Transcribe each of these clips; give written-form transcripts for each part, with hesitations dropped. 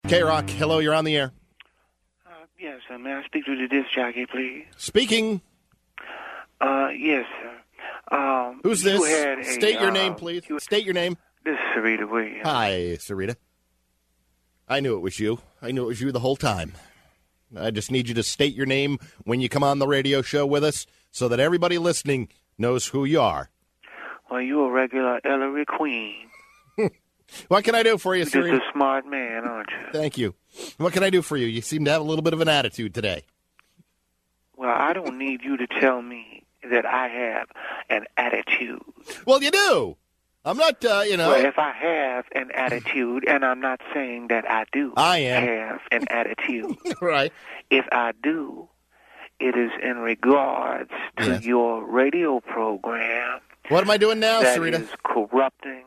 K-Rock, hello, you're on the air. Yes, may I speak to the disc jockey, please? Speaking. Yes, sir. Who's this? State your name, please. State your name. This is Sarita Williams. Hi, Sarita. I knew it was you. I knew it was you the whole time. I just need you to state your name when you come on the radio show with us so that everybody listening knows who you are. Well, you're a regular Ellery Queen. What can I do for you, You're Sarita? just a smart man, aren't you? Thank you. What can I do for you? You seem to have a little bit of an attitude today. Well, I don't need you to tell me that I have an attitude. Well, you do. I'm not, Well, if I have an attitude, and I'm not saying that I do have an attitude. Right. If I do, it is in regards to your radio program. What am I doing now, that Sarita? Is corrupting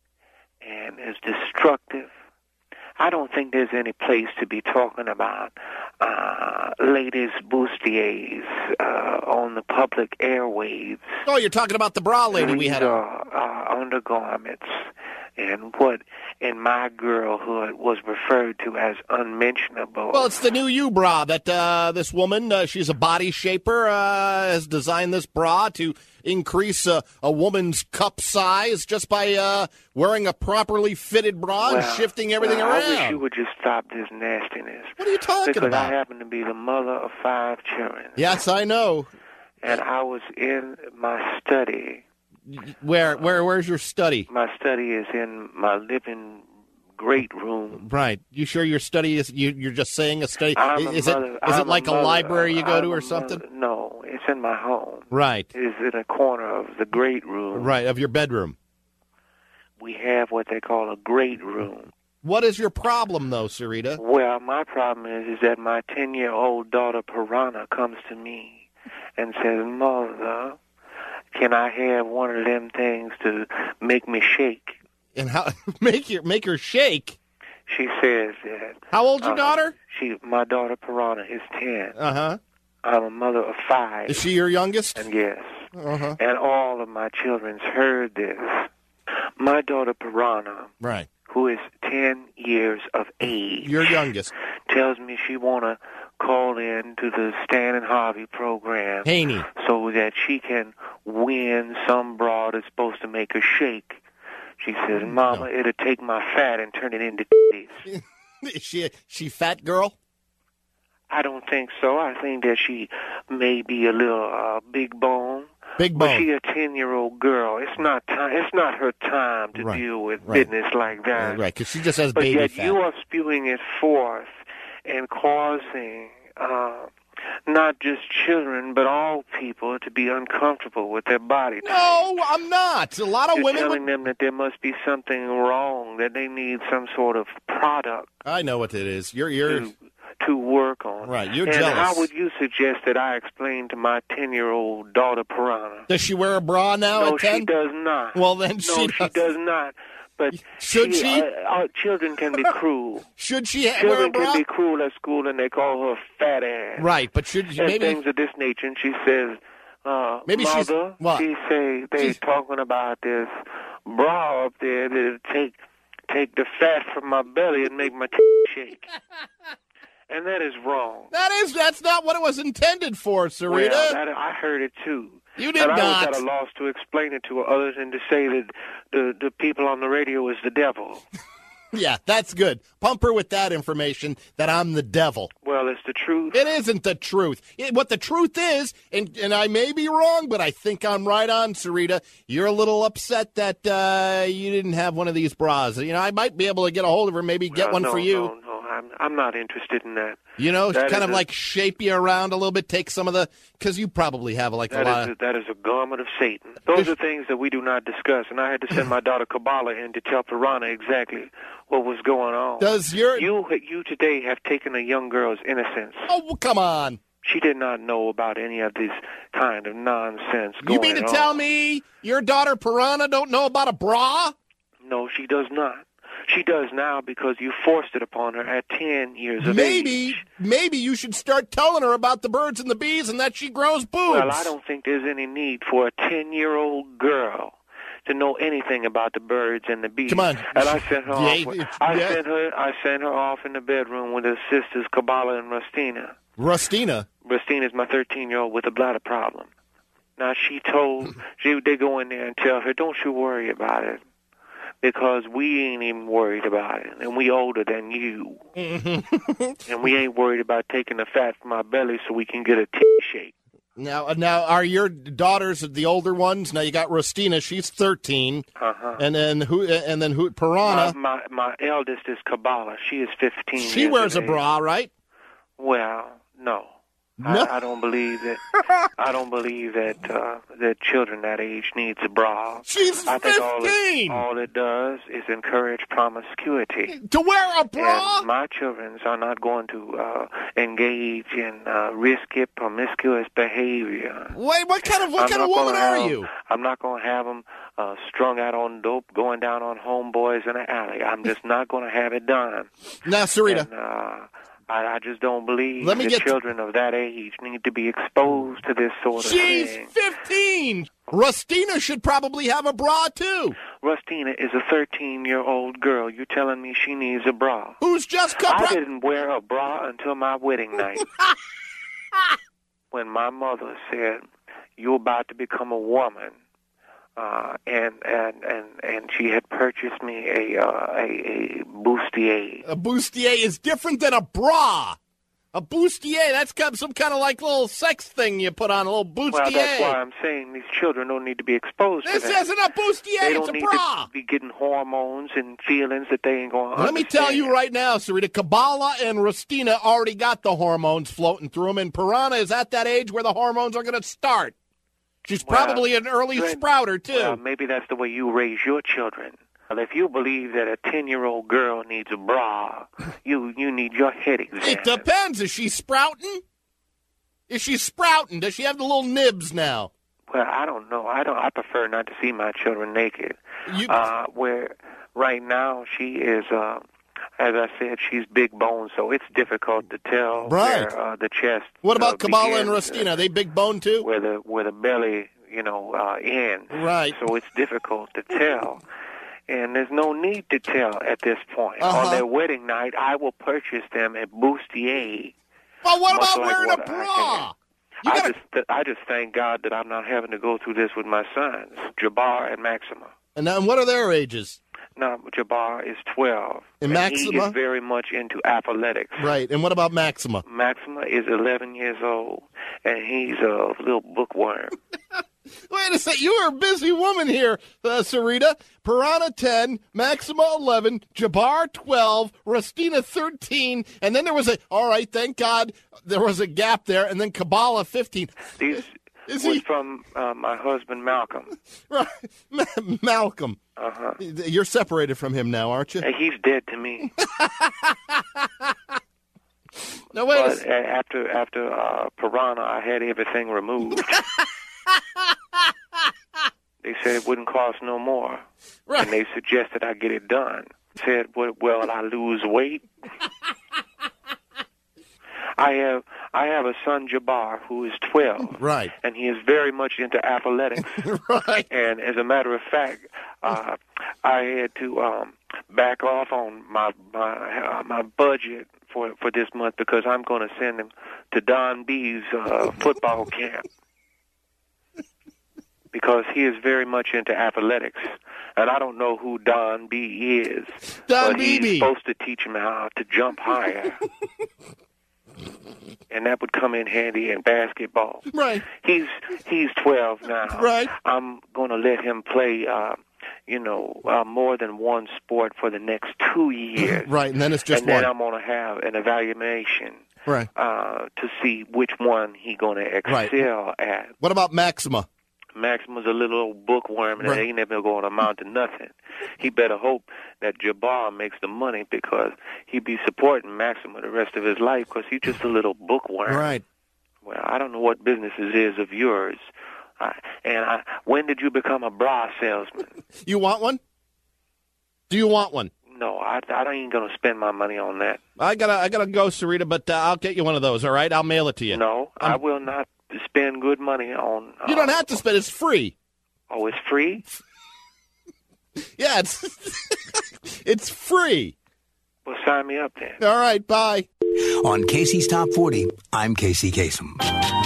and is destructive. I don't think there's any place to be talking about ladies' bustiers on the public airwaves. Oh, you're talking about the bra lady we These had. are undergarments and what in my girlhood was referred to as unmentionable. Well, it's the new U bra that this woman, she's a body shaper, has designed this bra to increase a woman's cup size just by wearing a properly fitted bra and shifting everything around. I wish you would just stop this nastiness. What are you talking because about? I happen to be the mother of 5 children. Yes, I know. And I was in my study. Where's your study? My study is in my living great room. Right. You sure your study is? You're just saying a study? Is it like a library you go to or something? No, it's in my home. Right. It's in a corner of the great room. Right, of your bedroom. We have what they call a great room. What is your problem, though, Sarita? Well, my problem is that my 10-year-old daughter, Piranha, comes to me and says, Mother, can I have one of them things to make me shake? And how make her shake? She says that. How old's your daughter? My daughter, Piranha, is 10. Uh-huh. I'm a mother of 5. Is she your youngest? And yes. Uh-huh. And all of my children's heard this. My daughter, Piranha, right, who is 10 years of age, your youngest, tells me she want to call in to the Stan and Harvey program Haney, so that she can win some bra that's supposed to make her shake. She says, Mama, it'll take my fat and turn it into titties. Is she fat girl? I don't think so. I think that she may be a little big bone. Big bone. But she a 10-year-old girl. It's not time. It's not her time to deal with business like that. Right, because she just has baby fat. But yet you are spewing it forth and causing not just children, but all people to be uncomfortable with their body. No, I'm not. A lot of women... You're telling them that there must be something wrong, that they need some sort of product. I know what it is. You're to work on. Right, you're jealous. And how would you suggest that I explain to my 10-year-old daughter, Piranha? Does she wear a bra now No, at 10? she does not. Well, then she does not. But should she? Children can be cruel. Should she wear a Children bra? can be cruel at school, and they call her fat ass. Right, but should she maybe things of this nature? And she says, maybe Mother, she say they talking about this bra up there that'll take the fat from my belly and make my shake. And that is wrong. That's not what it was intended for, Sarita. Well, I heard it too. You did not. I was at a loss to explain it to others and to say that the people on the radio is the devil. Yeah, that's good. Pump her with that information that I'm the devil. Well, it's the truth. It isn't the truth. What the truth is, and I may be wrong, but I think I'm right on, Sarita, you're a little upset that you didn't have one of these bras. You know, I might be able to get a hold of her, maybe get one for you. No, I'm not interested in that. You know, kind of like shape you around a little bit, take some of the, because you probably have like a lot of... That is a garment of Satan. Those are things that we do not discuss, and I had to send my daughter Kabbalah in to tell Piranha exactly what was going on. You today have taken a young girl's innocence. Oh, well, come on. She did not know about any of this kind of nonsense going on. You mean to tell me your daughter Piranha don't know about a bra? No, she does not. She does now because you forced it upon her at 10 years of age. Maybe you should start telling her about the birds and the bees and that she grows boobs. Well, I don't think there's any need for a 10-year-old girl to know anything about the birds and the bees. Come on. And I sent her off. Yeah. I sent her off in the bedroom with her sisters, Kabbalah and Rustina. Rustina? Rustina's my 13-year-old with a bladder problem. Now, they go in there and tell her, don't you worry about it, because we ain't even worried about it, and we older than you. And we ain't worried about taking the fat from our belly so we can get a T-shape. Now, are your daughters the older ones? Now you got Rustina, she's 13, and then who? Piranha. My eldest is Kabbalah. She is 15. She wears a bra, right? Well, no. No. I don't believe that. I don't believe that that children that age needs a bra. She's 15. All it does is encourage promiscuity. To wear a bra? And my children are not going to engage in risky, promiscuous behavior. Wait, what kind of woman are you? I'm not going to have them strung out on dope, going down on homeboys in the alley. I'm just not going to have it done. Now, Sarita. And, I just don't believe that children of that age need to be exposed to this sort of thing. She's 15. Rustina should probably have a bra, too. Rustina is a 13-year-old girl. You're telling me she needs a bra? Who's just I didn't wear a bra until my wedding night. When my mother said, you're about to become a woman. And she had purchased me a bustier. A bustier is different than a bra. A bustier, that's some kind of like little sex thing you put on, a little bustier. Well, that's why I'm saying these children don't need to be exposed to that. This isn't a bustier, it's a bra. They don't need to be getting hormones and feelings that they ain't going to understand. Let me tell you right now, Sarita, Kabbalah and Rustina already got the hormones floating through them, and Piranha is at that age where the hormones are going to start. She's probably an early sprouter, too. Well, maybe that's the way you raise your children. Well, if you believe that a 10-year-old girl needs a bra, you need your head examined. It depends. Is she sprouting? Is she sprouting? Does she have the little nibs now? Well, I don't know. I prefer not to see my children naked. Where right now she is... as I said, she's big boned, so it's difficult to tell where the chest. What about Kabbalah and Rustina? Are they big boned too? Where the belly, ends. Right. So it's difficult to tell, and there's no need to tell at this point. On their wedding night, I will purchase them a bustier. Well, what about wearing a bra? I just thank God that I'm not having to go through this with my sons, Jabbar and Maxima. And what are their ages? No, Jabbar is 12. And Maxima? He is very much into athletics. Right. And what about Maxima? Maxima is 11 years old, and he's a little bookworm. Wait a second. You are a busy woman here, Sarita. Piranha 10, Maxima 11, Jabbar 12, Rustina 13, and then there was thank God, there was a gap there, and then Kabbalah 15. Was from my husband, Malcolm. Right. Malcolm. Uh-huh. You're separated from him now, aren't you? He's dead to me. Now, wait but after Piranha, I had everything removed. They said it wouldn't cost no more. Right. And they suggested I get it done. Said, well, I lose weight. I have a son, Jabbar, who is 12. Right. And he is very much into athletics. Right. And as a matter of fact, I had to back off on my budget for this month because I'm going to send him to Don B's football camp. Because he is very much into athletics. And I don't know who Don B is. Don but Beebe. He's supposed to teach him how to jump higher. And that would come in handy in basketball. Right. He's 12 now. Right. I'm going to let him play, more than one sport for the next 2 years. Right, and then it's just one. And then one. I'm going to have an evaluation. Right. To see which one he's going to excel at. What about Maxima? Maxima's a little old bookworm, and ain't never going to amount to nothing. He better hope that Jabbar makes the money because he'd be supporting Maxima the rest of his life because he's just a little bookworm. Right. Well, I don't know what business it is of yours. When did you become a bra salesman? You want one? Do you want one? No, I ain't going to spend my money on that. I gotta go, Sarita, but I'll get you one of those, all right? I'll mail it to you. No, I will not spend good money on... you don't have to spend. It's free. Oh, it's free? Yeah, it's free. Well, sign me up then. All right, bye. On Casey's Top 40, I'm Casey Kasem.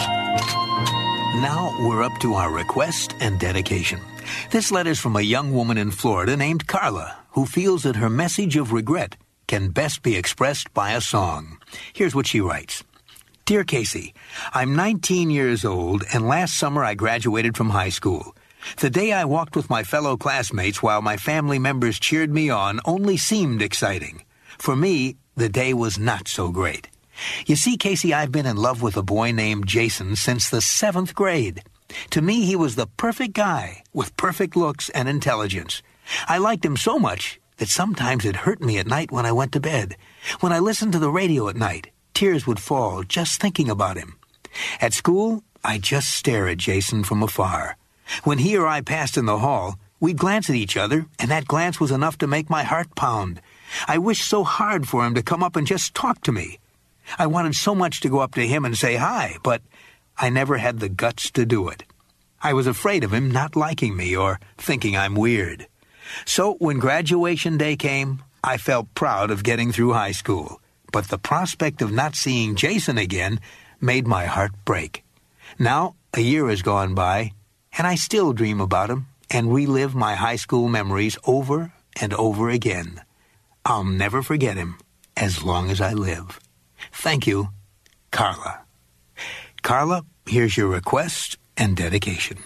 Now we're up to our request and dedication. This letter's from a young woman in Florida named Carla, who feels that her message of regret can best be expressed by a song. Here's what she writes. Dear Casey, I'm 19 years old, and last summer I graduated from high school. The day I walked with my fellow classmates while my family members cheered me on only seemed exciting. For me, the day was not so great. You see, Casey, I've been in love with a boy named Jason since the 7th grade. To me, he was the perfect guy with perfect looks and intelligence. I liked him so much that sometimes it hurt me at night when I went to bed. When I listened to the radio at night, tears would fall just thinking about him. At school, I'd just stare at Jason from afar. When he or I passed in the hall, we'd glance at each other, and that glance was enough to make my heart pound. I wished so hard for him to come up and just talk to me. I wanted so much to go up to him and say hi, but I never had the guts to do it. I was afraid of him not liking me or thinking I'm weird. So when graduation day came, I felt proud of getting through high school. But the prospect of not seeing Jason again made my heart break. Now, a year has gone by, and I still dream about him and relive my high school memories over and over again. I'll never forget him as long as I live. Thank you, Carla. Carla, here's your request and dedication.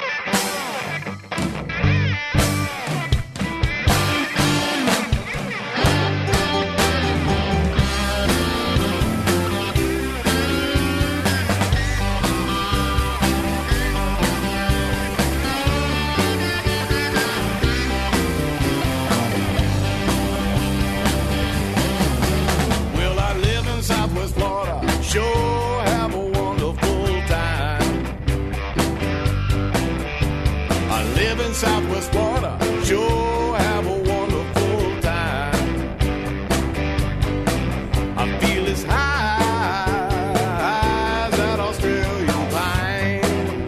Sure have a wonderful time. I live in Southwest Florida. Sure have a wonderful time. I feel as high as that Australian pine.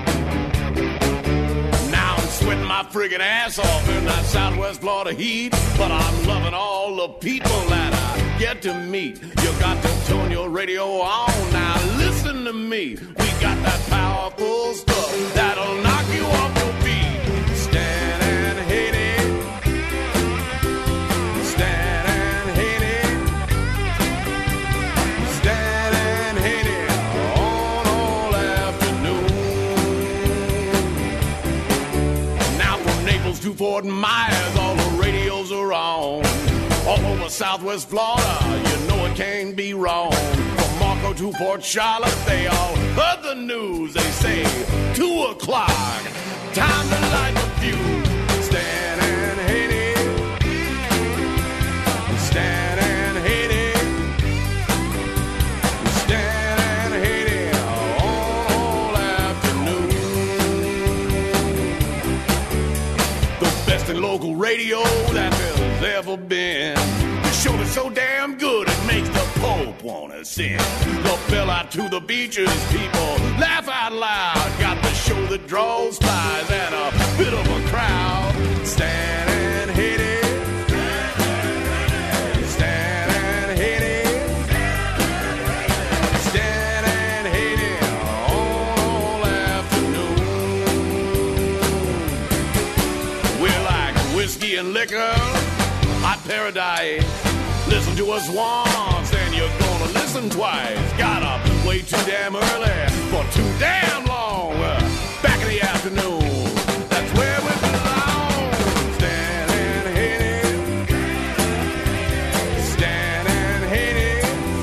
Now I'm sweating my friggin' ass off in that Southwest Florida heat, but I'm loving all the people that I get to meet. You got to turn your radio on now. Listen to me. We got that powerful stuff that'll knock you off your feet. Stand and hate it. Stand and hate it. Stand and hate it on all afternoon. Now from Naples to Fort Myers, all the radios are on. All over Southwest Florida, you know it can't be wrong. From Marco to Port Charlotte, they all heard the news. They say 2 o'clock, time to light the fuse. Stand and hate it. Stand and hate it. Stand and hate it all afternoon. The best in local radio that there's ever been. The show is so damn good it makes the Pope wanna sing. The bell out to the beaches, people laugh out loud. Got the show that draws flies and a bit of a crowd. Stand and hit it. Stand and hit it. Stand and hit it all afternoon. We're like whiskey and liquor, hot paradise. Listen to us once, then you're gonna listen twice. Got up way too damn early for too damn long. Back in the afternoon, that's where we belong. Stand and hit it. Stand and hit it.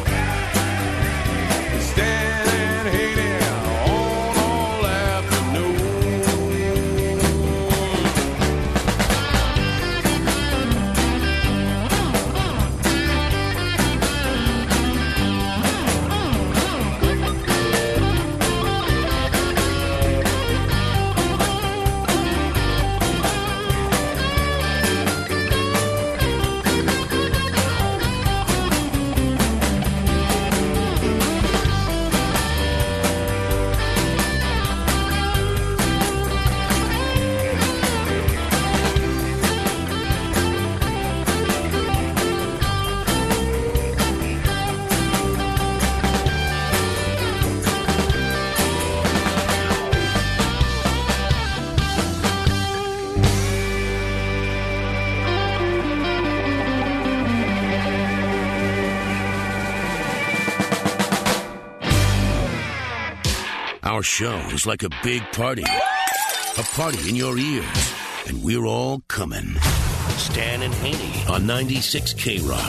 Stand and hit it on all afternoon. Our show is like a big party. A party in your ears. And we're all coming. Stan and Haney on 96 K-Rock.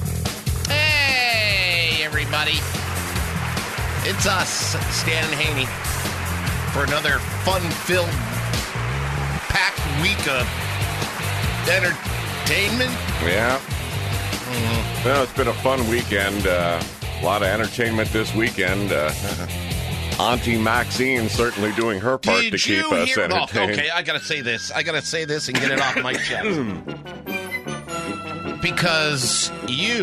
Hey, everybody. It's us, Stan and Haney, for another fun-filled, packed week of entertainment. Yeah. Well, it's been a fun weekend. A lot of entertainment this weekend. Auntie Maxine certainly doing her part to keep us entertained. Okay, I gotta say this and get it off my chest. Because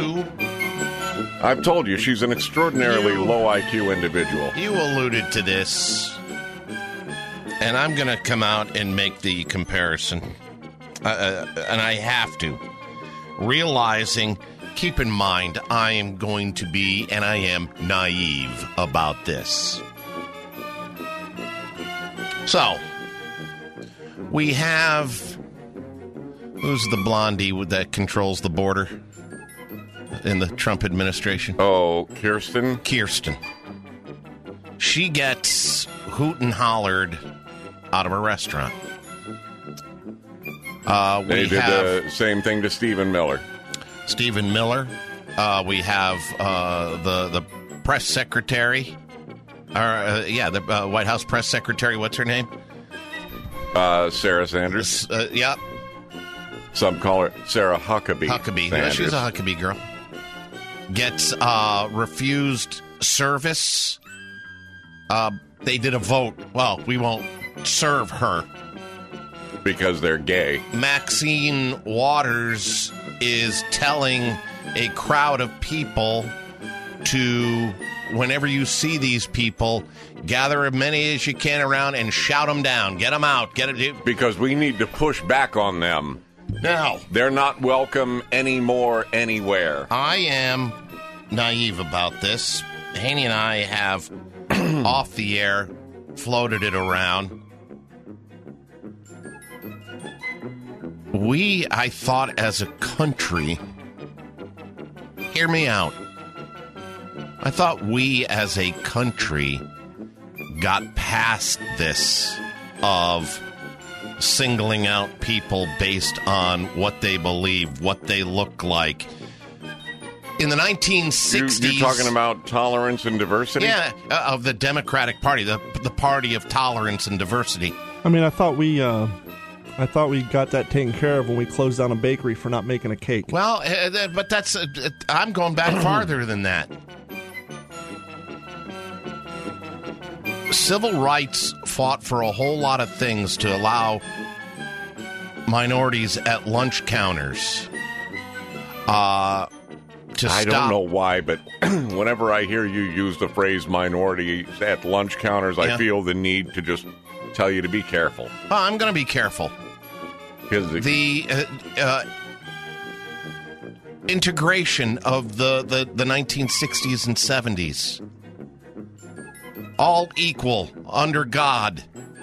I've told you, she's an extraordinarily low IQ individual. You alluded to this, and I'm gonna come out and make the comparison. And I have to. Realizing, keep in mind, I am going to be, and I am naive about this. So, we have, who's the blondie that controls the border in the Trump administration? Oh, Kirsten? Kirsten. She gets hoot and hollered out of a restaurant. They did the same thing to Stephen Miller. Stephen Miller. We have the press secretary. The White House press secretary. What's her name? Sarah Sanders. Yeah. Some call her Sarah Huckabee. Huckabee. Yeah, she's a Huckabee girl. Gets refused service. They did a vote. Well, we won't serve her. Because they're gay. Maxine Waters is telling a crowd of people to, whenever you see these people, gather as many as you can around and shout them down. Get them out. Because we need to push back on them. Now. They're not welcome anymore anywhere. I am naive about this. Haney and I have, off the air, floated it around. I thought as a country, hear me out. I thought we as a country got past this of singling out people based on what they believe, what they look like. In the 1960s... You're talking about tolerance and diversity? Yeah, of the Democratic Party, the party of tolerance and diversity. I mean, I thought we got that taken care of when we closed down a bakery for not making a cake. Well, but that's... I'm going back farther than that. Civil rights fought for a whole lot of things to allow minorities at lunch counters to stop. I don't know why, but whenever I hear you use the phrase minority at lunch counters, I feel the need to just tell you to be careful. Oh, I'm going to be careful. The integration of the 1960s and 70s. All equal under God.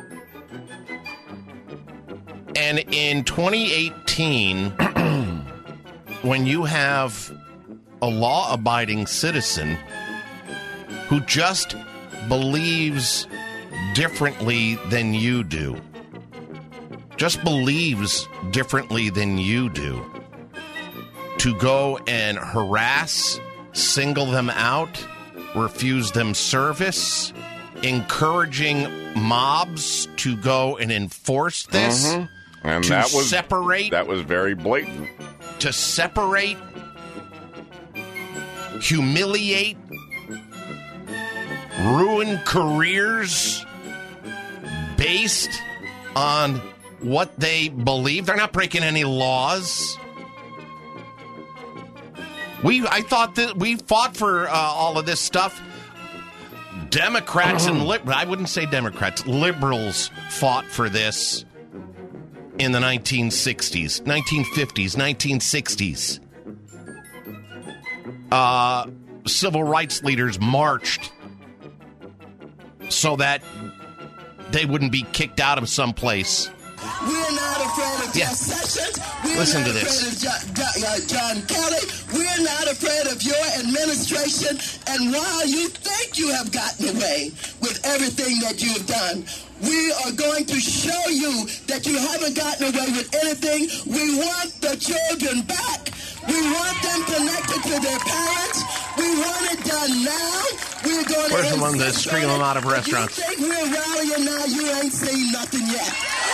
And in 2018, when you have a law-abiding citizen who just believes differently than you do, just believes differently than you do, to go and harass, single them out, refuse them service, encouraging mobs to go and enforce this, and to separate. That was very blatant. To separate, humiliate, ruin careers based on what they believe. They're not breaking any laws. I thought that we fought for all of this stuff. Democrats and I wouldn't say Democrats, liberals fought for this in the 1960s, 1950s, 1960s. Civil rights leaders marched so that they wouldn't be kicked out of someplace We're not afraid of Jeff Sessions. We're Listen not to this. afraid of John Kelly. We're not afraid of your administration. And while you think you have gotten away with everything that you have done, we are going to show you that you haven't gotten away with anything. We want the children back. We want them connected to their parents. We want it done now. We're going Where's to the one that's screaming them out of restaurants? If you think we're rallying now, you ain't seen nothing yet.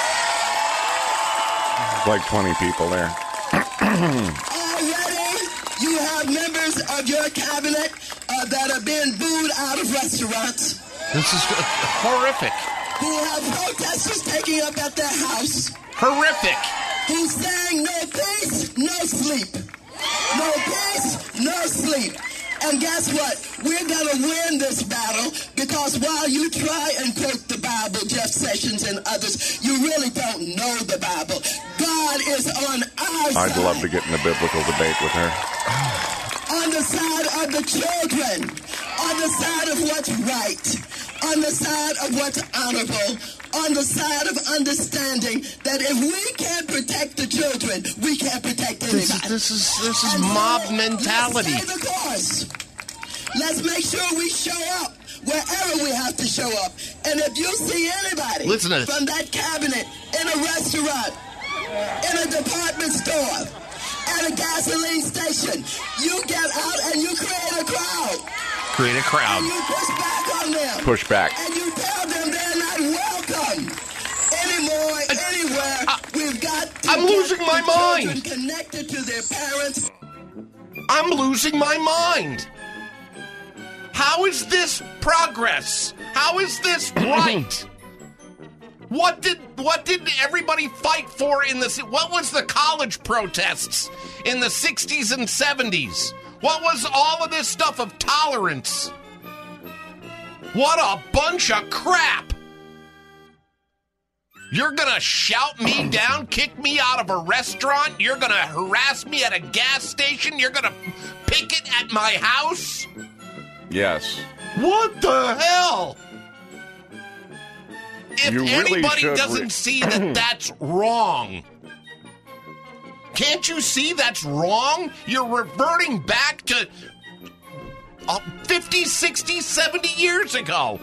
Like 20 people there. Already, you have members of your cabinet that are being booed out of restaurants. This is horrific. Who have protesters taking up at their house. Horrific. Who's saying no peace, no sleep. No peace, no sleep. And guess what? We're going to win this battle because while you try and quote the Bible, Jeff Sessions and others, you really don't know the Bible. God is on our side. I'd love to get in a biblical debate with her. On the side of the children. On the side of what's right. On the side of what's honorable. On the side of understanding that if we can't protect the children, we can't protect anybody. This is mob mentality. Let's stay the course. Let's make sure we show up wherever we have to show up. And if you see anybody Listen to this. from that cabinet in a restaurant, in a department store, at a gasoline station, you get out and you create a crowd. Create a crowd. And you push back on them. Push back. And you tell them they're not welcome anymore, anywhere. We've got to I'm losing get my the mind. children connected to their parents. I'm losing my mind. How is this progress? How is this right? What did everybody fight for in the... What was the college protests in the 60s and 70s? What was all of this stuff of tolerance? What a bunch of crap! You're gonna shout me down, kick me out of a restaurant? You're gonna harass me at a gas station? You're gonna picket at my house? Yes. What the hell? If You really anybody should doesn't see that that's wrong, can't you see that's wrong? You're reverting back to 50, 60, 70 years ago.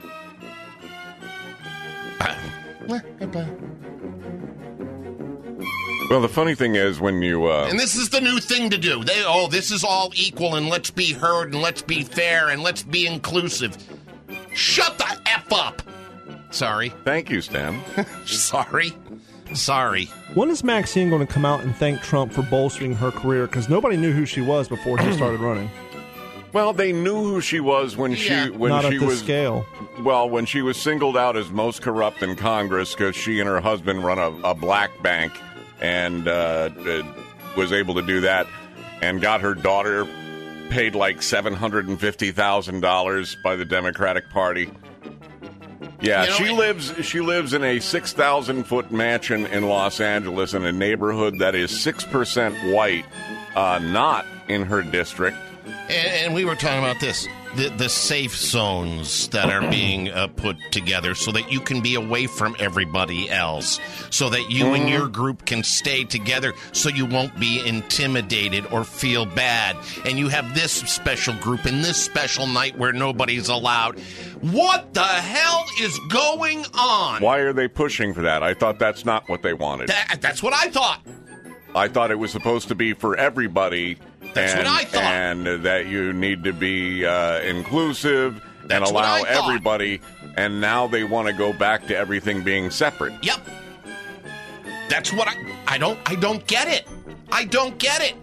Well, the funny thing is when you... And this is the new thing to do. This is all equal, and let's be heard, and let's be fair, and let's be inclusive. Shut the F up. Sorry. Thank you, Stan. Sorry. When is Maxine going to come out and thank Trump for bolstering her career? Because nobody knew who she was before he started running. Well, they knew who she was when Not she at was this scale. Well, when she was singled out as most corrupt in Congress because she and her husband run a black bank and was able to do that and got her daughter paid like $750,000 by the Democratic Party. Yeah, she lives in a 6,000-foot mansion in Los Angeles in a neighborhood that is 6% white, not in her district. And we were talking about this, the safe zones that are being put together so that you can be away from everybody else, so that you and your group can stay together so you won't be intimidated or feel bad. And you have this special group and this special night where nobody's allowed. What the hell is going on? Why are they pushing for that? I thought that's not what they wanted. That's what I thought. I thought it was supposed to be for everybody. That's what I thought. And that you need to be inclusive and allow everybody. And now they want to go back to everything being separate. Yep. That's what I don't get it. I don't get it.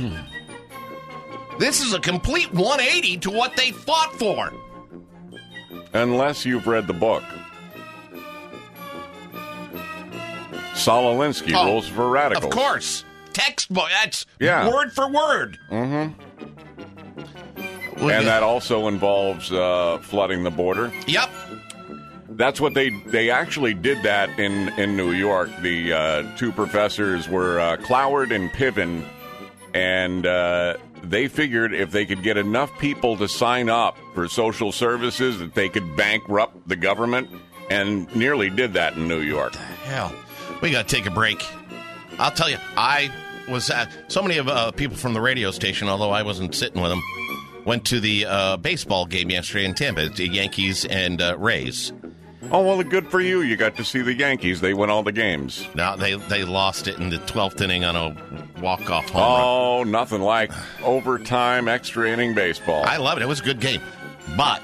This is a complete 180 to what they fought for. Unless you've read the book. Saul Alinsky, Rules for Radicals. Of course. Textbook. That's word for word. Mm-hmm. And that also involves flooding the border. Yep. That's what they actually did that in New York. The two professors were Cloward and Piven, and they figured if they could get enough people to sign up for social services that they could bankrupt the government, and nearly did that in New York. What the hell? We got to take a break. I'll tell you, I was so many of people from the radio station, although I wasn't sitting with them, went to the baseball game yesterday in Tampa, the Yankees and Rays. Oh, well, good for you. You got to see the Yankees. They win all the games. No, they lost it in the 12th inning on a walk-off home run. Oh, nothing like overtime, extra inning baseball. I love it. It was a good game. But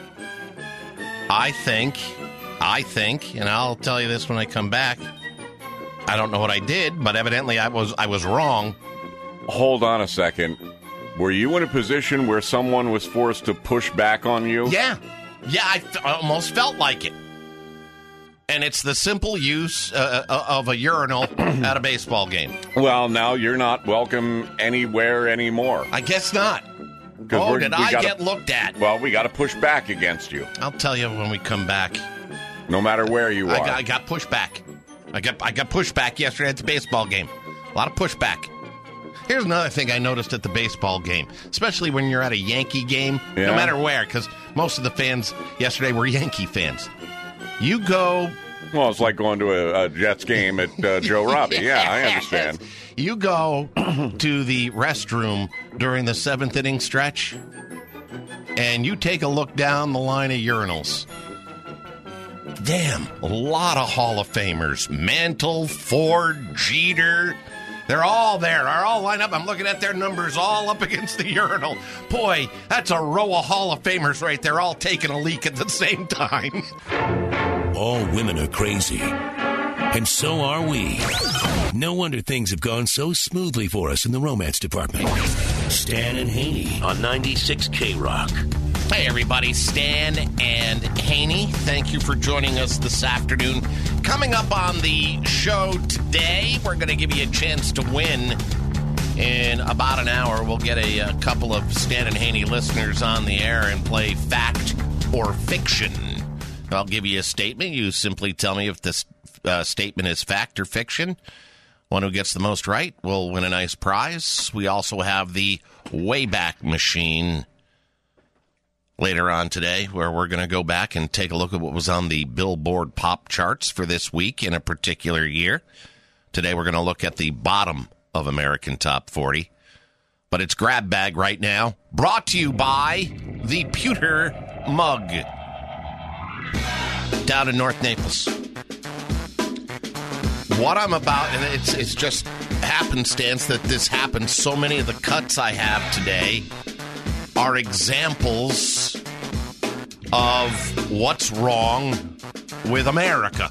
I think, and I'll tell you this when I come back, I don't know what I did, but evidently I was wrong. Hold on a second. Were you in a position where someone was forced to push back on you? Yeah. Yeah, I almost felt like it. And it's the simple use of a urinal at a baseball game. Well, now you're not welcome anywhere anymore. I guess not. Oh, did I get looked at? Well, we got to push back against you. I'll tell you when we come back. No matter where you are. I got pushback. I got pushback yesterday at the baseball game. A lot of pushback. Here's another thing I noticed at the baseball game, especially when you're at a Yankee game, no matter where, because most of the fans yesterday were Yankee fans. You go... Well, it's like going to a Jets game at Joe Robbie. Yeah, I understand. You go to the restroom during the 7th inning stretch, and you take a look down the line of urinals. Damn, a lot of Hall of Famers. Mantle, Ford, Jeter... They're all there. They're all lined up. I'm looking at their numbers all up against the urinal. Boy, that's a row of Hall of Famers right there, all taking a leak at the same time. All women are crazy. And so are we. No wonder things have gone so smoothly for us in the romance department. Stan and Haney on 96 K-Rock. Hey, everybody. Stan and Haney. Thank you for joining us this afternoon. Coming up on the show today, we're going to give you a chance to win. In about an hour, we'll get a couple of Stan and Haney listeners on the air and play Fact or Fiction. I'll give you a statement. You simply tell me if this statement is fact or fiction. One who gets the most right will win a nice prize. We also have the Wayback Machine later on today, where we're going to go back and take a look at what was on the Billboard pop charts for this week in a particular year. Today we're going to look at the bottom of American Top 40. But it's Grab Bag right now, brought to you by the Pewter Mug down in North Naples. What I'm about, and it's just happenstance that this happens, so many of the cuts I have today are examples of what's wrong with America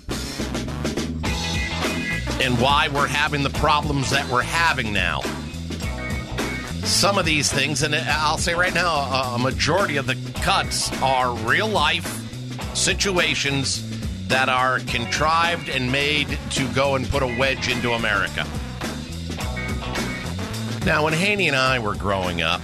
and why we're having the problems that we're having now. Some of these things, and I'll say right now, a majority of the cuts are real-life situations that are contrived and made to go and put a wedge into America. Now, when Haney and I were growing up,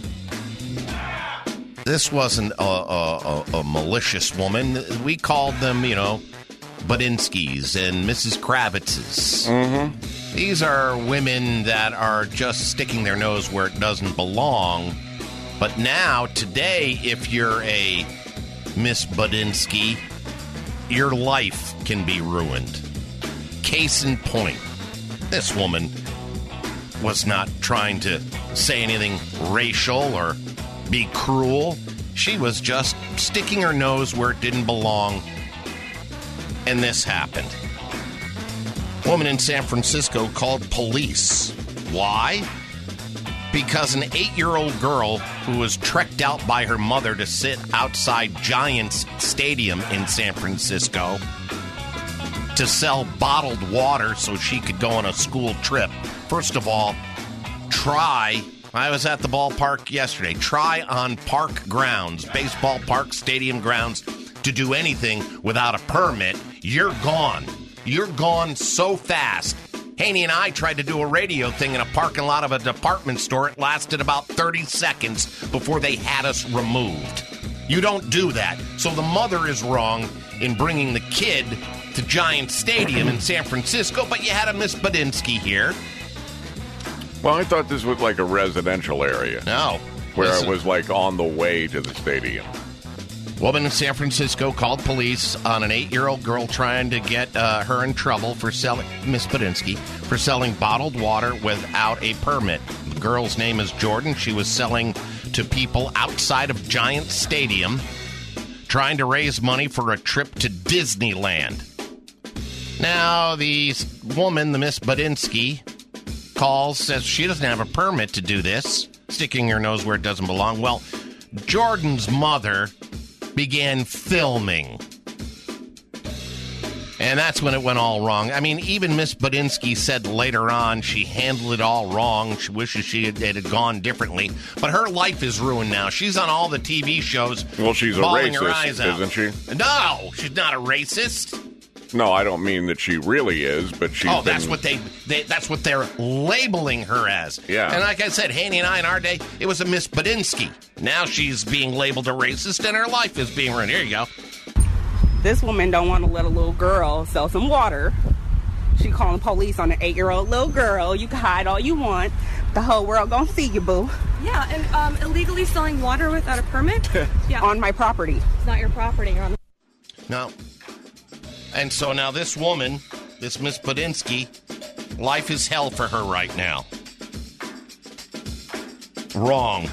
this wasn't a malicious woman. We called them, Budinskis and Mrs. Kravitzes. Mm-hmm. These are women that are just sticking their nose where it doesn't belong. But now, today, if you're a Miss Budinsky, your life can be ruined. Case in point, this woman was not trying to say anything racial or be cruel. She was just sticking her nose where it didn't belong, and this happened. A woman in San Francisco called police. Why? Because an 8-year-old girl who was trekked out by her mother to sit outside Giants Stadium in San Francisco to sell bottled water so she could go on a school trip. First of all, I was at the ballpark yesterday. Try on park grounds, baseball park, stadium grounds, to do anything without a permit. You're gone. You're gone so fast. Haney and I tried to do a radio thing in a parking lot of a department store. It lasted about 30 seconds before they had us removed. You don't do that. So the mother is wrong in bringing the kid to Giant Stadium in San Francisco, but you had a Miss Budinsky here. Well, I thought this was like a residential area. No. Where it was like on the way to the stadium. Woman in San Francisco called police on an 8-year-old girl trying to get her in trouble for selling, Miss Badinsky, for selling bottled water without a permit. The girl's name is Jordan. She was selling to people outside of Giant Stadium, trying to raise money for a trip to Disneyland. Now, the woman, the Miss Badinsky, calls, says she doesn't have a permit to do this, sticking her nose where it doesn't belong. Well, Jordan's mother began filming. And that's when it went all wrong. I mean, even Miss Badinsky said later on she handled it all wrong. She wishes it had gone differently. But her life is ruined now. She's on all the TV shows. Well, she's a racist, isn't she? No, she's not a racist. No, I don't mean that she really is, but she's that's what that's what they're labeling her as. Yeah. And like I said, Haney and I in our day, it was a Miss Badinsky. Now she's being labeled a racist and her life is being ruined. Here you go. This woman don't want to let a little girl sell some water. She calling police on an 8-year-old little girl. You can hide all you want. The whole world gonna see you, boo. Yeah, and illegally selling water without a permit? Yeah. On my property. It's not your property. You're on No. And so now this woman, this Miss Badinsky, life is hell for her right now. Wrong.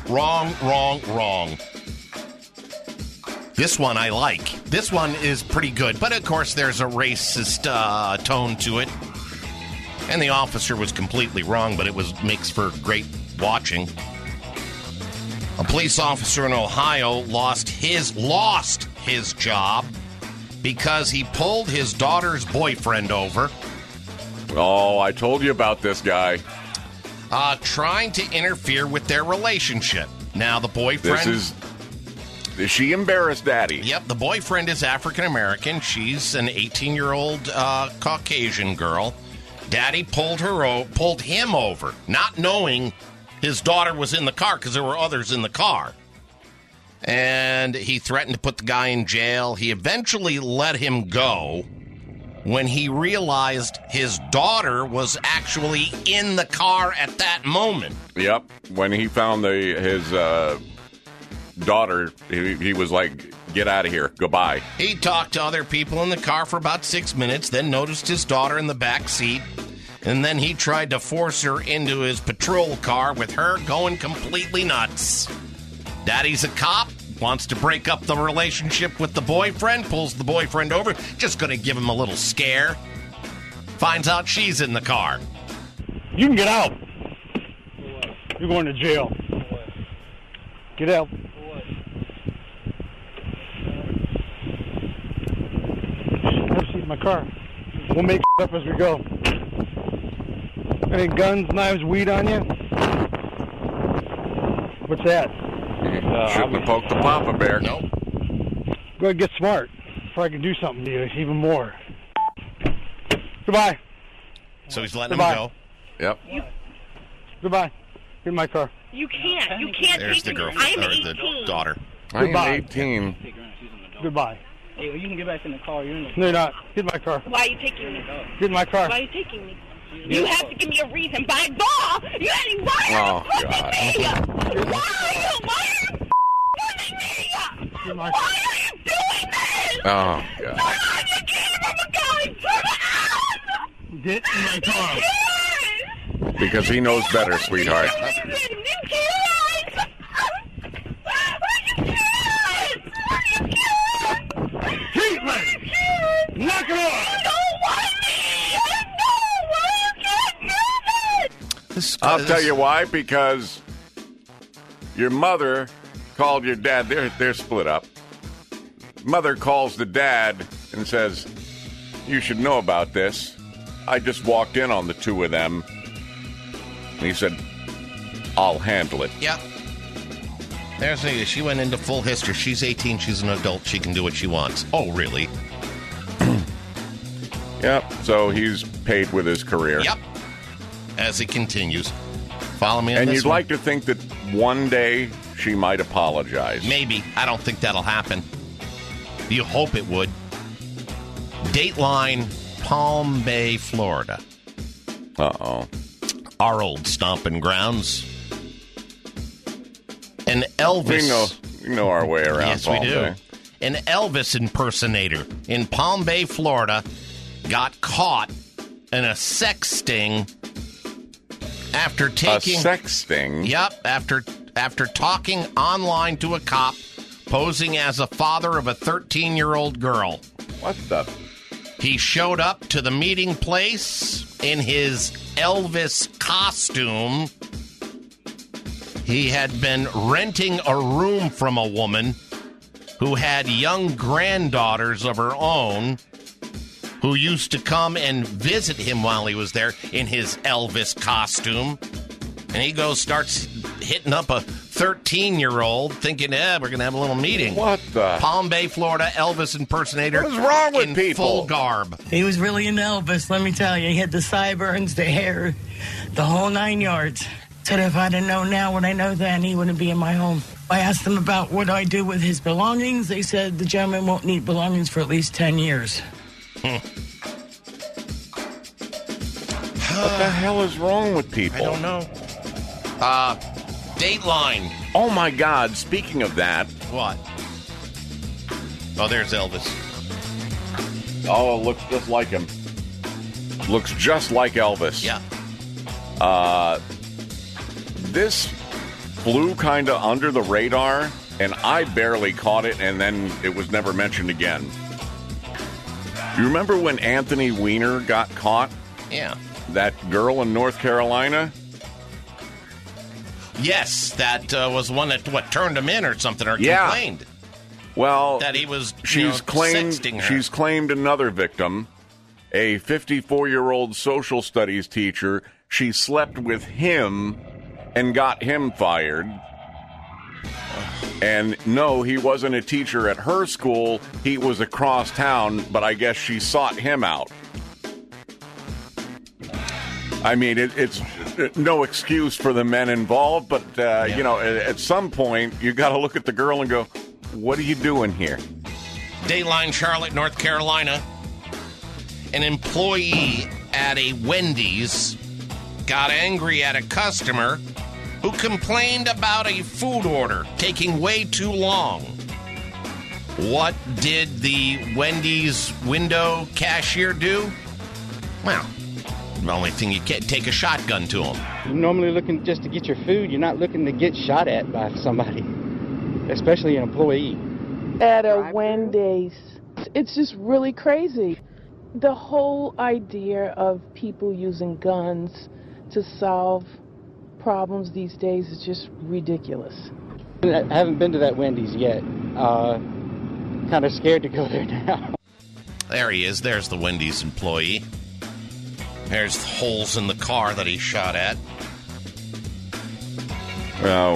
This one I like. This one is pretty good. But, of course, there's a racist tone to it. And the officer was completely wrong, but it makes for great watching. A police officer in Ohio lost his job because he pulled his daughter's boyfriend over. Oh, I told you about this guy. Trying to interfere with their relationship. Now, the boyfriend... Is she embarrassed Daddy? Yep, the boyfriend is African-American. She's an 18-year-old Caucasian girl. Daddy pulled him over, not knowing his daughter was in the car because there were others in the car. And he threatened to put the guy in jail. He eventually let him go when he realized his daughter was actually in the car at that moment. Yep. When he found his daughter, he was like, get out of here. Goodbye. He talked to other people in the car for about 6 minutes, then noticed his daughter in the back seat. And then he tried to force her into his patrol car with her going completely nuts. Daddy's a cop, wants to break up the relationship with the boyfriend, pulls the boyfriend over, just going to give him a little scare. Finds out she's in the car. You can get out. You're going to jail. Get out. Have a seat in my car. We'll make up as we go. Any guns, knives, weed on you? What's that? Shouldn't have poked the Papa Bear. Nope. Go ahead, get smart before I can do something to you even more. Goodbye. So he's letting him go. Yep. Goodbye. Get in my car. You can't. You can't There's take the me. girl, I'm or 18. the daughter. I'm 18. Goodbye. Hey, well, you can get back in the car. You're in the No, you're not. Get in my car. Why are you taking me? Get in my car. Why are you taking me? You have to give me a reason. By law, you ain't Oh, pushing God. me. Why are you pushing me? Why are you doing this? Oh, God. Turn on your camera, guys. Turn it on. Get in my car. Yes. Because he knows better, sweetheart. Knock it off! I'll tell you why. Because your mother called your dad. They're split up. Mother calls the dad and says, "You should know about this. I just walked in on the two of them." And he said, "I'll handle it." Yep. She went into full history. She's 18. She's an adult. She can do what she wants. Oh, really? Yep. So he's paid with his career. Yep. As it continues. Follow me on and this you'd one. like to think that one day she might apologize. Maybe. I don't think that'll happen. You hope it would. Dateline, Palm Bay, Florida. Uh-oh. Our old stomping grounds. And Elvis... We know our way around. Yes, Palm we do. Bay. An Elvis impersonator in Palm Bay, Florida, got caught in a sex sting after taking... A sex sting? Yep, after talking online to a cop, posing as a father of a 13-year-old girl. What the... He showed up to the meeting place in his Elvis costume. He had been renting a room from a woman who had young granddaughters of her own who used to come and visit him while he was there in his Elvis costume. And he starts hitting up a 13-year-old thinking, we're going to have a little meeting. What the? Palm Bay, Florida, Elvis impersonator. What is wrong with in people? Full garb. He was really into Elvis, let me tell you. He had the sideburns, the hair, the whole 9 yards. Said if I'd have known now what I know then, he wouldn't be in my home. I asked them about what I do with his belongings. They said the gentleman won't need belongings for at least 10 years. What the hell is wrong with people? I don't know. Dateline. Oh, my God. Speaking of that. What? Oh, there's Elvis. Oh, it looks just like him. Looks just like Elvis. Yeah. This flew kind of under the radar, and I barely caught it, and then it was never mentioned again. You remember when Anthony Weiner got caught? Yeah. That girl in North Carolina? Yes, that was one that, turned him in or something, or complained. Well, that he was sexting her. She's claimed another victim, a 54-year-old social studies teacher. She slept with him and got him fired. And no, he wasn't a teacher at her school. He was across town, but I guess she sought him out. I mean, it's no excuse for the men involved, but, at some point, you got to look at the girl and go, what are you doing here? Dateline, Charlotte, North Carolina. An employee at a Wendy's got angry at a customer who complained about a food order taking way too long. What did the Wendy's window cashier do? Well, the only thing you can take a shotgun to him. You're normally looking just to get your food. You're not looking to get shot at by somebody, especially an employee. At a Wendy's. It's just really crazy. The whole idea of people using guns to solve problems these days is just ridiculous. I haven't been to that Wendy's yet. Kind of scared to go there now. There he is. There's the Wendy's employee. There's the holes in the car that he shot at. Well,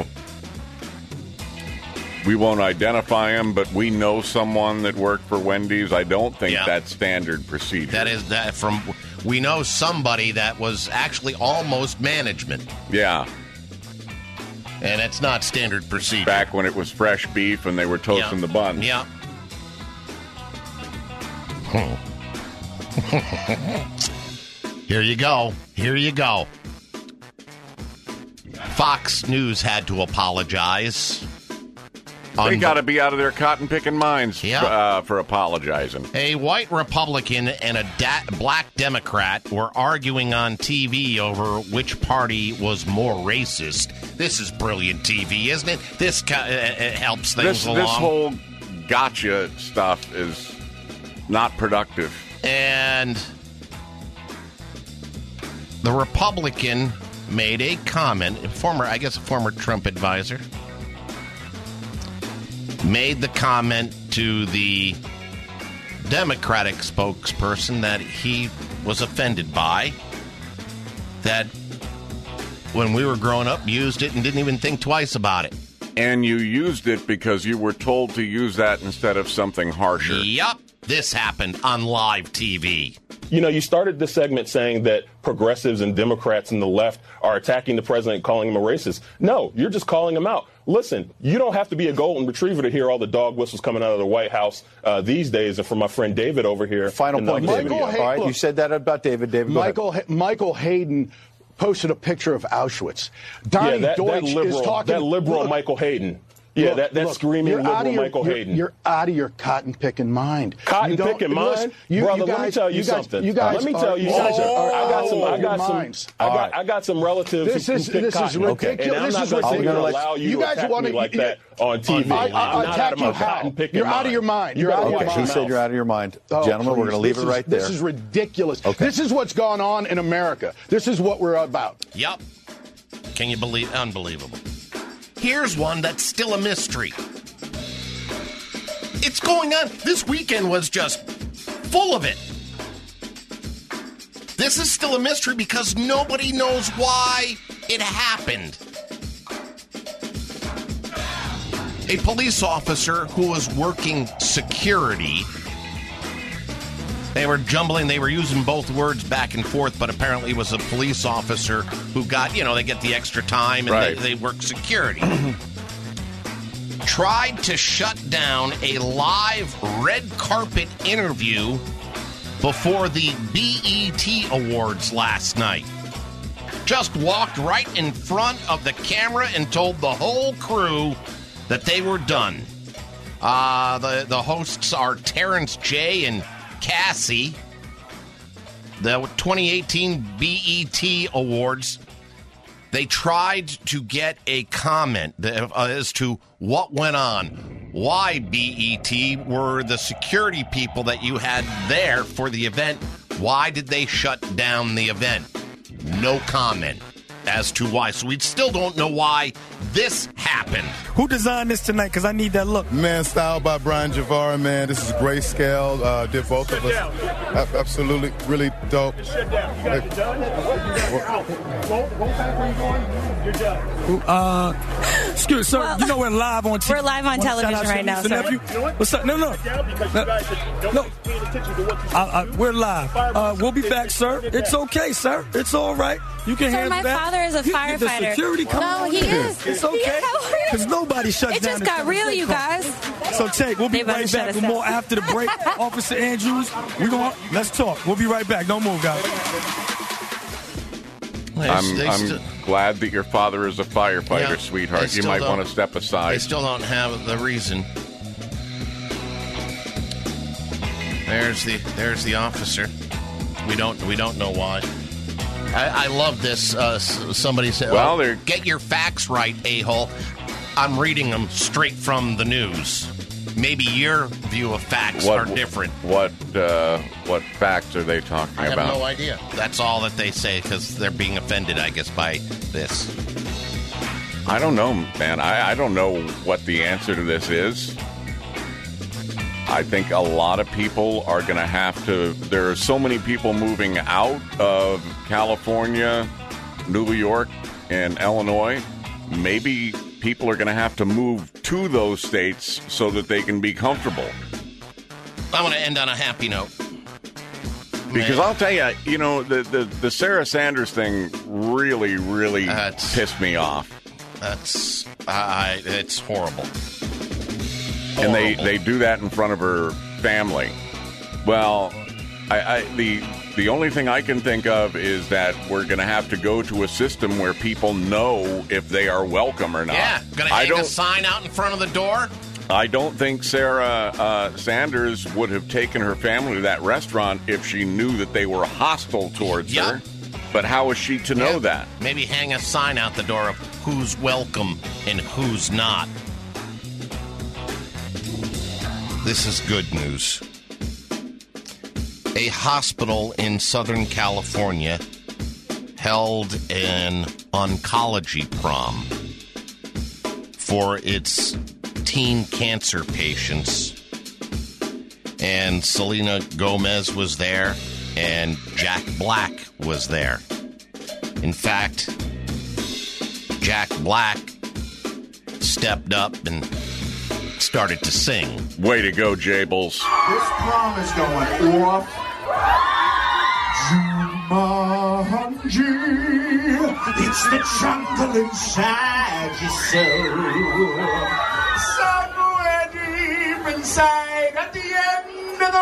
we won't identify him, but we know someone that worked for Wendy's. I don't think that's standard procedure. That is that from. We know somebody that was actually almost management. Yeah. And it's not standard procedure. Back when it was fresh beef and they were toasting the buns. Yeah. Here you go. Here you go. Fox News had to apologize. They got to be out of their cotton-picking minds for apologizing. A white Republican and a black Democrat were arguing on TV over which party was more racist. This is brilliant TV, isn't it? This it helps things along. This whole gotcha stuff is not productive. And the Republican made a comment, a former Trump advisor, made the comment to the Democratic spokesperson that he was offended by, that when we were growing up, used it and didn't even think twice about it. And you used it because you were told to use that instead of something harsher. Yep, this happened on live TV. You know, you started this segment saying that progressives and Democrats and the left are attacking the president, calling him a racist. No, you're just calling him out. Listen, you don't have to be a golden retriever to hear all the dog whistles coming out of the White House these days. And from my friend David over here. Final point, David. All right, you said that about David. Michael Hayden posted a picture of Auschwitz. Donnie Deutsch is talking. That liberal Michael Hayden. Yeah, that screaming liberal Michael Hayden. You're out of your cotton-picking mind. Cotton-picking mind? Brother, let me tell you something. I got some relatives who pick cotton. Ridiculous. And I'm not going to allow you to attack me like that on TV. I attack you how? You're out of your mind. You're out of your mind. He said you're out of your mind. Gentlemen, we're going to leave it right there. This is ridiculous. Okay. This is what's gone on in America. This is what we're about. Yep. Can you believe? Unbelievable. Here's one that's still a mystery. It's going on. This weekend was just full of it. This is still a mystery because nobody knows why it happened. A police officer who was working security. They were jumbling. They were using both words back and forth, but apparently it was a police officer who got, they get the extra time and they work security. Tried to shut down a live red carpet interview before the BET Awards last night. Just walked right in front of the camera and told the whole crew that they were done. The hosts are Terrence J. and Cassie. The 2018 BET Awards, they tried to get a comment as to what went on. Why BET were the security people that you had there for the event? Why did they shut down the event? No comment as to why. So we still don't know why this happened. Who designed this tonight? Because I need that look. Man, styled by Brian Javara, man. This is grayscale. Did both of us. Absolutely. Really dope. Shut down. You guys are done? Go back where you're going. You're done. Excuse me, sir. Well, we're live on TV. We're live on television right now, sir. What's up? No. We're live. We'll be back, sir. It's okay, sir. It's all right. You can handle that. My father is a firefighter. The security no, he is. It's okay. Because nobody shut down. It just got real, you guys. So, Tate, we'll be right back with more after the break. Officer Andrews, let's talk. We'll be right back. Don't move, guys. I'm glad that your father is a firefighter, sweetheart. You might want to step aside. They still don't have the reason. There's the officer. We don't know why. I love this. Somebody said, get your facts right, a-hole. I'm reading them straight from the news. Maybe your view of facts are different. What facts are they talking about? I have no idea. That's all that they say because they're being offended, I guess, by this. I don't know, man. I don't know what the answer to this is. I think a lot of people are going to have to... There are so many people moving out of California, New York, and Illinois. Maybe people are going to have to move to those states so that they can be comfortable. I want to end on a happy note. Because I'll tell you, the Sarah Sanders thing really, really pissed me off. It's horrible. And they do that in front of her family. Well, the only thing I can think of is that we're going to have to go to a system where people know if they are welcome or not. Yeah, going to hang a sign out in front of the door? I don't think Sarah Sanders would have taken her family to that restaurant if she knew that they were hostile towards her. But how is she to know that? Maybe hang a sign out the door of who's welcome and who's not. This is good news. A hospital in Southern California held an oncology prom for its teen cancer patients. And Selena Gomez was there, and Jack Black was there. In fact, Jack Black stepped up and started to sing. Way to go, Jables. This prom is going off. Jumanji, it's the jungle inside your soul. Somewhere deep inside, at the end of the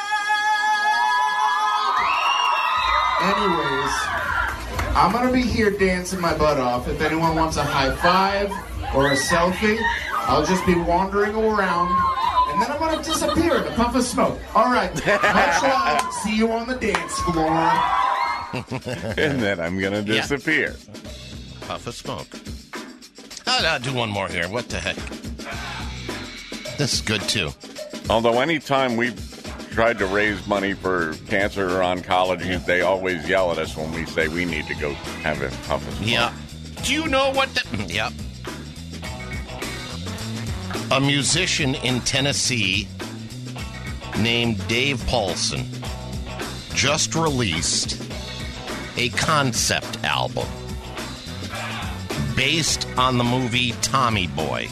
world. Anyways, I'm going to be here dancing my butt off. If anyone wants a high five or a selfie, I'll just be wandering around, and then I'm going to disappear in a puff of smoke. All right, much love. See you on the dance floor. And then I'm going to disappear. Puff of smoke. I'll do one more here. What the heck? This is good, too. Although anytime we've tried to raise money for cancer or oncology, they always yell at us when we say we need to go have a puff of smoke. Yeah. Do you know what the... Yep. A musician in Tennessee named Dave Paulson just released a concept album based on the movie Tommy Boy.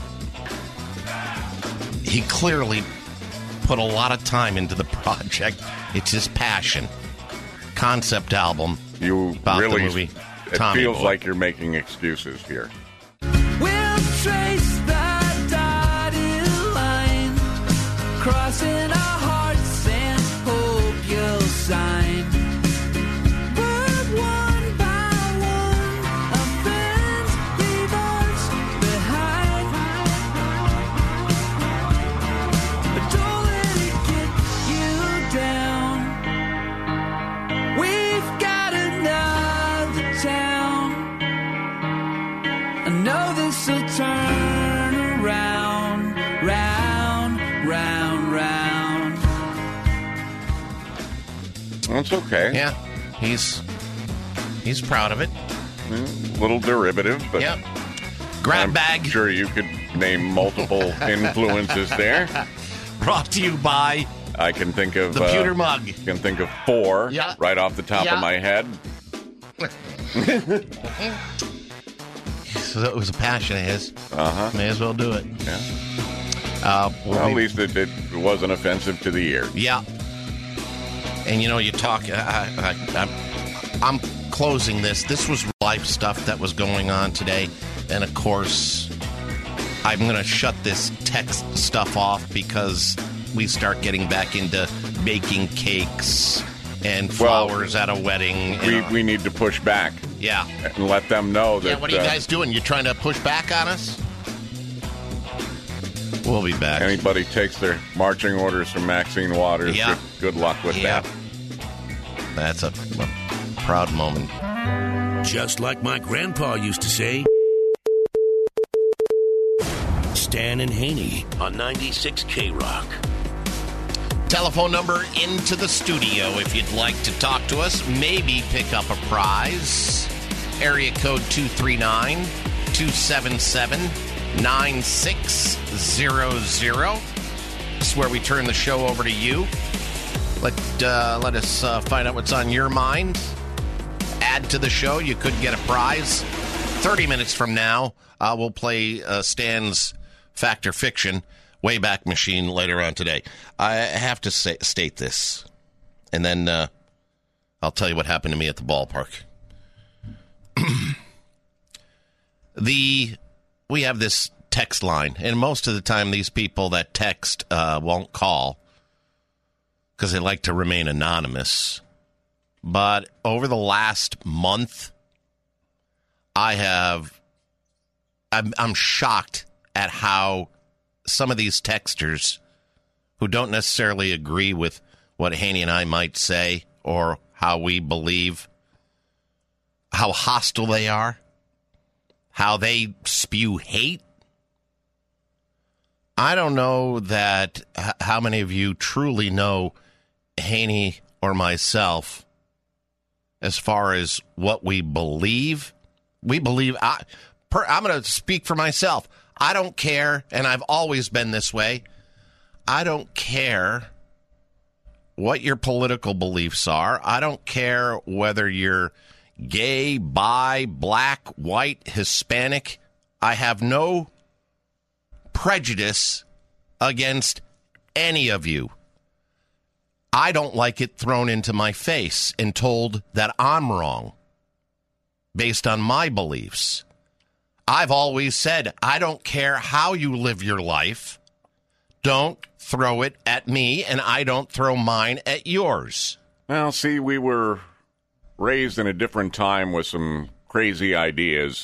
He clearly put a lot of time into the project. It's his passion. Concept album about really, the movie it Tommy feels Boy. like you're making excuses here. We'll trace the dotted line, crossing our hearts and hope you'll sign. But one by one, our friends leave us behind. But don't let it get you down. We've got another town. I know this'll turn around, round, round, round. That's okay. Yeah, he's proud of it. A little derivative, but Yep. Grab I'm bag. sure you could name multiple influences there. Brought to you by I can think of the pewter mug. Can think of 4 Yeah. right off the top Yeah. of my head. So it was a passion of his. May as well do it. Yeah. We'll Well, be- at least it wasn't offensive to the ear. Yeah. And you know, you talk. I'm closing this. This was life stuff that was going on today, and of course, I'm going to shut this text stuff off because we start getting back into baking cakes and flowers at a wedding. We need to push back. Yeah. And let them know that. Yeah. What are you guys doing? You trying to push back on us? We'll be back. Anybody takes their marching orders from Maxine Waters, Yeah. good luck with Yeah. that. That's a proud moment. Just like my grandpa used to say, Stan and Haney on 96 K-Rock. Telephone number into the studio if you'd like to talk to us. Maybe pick up a prize. Area code 239-277-9600. This is where we turn the show over to you. Let us find out what's on your mind. Add to the show. You could get a prize. 30 minutes from now, we'll play Stan's Fact or Fiction Wayback Machine later on today. I have to state this, and then I'll tell you what happened to me at the ballpark. We have this text line, and most of the time these people that text won't call because they like to remain anonymous. But over the last month, I'm shocked at how some of these texters who don't necessarily agree with what Haney and I might say or how we believe, how hostile they are, how they spew hate. I don't know that how many of you truly know Haney or myself as far as what we believe. We believe, I'm going to speak for myself. I don't care, and I've always been this way. I don't care what your political beliefs are. I don't care whether you're gay, bi, black, white, Hispanic. I have no prejudice against any of you. I don't like it thrown into my face and told that I'm wrong based on my beliefs. I've always said, I don't care how you live your life. Don't throw it at me, and I don't throw mine at yours. Well, see, we were raised in a different time with some crazy ideas.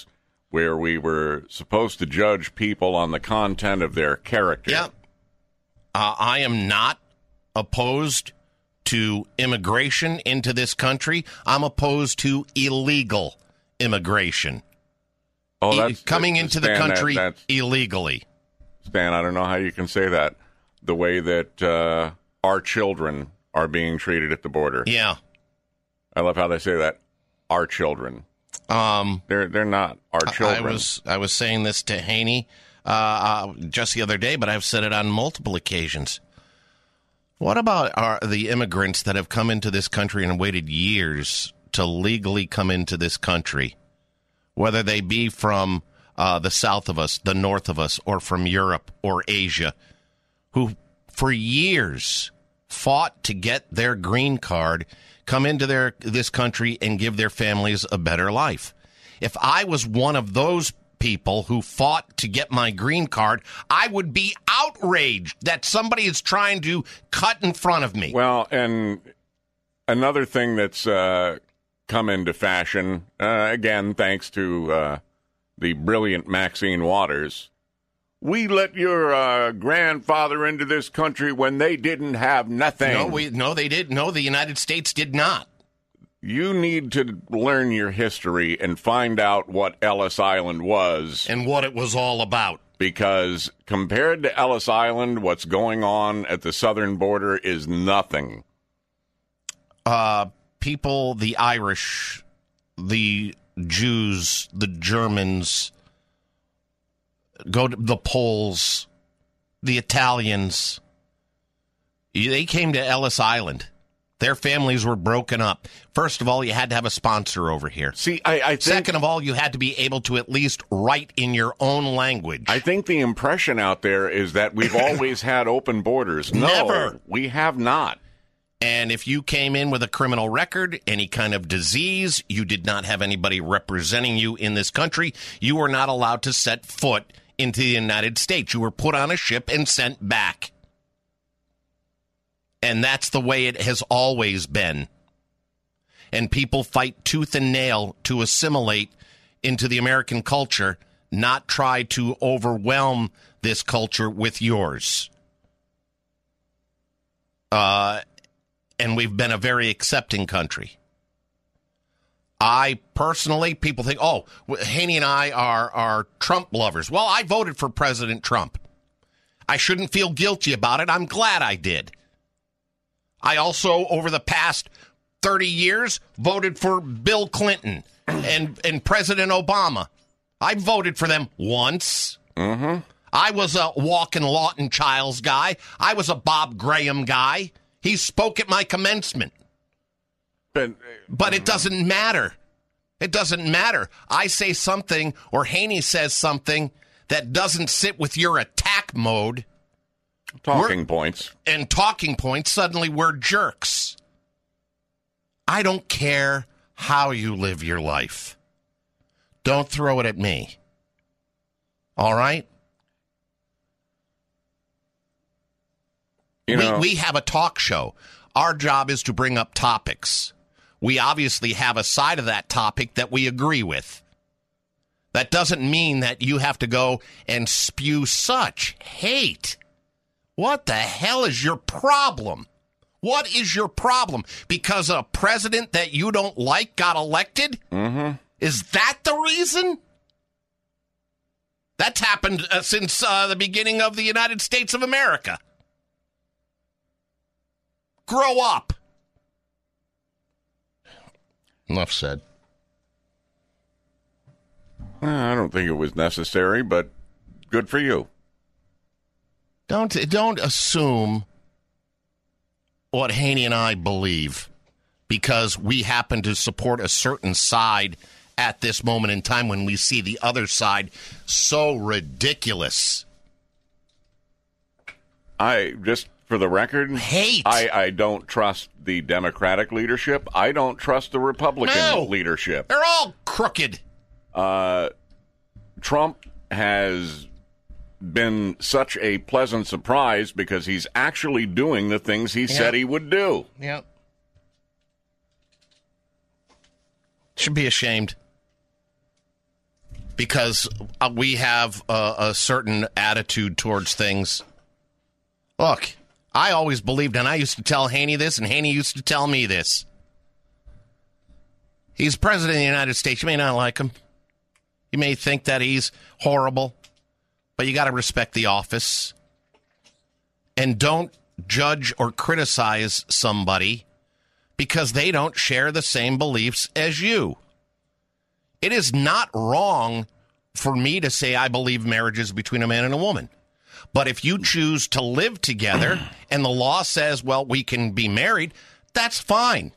where we were supposed to judge people on the content of their character. Yeah. I am not opposed to immigration into this country. I'm opposed to illegal immigration. Coming into the country illegally. Stan, I don't know how you can say that. The way that our children are being treated at the border. Yeah. I love how they say that. Our children. They're not our children. I was saying this to Haney just the other day, but I've said it on multiple occasions. What about the immigrants that have come into this country and waited years to legally come into this country, whether they be from the south of us, the north of us, or from Europe or Asia, who for years fought to get their green card, come into this country and give their families a better life? If I was one of those people who fought to get my green card, I would be outraged that somebody is trying to cut in front of me. Well, and another thing that's come into fashion, again, thanks to the brilliant Maxine Waters, we let your grandfather into this country when they didn't have nothing. No, they didn't. No, the United States did not. You need to learn your history and find out what Ellis Island was. And what it was all about. Because compared to Ellis Island, what's going on at the southern border is nothing. People, the Irish, the Jews, the Germans, go to the Poles, the Italians, they came to Ellis Island. Their families were broken up. First of all, you had to have a sponsor over here. See, I think... Second of all, you had to be able to at least write in your own language. I think the impression out there is that we've always had open borders. No, Never. We have not. And if you came in with a criminal record, any kind of disease, you did not have anybody representing you in this country, you were not allowed to set foot into the United States. You were put on a ship and sent back. And that's the way it has always been. And people fight tooth and nail to assimilate into the American culture, not try to overwhelm this culture with yours. And we've been a very accepting country. I personally, people think, oh, Haney and I are Trump lovers. Well, I voted for President Trump. I shouldn't feel guilty about it. I'm glad I did. I also, over the past 30 years, voted for Bill Clinton and President Obama. I voted for them once. Mm-hmm. I was a Walken Lawton Childs guy. I was a Bob Graham guy. He spoke at my commencement. But it doesn't matter. It doesn't matter. I say something or Haney says something that doesn't sit with your attack mode. Talking points. And talking points, suddenly we're jerks. I don't care how you live your life. Don't throw it at me. All right? We have a talk show. Our job is to bring up topics. We obviously have a side of that topic that we agree with. That doesn't mean that you have to go and spew such hate. What the hell is your problem? What is your problem? Because a president that you don't like got elected? Mm-hmm. Is that the reason? That's happened since the beginning of the United States of America. Grow up. Enough said. I don't think it was necessary, but good for you. Don't assume what Haney and I believe because we happen to support a certain side at this moment in time when we see the other side so ridiculous. For the record, hate. I don't trust the Democratic leadership. I don't trust the Republican leadership. They're all crooked. Trump has been such a pleasant surprise because he's actually doing the things he said he would do. Yep. Should be ashamed. because we have a certain attitude towards things. Look, I always believed, and I used to tell Haney this, and Haney used to tell me this. He's president of the United States. You may not like him. You may think that he's horrible, but you got to respect the office. And don't judge or criticize somebody because they don't share the same beliefs as you. It is not wrong for me to say I believe marriage is between a man and a woman. But if you choose to live together and the law says, well, we can be married, that's fine.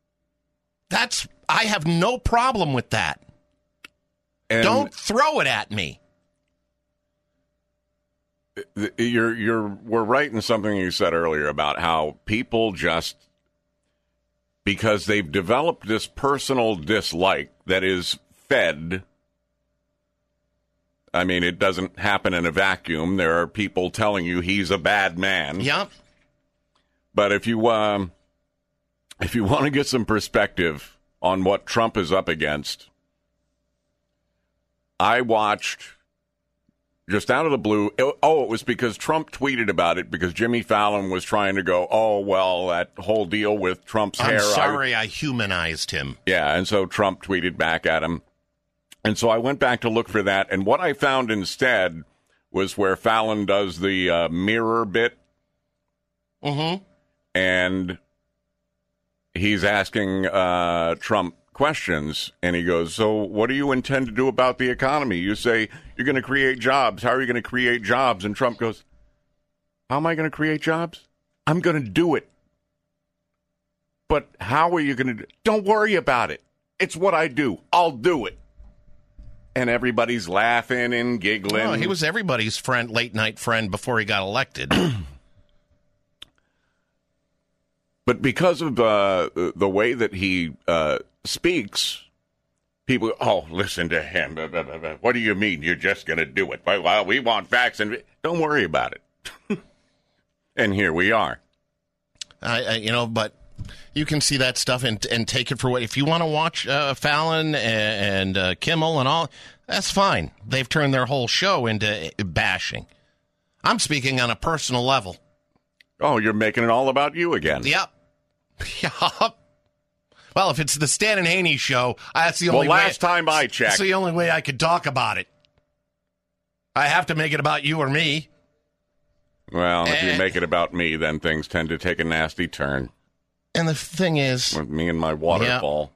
I have no problem with that. And don't throw it at me. We're right in something you said earlier about how people just, because they've developed this personal dislike that is fed. I mean, it doesn't happen in a vacuum. There are people telling you he's a bad man. Yep. But if you want to get some perspective on what Trump is up against, I watched, just out of the blue, it was because Trump tweeted about it, because Jimmy Fallon was trying to go, oh, well, that whole deal with Trump's hair. I'm sorry I humanized him. Yeah, and so Trump tweeted back at him. And so I went back to look for that, and what I found instead was where Fallon does the mirror bit. Mm-hmm. And he's asking Trump questions, and he goes, so what do you intend to do about the economy? You say you're going to create jobs. How are you going to create jobs? And Trump goes, how am I going to create jobs? I'm going to do it. But how are you going to do it? Don't worry about it. It's what I do. I'll do it. And everybody's laughing and giggling. Oh, he was everybody's friend, late night friend before he got elected. But because of the way that he speaks, people, listen to him. What do you mean you're just going to do it? Well, we want facts, and don't worry about it. And here we are. But you can see that stuff and take it for what. If you want to watch Fallon and Kimmel and all, that's fine. They've turned their whole show into bashing. I'm speaking on a personal level. Oh, you're making it all about you again. Yep. Yup. Well, if it's the Stan and Haney show, that's the only way. Well, last time I checked. That's the only way I could talk about it. I have to make it about you or me. Well, if you make it about me, then things tend to take a nasty turn. And the thing is, with me and my waterfall.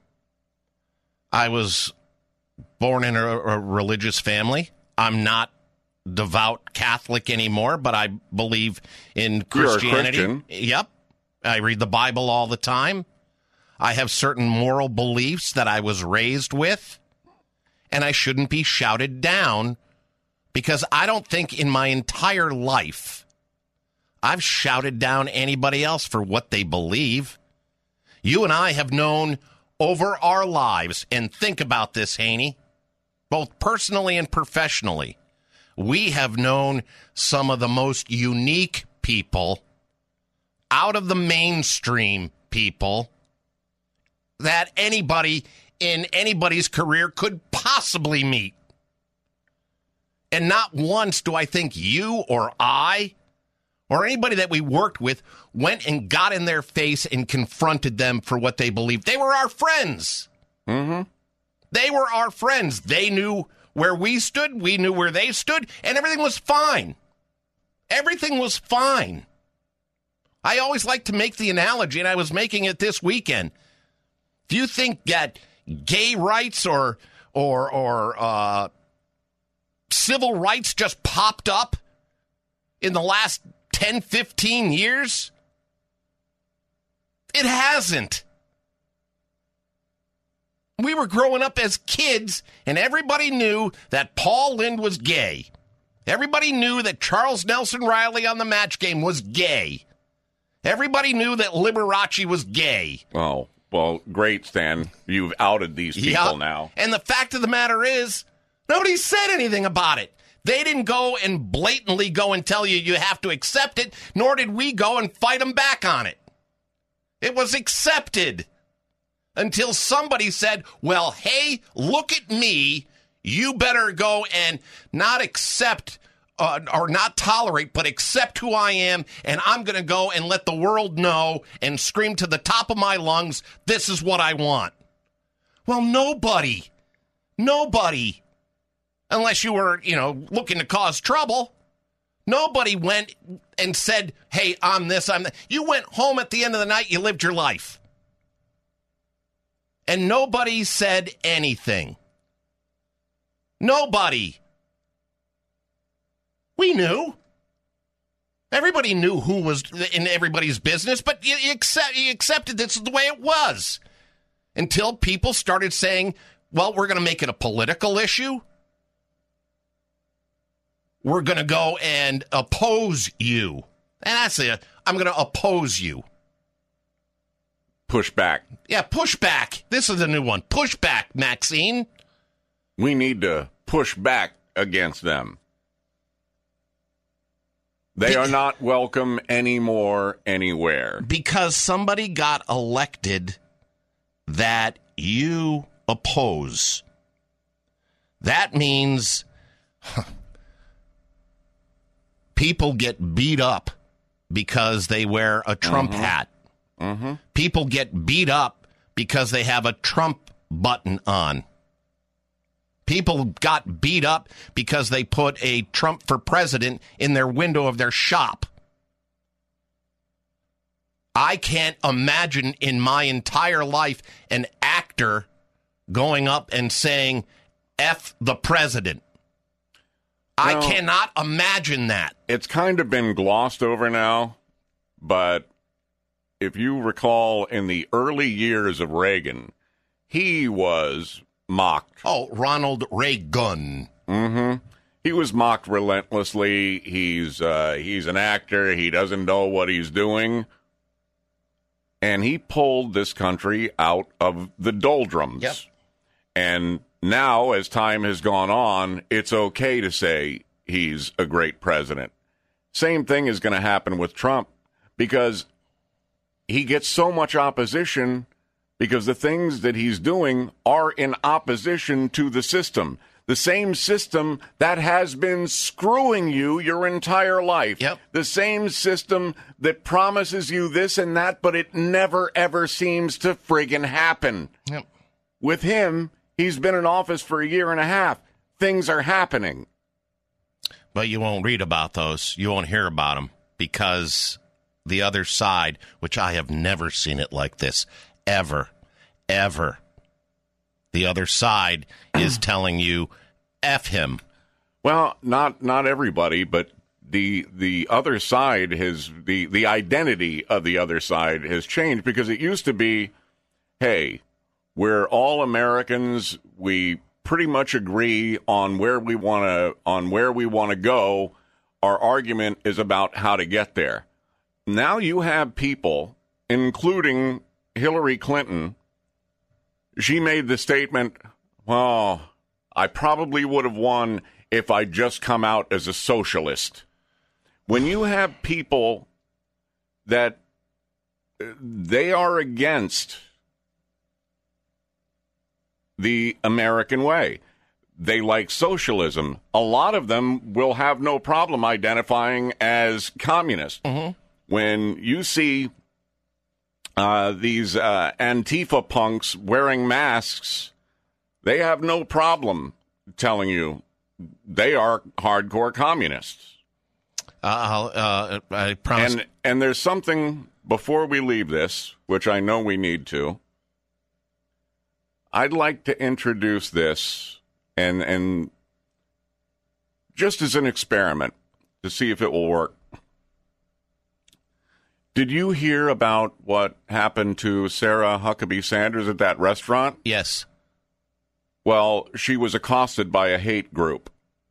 I was born in a religious family. I'm not devout Catholic anymore, but I believe in Christianity. You're a Christian. Yep. I read the Bible all the time. I have certain moral beliefs that I was raised with, and I shouldn't be shouted down because I don't think in my entire life I've shouted down anybody else for what they believe. You and I have known over our lives, and think about this, Haney, both personally and professionally, we have known some of the most unique people, out of the mainstream people, that anybody in anybody's career could possibly meet. And not once do I think you or I or anybody that we worked with went and got in their face and confronted them for what they believed. They were our friends. Mm-hmm. They were our friends. They knew where we stood. We knew where they stood. And everything was fine. Everything was fine. I always like to make the analogy, and I was making it this weekend. Do you think that gay rights or civil rights just popped up in the last 10, 15 years? It hasn't. We were growing up as kids, and everybody knew that Paul Lynde was gay. Everybody knew that Charles Nelson Riley on the Match Game was gay. Everybody knew that Liberace was gay. Oh, well, great, Stan. You've outed these people now. And the fact of the matter is, nobody said anything about it. They didn't go and blatantly go and tell you have to accept it, nor did we go and fight them back on it. It was accepted until somebody said, well, hey, look at me. You better go and not accept or not tolerate, but accept who I am, and I'm going to go and let the world know and scream to the top of my lungs, this is what I want. Well, nobody, unless you were, looking to cause trouble, nobody went and said, hey, I'm this, I'm that. You went home at the end of the night, you lived your life. And nobody said anything. Nobody. We knew. Everybody knew who was in everybody's business, but you accepted this is the way it was. Until people started saying, well, we're going to make it a political issue. We're going to go and oppose you. And that's it. I'm going to oppose you. Push back. Yeah, push back. This is the new one. Push back, Maxine. We need to push back against them. They are not welcome anymore, anywhere. Because somebody got elected that you oppose. That means people get beat up because they wear a Trump hat. Mm-hmm. People get beat up because they have a Trump button on. People got beat up because they put a Trump for president in their window of their shop. I can't imagine in my entire life an actor going up and saying, F the president. I cannot imagine that. It's kind of been glossed over now, but if you recall in the early years of Reagan, he was mocked. Oh, Ronald Reagan. Mm-hmm. He was mocked relentlessly. He's an actor. He doesn't know what he's doing. And he pulled this country out of the doldrums. Yep. And now, as time has gone on, it's okay to say he's a great president. Same thing is going to happen with Trump because he gets so much opposition because the things that he's doing are in opposition to the system. The same system that has been screwing you your entire life. Yep. The same system that promises you this and that, but it never, ever seems to friggin' happen. Yep. With him, he's been in office for a year and a half. Things are happening. But you won't read about those. You won't hear about them because the other side, which I have never seen it like this, ever. The other side is telling you, F him. Well, not everybody, but the other side has, the identity of the other side has changed because it used to be, hey, we're all Americans. We pretty much agree on where we want to go. Our argument is about how to get there. Now you have people, including Hillary Clinton. She made the statement, well, I probably would have won if I'd just come out as a socialist. When you have people that they are against the American way, they like socialism, a lot of them will have no problem identifying as communist. Mm-hmm. When you see these Antifa punks wearing masks, they have no problem telling you they are hardcore communists. I promise. And there's something, before we leave this, which I know we need to, I'd like to introduce this and just as an experiment to see if it will work. Did you hear about what happened to Sarah Huckabee Sanders at that restaurant? Yes. Well, she was accosted by a hate group.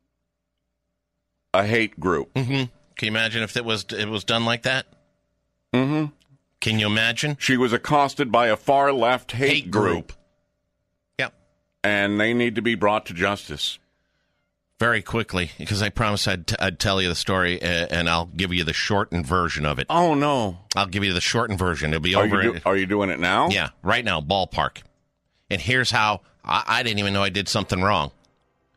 A hate group. Mm-hmm. Can you imagine if it was done like that? Mm-hmm. Can you imagine? She was accosted by a far-left hate group. Yep. And they need to be brought to justice. Very quickly, because I promised I'd tell you the story, and I'll give you the shortened version of it. Oh, no. I'll give you the shortened version. It'll be over. Are you doing it now? Yeah, right now, ballpark. And here's how I didn't even know I did something wrong.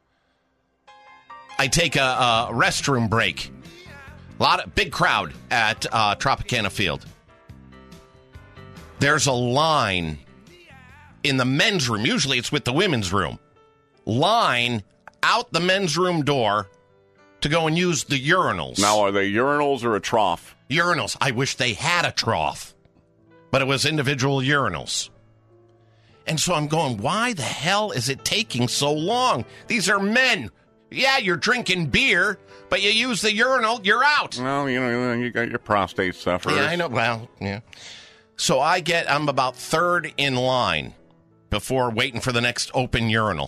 I take a restroom break. Big crowd at Tropicana Field. There's a line in the men's room. Usually it's with the women's room. Line out the men's room door to go and use the urinals. Now, are they urinals or a trough? Urinals. I wish they had a trough, but it was individual urinals. And so I'm going, why the hell is it taking so long? These are men. Yeah, you're drinking beer, but you use the urinal, you're out. Well, you got your prostate sufferers. Yeah, I know. Well, yeah. So I'm about third in line before waiting for the next open urinal.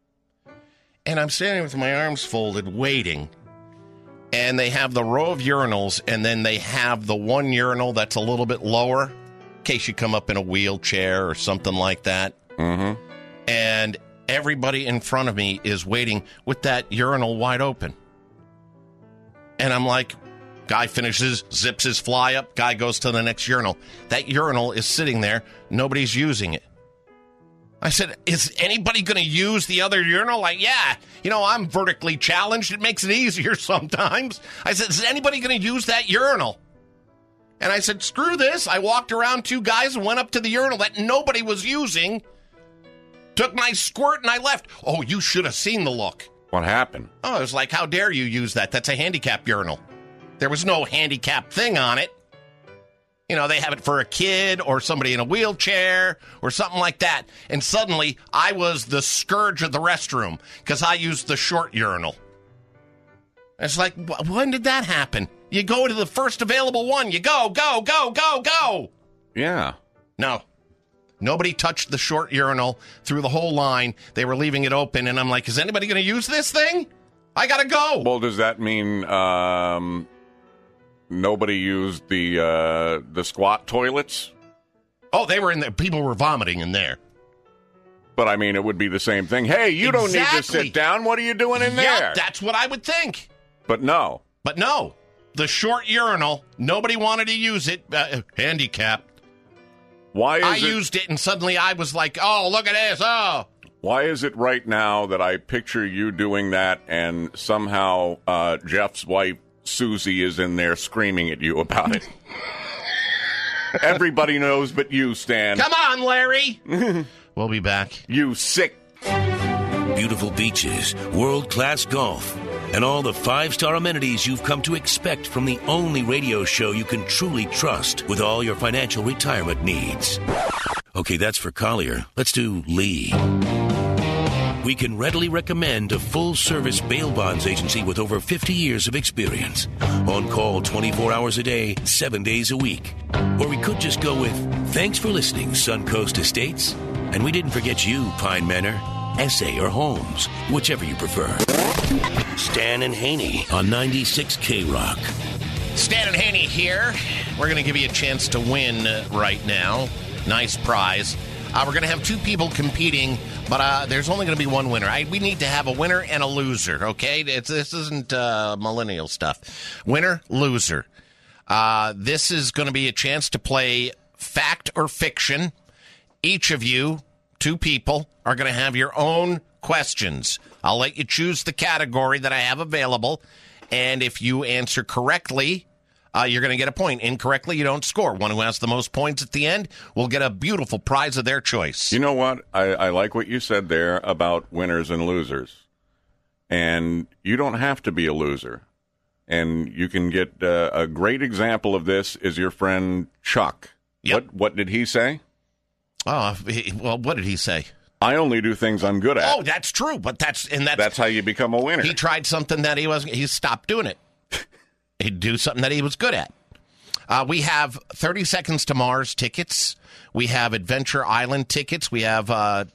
And I'm standing with my arms folded, waiting. And they have the row of urinals, and then they have the one urinal that's a little bit lower, in case you come up in a wheelchair or something like that. Mm-hmm. And everybody in front of me is waiting with that urinal wide open. And I'm like, guy finishes, zips his fly up, guy goes to the next urinal. That urinal is sitting there. Nobody's using it. I said, is anybody going to use the other urinal? Like, yeah, I'm vertically challenged. It makes it easier sometimes. I said, is anybody going to use that urinal? And I said, screw this. I walked around 2 guys and went up to the urinal that nobody was using, took my squirt, and I left. Oh, you should have seen the look. What happened? Oh, it was like, how dare you use that? That's a handicap urinal. There was no handicap thing on it. They have it for a kid or somebody in a wheelchair or something like that. And suddenly, I was the scourge of the restroom because I used the short urinal. It's like, when did that happen? You go to the first available one. You go. Yeah. No. Nobody touched the short urinal through the whole line. They were leaving it open. And I'm like, is anybody going to use this thing? I got to go. Well, does that mean nobody used the squat toilets? Oh, they were in there. People were vomiting in there. But, I mean, it would be the same thing. Hey, you don't need to sit down. What are you doing in there? Yep, that's what I would think. But no. The short urinal, nobody wanted to use it. Handicapped. Why is I used it, and suddenly I was like, oh, look at this. Oh. Why is it right now that I picture you doing that and somehow Jeff's wife, Susie, is in there screaming at you about it? Everybody knows but you, Stan. Come on, Larry. We'll be back. You sick. Beautiful beaches, world-class golf, and all the 5-star amenities you've come to expect from the only radio show you can truly trust with all your financial retirement needs. Okay, that's for Collier. Let's do Lee. We can readily recommend a full-service bail bonds agency with over 50 years of experience. On call 24 hours a day, 7 days a week. Or we could just go with, thanks for listening, Suncoast Estates. And we didn't forget you, Pine Manor, Essay, or Holmes, whichever you prefer. Stan and Haney on 96 K-Rock. Stan and Haney here. We're going to give you a chance to win right now. Nice prize. We're going to have 2 people competing, but there's only going to be one winner. We need to have a winner and a loser, okay? This isn't millennial stuff. Winner, loser. This is going to be a chance to play fact or fiction. Each of you, 2 people, are going to have your own questions. I'll let you choose the category that I have available, and if you answer correctly, you're going to get a point. Incorrectly, you don't score. One who has the most points at the end will get a beautiful prize of their choice. You know what? I like what you said there about winners and losers. And you don't have to be a loser. And you can get a great example of this is your friend Chuck. Yep. What did he say? Oh, well, what did he say? I only do things I'm good at. Oh, that's true, but that's how you become a winner. He tried something that he stopped doing it. He'd do something that he was good at. We have 30 Seconds to Mars tickets. We have Adventure Island tickets. We have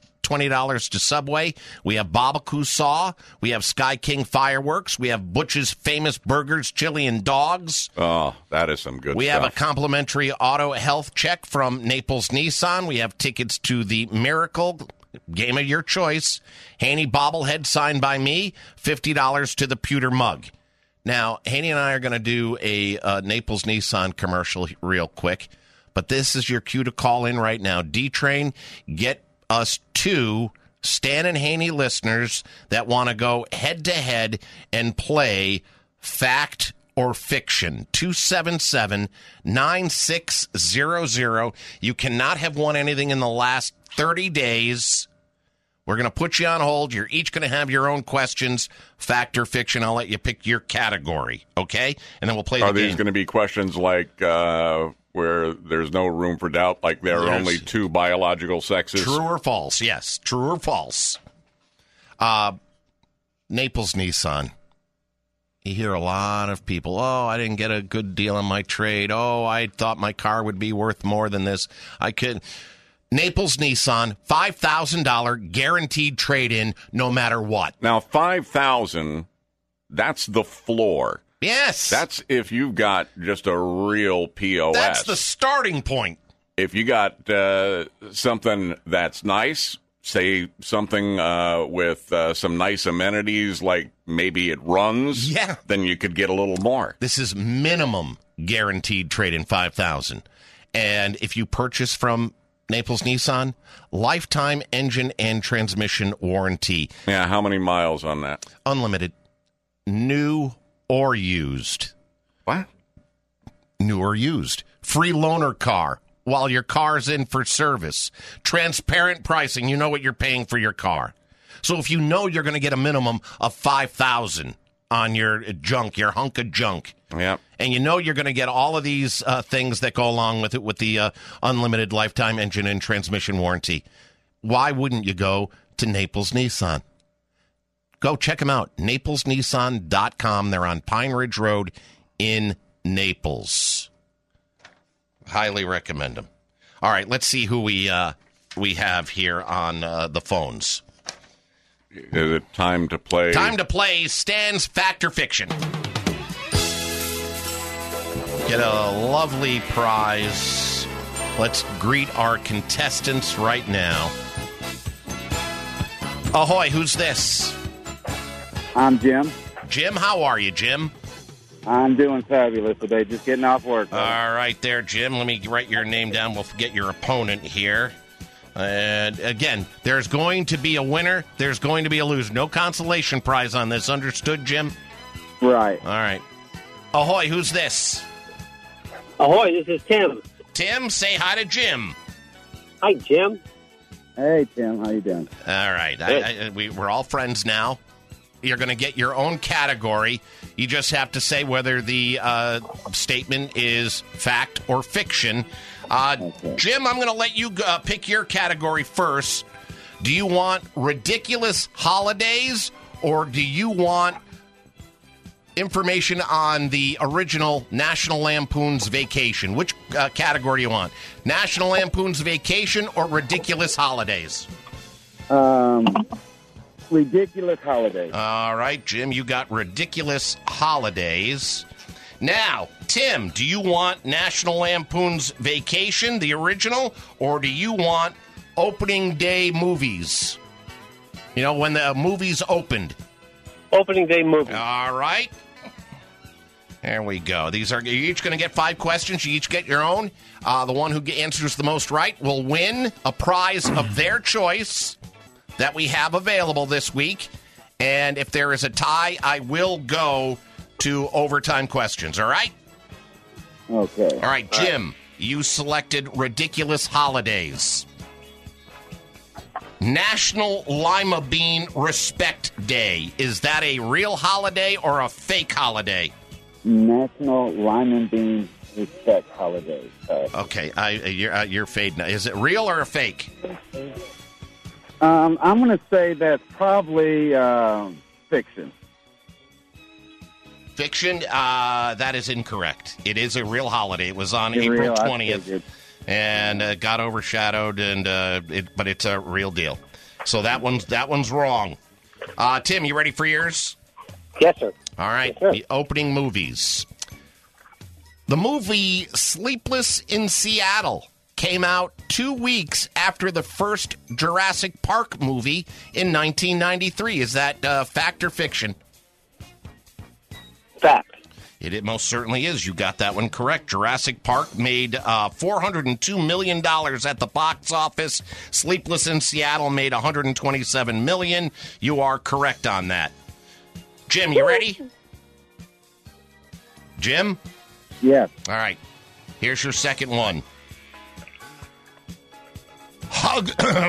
$20 to Subway. We have Barbecue Saw. We have Sky King Fireworks. We have Butch's Famous Burgers, Chili, and Dogs. Oh, that is some good stuff. We have a complimentary auto health check from Naples Nissan. We have tickets to the Miracle game of your choice. Haney bobblehead signed by me. $50 to the pewter mug. Now, Haney and I are going to do a Naples Nissan commercial real quick, but this is your cue to call in right now. D-Train, get us to Stan and Haney listeners that want to go head-to-head and play fact or fiction. 277-9600. You cannot have won anything in the last 30 days. We're going to put you on hold. You're each going to have your own questions, fact or fiction. I'll let you pick your category, okay? And then we'll play the game. Are these going to be questions like where there's no room for doubt, like there are only two biological sexes? True or false? Yes, true or false. Naples Nissan. You hear a lot of people, oh, I didn't get a good deal on my trade. Oh, I thought my car would be worth more than this. Naples Nissan, $5,000 guaranteed trade-in no matter what. Now, $5,000, that's the floor. Yes. That's if you've got just a real POS. That's the starting point. If you got something that's nice, say something with some nice amenities, like maybe it runs, then you could get a little more. This is minimum guaranteed trade-in, $5,000. And if you purchase from Naples Nissan, lifetime engine and transmission warranty. Yeah, how many miles on that? Unlimited. New or used. What? New or used. Free loaner car while your car's in for service. Transparent pricing. You know what you're paying for your car. So if you know you're going to get a minimum of $5,000 on your junk, your hunk of junk, and you know you're going to get all of these things that go along with it, with the unlimited lifetime engine and transmission warranty, why wouldn't you go to Naples Nissan? Go check them out, naplesnissan.com. They're on Pine Ridge Road in Naples. Highly recommend them. All right, let's see who we have here on the phones. Is it time to play? Time to play Stan's Fact or Fiction. Get a lovely prize. Let's greet our contestants right now. Ahoy, who's this? I'm Jim. Jim, how are you, Jim? I'm doing fabulous today, just getting off work. All right there, Jim. Let me write your name down. We'll get your opponent here. And again, there's going to be a winner. There's going to be a loser. No consolation prize on this. Understood, Jim? Right. All right. Ahoy, who's this? Ahoy, this is Tim. Tim, say hi to Jim. Hi, Jim. Hey, Tim. How you doing? All right. We're all friends now. You're going to get your own category. You just have to say whether the statement is fact or fiction. Okay. Jim, I'm going to let you pick your category first. Do you want ridiculous holidays, or do you want information on the original National Lampoon's Vacation? Which category do you want? National Lampoon's Vacation or ridiculous holidays? Ridiculous holidays. All right, Jim, you got ridiculous holidays. Now, Tim, do you want National Lampoon's Vacation, the original, or do you want opening day movies? You know, when the movies opened. Opening day movies. All right. There we go. You're each going to get 5 questions. You each get your own. The one who answers the most right will win a prize of their choice that we have available this week. And if there is a tie, I will go to overtime questions, all right? Okay. All right, Jim, you selected ridiculous holidays. National Lima Bean Respect Day. Is that a real holiday or a fake holiday? National Lima Bean Respect Holiday. Okay, you're fading. Is it real or a fake? I'm going to say that's probably fiction. Fiction? That is incorrect. It is a real holiday. It was on April 20th and got overshadowed, but it's a real deal. So that one's wrong. Tim, you ready for yours? Yes, sir. All right. Yes, sir. The opening movies. The movie Sleepless in Seattle came out 2 weeks after the first Jurassic Park movie in 1993. Is that fact or fiction? Fact. It most certainly is. You got that one correct. Jurassic Park made $402 million at the box office. Sleepless in Seattle made $127 million. You are correct on that. Jim, you ready? Jim? Yes. All right. Here's your second one. Hug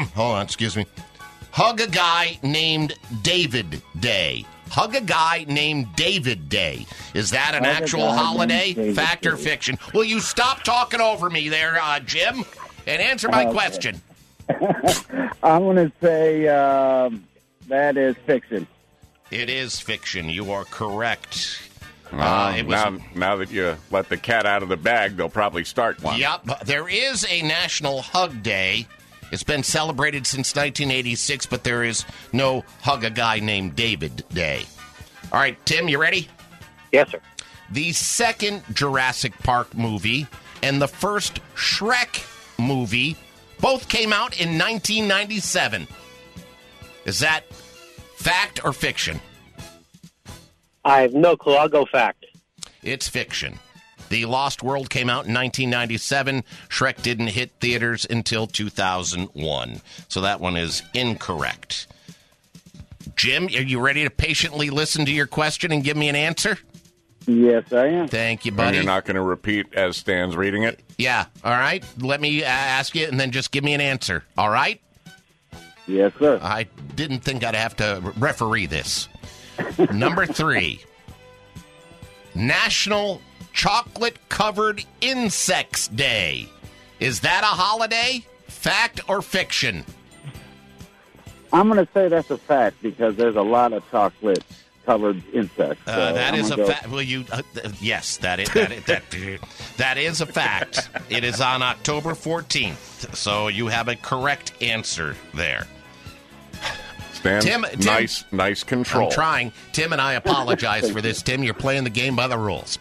a guy named David Day. Hug a guy named David Day. Is that an actual holiday? Fact or fiction? Will you stop talking over me there, Jim, and answer my question? I'm going to say that is fiction. It is fiction. You are correct. Now that you let the cat out of the bag, they'll probably start one. Yep. There is a National Hug Day. It's been celebrated since 1986, but there is no Hug a Guy Named David Day. All right, Tim, you ready? Yes, sir. The second Jurassic Park movie and the first Shrek movie both came out in 1997. Is that fact or fiction? I have no clue. I'll go fact. It's fiction. The Lost World came out in 1997. Shrek didn't hit theaters until 2001. So that one is incorrect. Jim, are you ready to patiently listen to your question and give me an answer? Yes, I am. Thank you, buddy. And you're not going to repeat as Stan's reading it? Yeah, all right. Let me ask you, and then just give me an answer, all right? Yes, sir. I didn't think I'd have to referee this. Number 3, National Chocolate-Covered Insects Day. Is that a holiday? Fact or fiction? I'm going to say that's a fact because there's a lot of chocolate-covered insects. That is a fact. Well, yes, that is a fact. It is on October 14th, so you have a correct answer there. Stan, Tim, nice control. I'm trying. Tim, and I apologize for this. Tim, you're playing the game by the rules.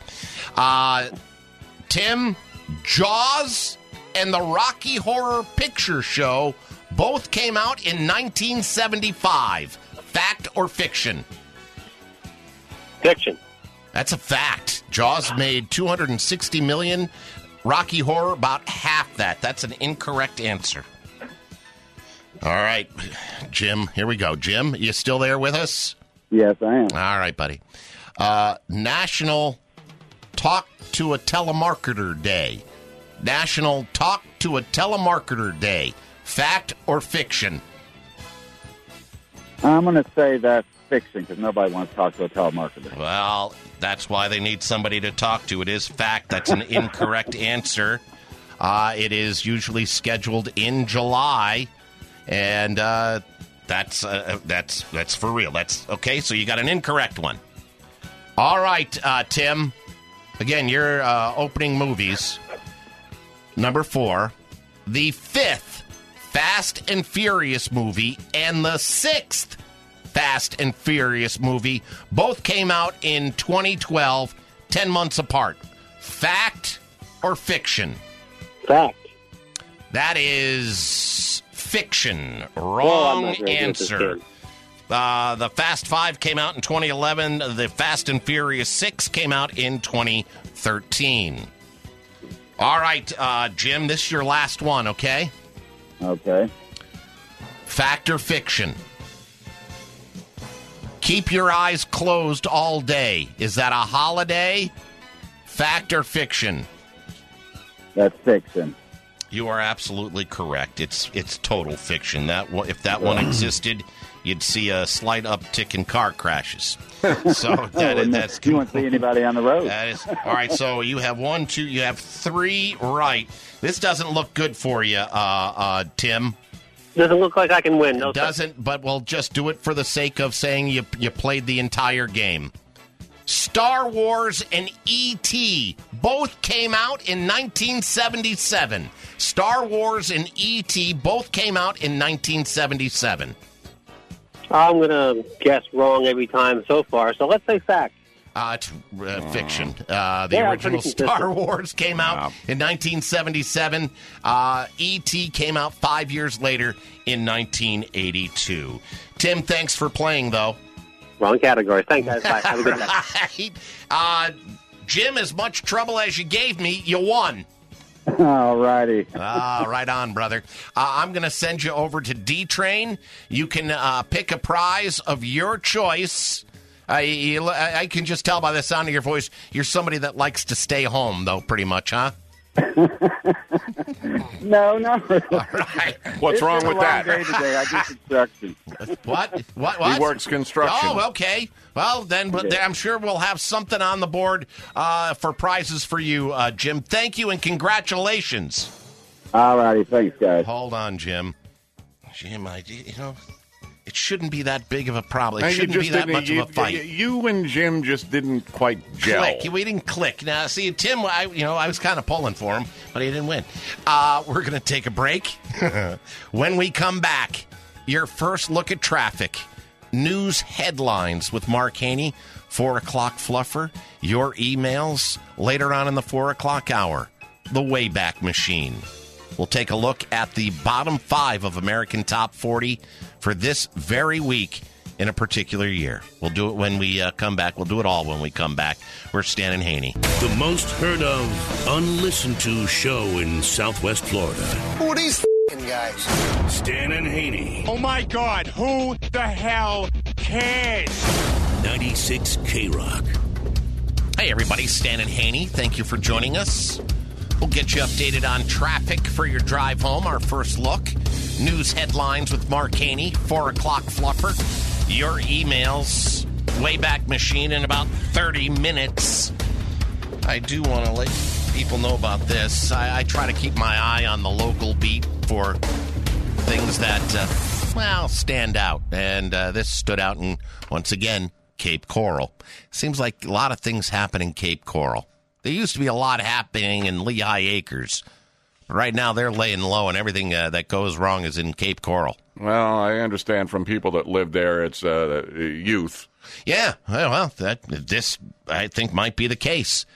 Tim, Jaws and the Rocky Horror Picture Show both came out in 1975. Fact or fiction? Fiction. That's a fact. Jaws made $260 million. Rocky Horror, about half that. That's an incorrect answer. All right, Jim, here we go. Jim, you still there with us? Yes, I am. All right, buddy. National Talk to a Telemarketer Day. National Talk to a Telemarketer Day. Fact or fiction? I'm going to say that's fiction because nobody wants to talk to a telemarketer. Well, that's why they need somebody to talk to. It is fact. That's an incorrect answer. It is usually scheduled in July. And that's for real. That's okay. So you got an incorrect one. All right, Tim. Again, your opening movies. Number 4, the 5th Fast and Furious movie and the 6th Fast and Furious movie both came out in 2012, 10 months apart. Fact or fiction? Fact. That is fiction. Wrong answer. The Fast 5 came out in 2011. The Fast and Furious 6 came out in 2013. All right, Jim, this is your last one, okay? Okay. Fact or fiction? Keep your eyes closed all day. Is that a holiday? Fact or fiction? That's fiction. You are absolutely correct. It's total fiction. If that one existed, you'd see a slight uptick in car crashes. So that's you won't see anybody on the road. That is all right. So you have 1, 2, you have 3 right. This doesn't look good for you, Tim. Doesn't look like I can win. No, doesn't. But we'll just do it for the sake of saying you played the entire game. Star Wars and E.T. both came out in 1977. Star Wars and E.T. both came out in 1977. I'm going to guess wrong every time so far, so let's say fact. It's fiction. The original Star Wars came out in 1977. E.T. came out 5 years later in 1982. Tim, thanks for playing, though. Wrong category. Thanks, guys. Bye. Have a good night. Jim, as much trouble as you gave me, you won. All righty. Right on, brother. I'm going to send you over to D-Train. You can pick a prize of your choice. I can just tell by the sound of your voice, you're somebody that likes to stay home, though, pretty much, huh? No, not really. All right. What's wrong with that? Day today. I do construction. What? He works construction. Oh, okay. Well, then I'm sure we'll have something on the board for prizes for you, Jim. Thank you and congratulations. All righty. Thanks, guys. Hold on, Jim. Jim, it shouldn't be that big of a problem. It shouldn't be that much of a fight. You and Jim just didn't quite gel. Click. We didn't click. Now, see, Tim, I was kind of pulling for him, but he didn't win. We're going to take a break. When we come back, your first look at traffic. News headlines with Mark Haney. 4 o'clock fluffer. Your emails later on in the 4 o'clock hour. The Wayback Machine. We'll take a look at the bottom 5 of American Top 40 for this very week in a particular year. We'll do it when we come back. We'll do it all when we come back. We're Stan and Haney. The most heard of, unlistened to show in Southwest Florida. Who are these guys? Stan and Haney. Oh, my God. Who the hell cares? 96 K-Rock. Hey, everybody. Stan and Haney. Thank you for joining us. We'll get you updated on traffic for your drive home. Our first look. News headlines with Mark Haney. 4 o'clock fluffer. Your emails. Wayback Machine in about 30 minutes. I do want to let people know about this. I try to keep my eye on the local beat for things that, stand out. And this stood out in, once again, Cape Coral. Seems like a lot of things happen in Cape Coral. There used to be a lot happening in Lehigh Acres. But right now, they're laying low, and everything that goes wrong is in Cape Coral. Well, I understand from people that live there, it's youth. Yeah, well, this, I think, might be the case.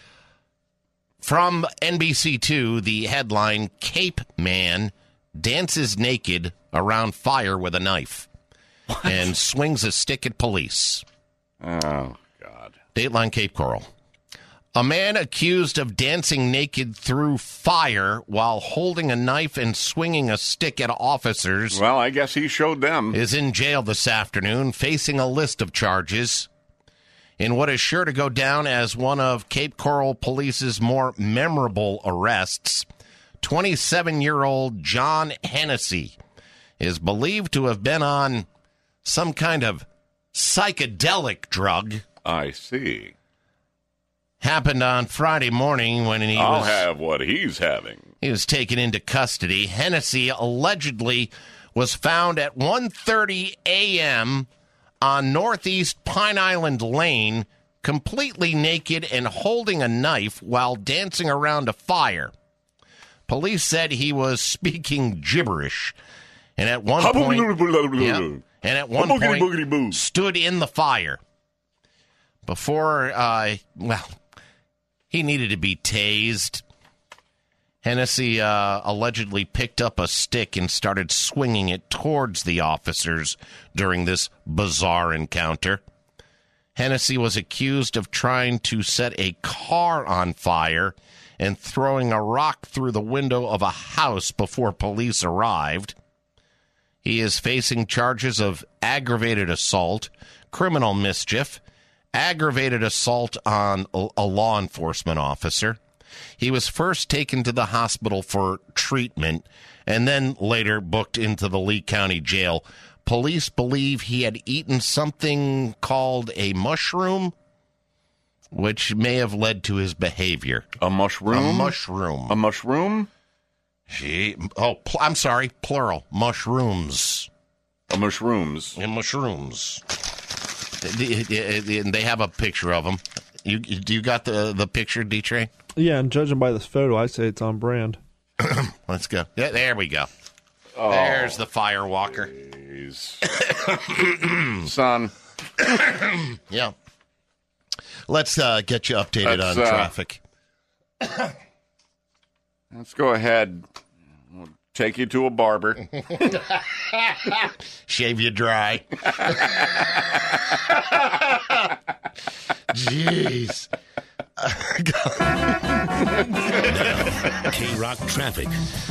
From NBC2, the headline, Cape Man dances naked around fire with a knife and swings a stick at police. Oh, God. Dateline Cape Coral. A man accused of dancing naked through fire while holding a knife and swinging a stick at officers. Well, I guess he showed them. Is in jail this afternoon, facing a list of charges. In what is sure to go down as one of Cape Coral Police's more memorable arrests, 27-year-old John Hennessy is believed to have been on some kind of psychedelic drug. I see. Happened on Friday morning when I'll have what he's having. He was taken into custody. Hennessy allegedly was found at 1:30 a.m. on Northeast Pine Island Lane, completely naked and holding a knife while dancing around a fire. Police said he was speaking gibberish, and at one point, stood in the fire. Before, he needed to be tased. Hennessy allegedly picked up a stick and started swinging it towards the officers during this bizarre encounter. Hennessy was accused of trying to set a car on fire and throwing a rock through the window of a house before police arrived. He is facing charges of aggravated assault, criminal mischief, aggravated assault on a law enforcement officer. He was first taken to the hospital for treatment and then later booked into the Lee County Jail. Police believe he had eaten something called a mushroom, which may have led to his behavior. A mushroom? A mushroom. A mushroom? I'm sorry, plural. Mushrooms. Mushrooms. And mushrooms. They have a picture of them. You got the picture, D-Train? Yeah, and judging by this photo, I say it's on brand. Let's go. Yeah, there we go. Oh, there's the firewalker. Son. Yeah. Let's get you updated on traffic. Let's go ahead. We'll take you to a barber. Shave you dry. Jeez. K-Rock traffic.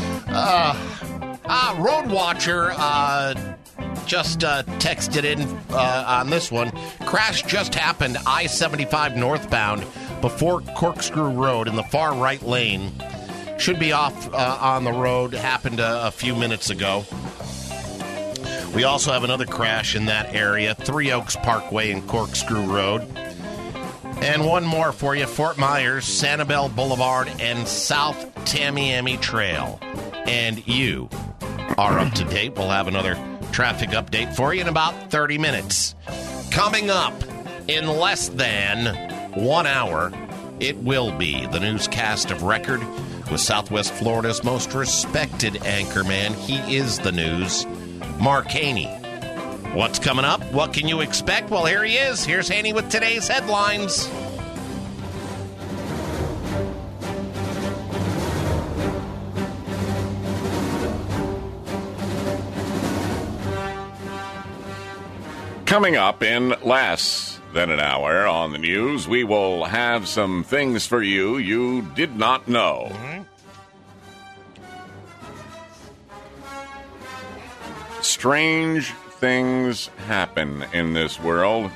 Road Watcher just texted in on this one. Crash just happened I-75 northbound before Corkscrew Road in the far right lane. Should be off on the road. Happened a few minutes ago. We also have another crash in that area, Three Oaks Parkway and Corkscrew Road. And one more for you, Fort Myers, Sanibel Boulevard, and South Tamiami Trail. And you are up to date. We'll have another traffic update for you in about 30 minutes. Coming up in less than 1 hour, it will be the newscast of record with Southwest Florida's most respected anchorman. He is the news, Mark Haney. What's coming up? What can you expect? Well, here he is. Here's Haney with today's headlines. Coming up in less than an hour on the news, we will have some things for you did not know. Strange things happen in this world.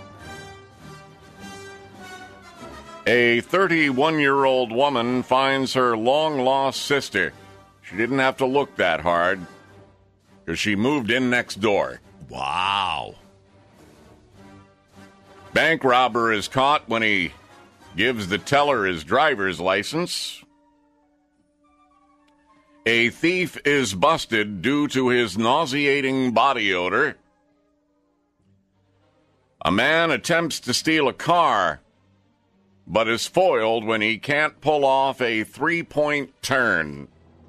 A 31-year-old woman finds her long-lost sister. She didn't have to look that hard because she moved in next door. Wow. Bank robber is caught when he gives the teller his driver's license. A thief is busted due to his nauseating body odor. A man attempts to steal a car, but is foiled when he can't pull off a three-point turn.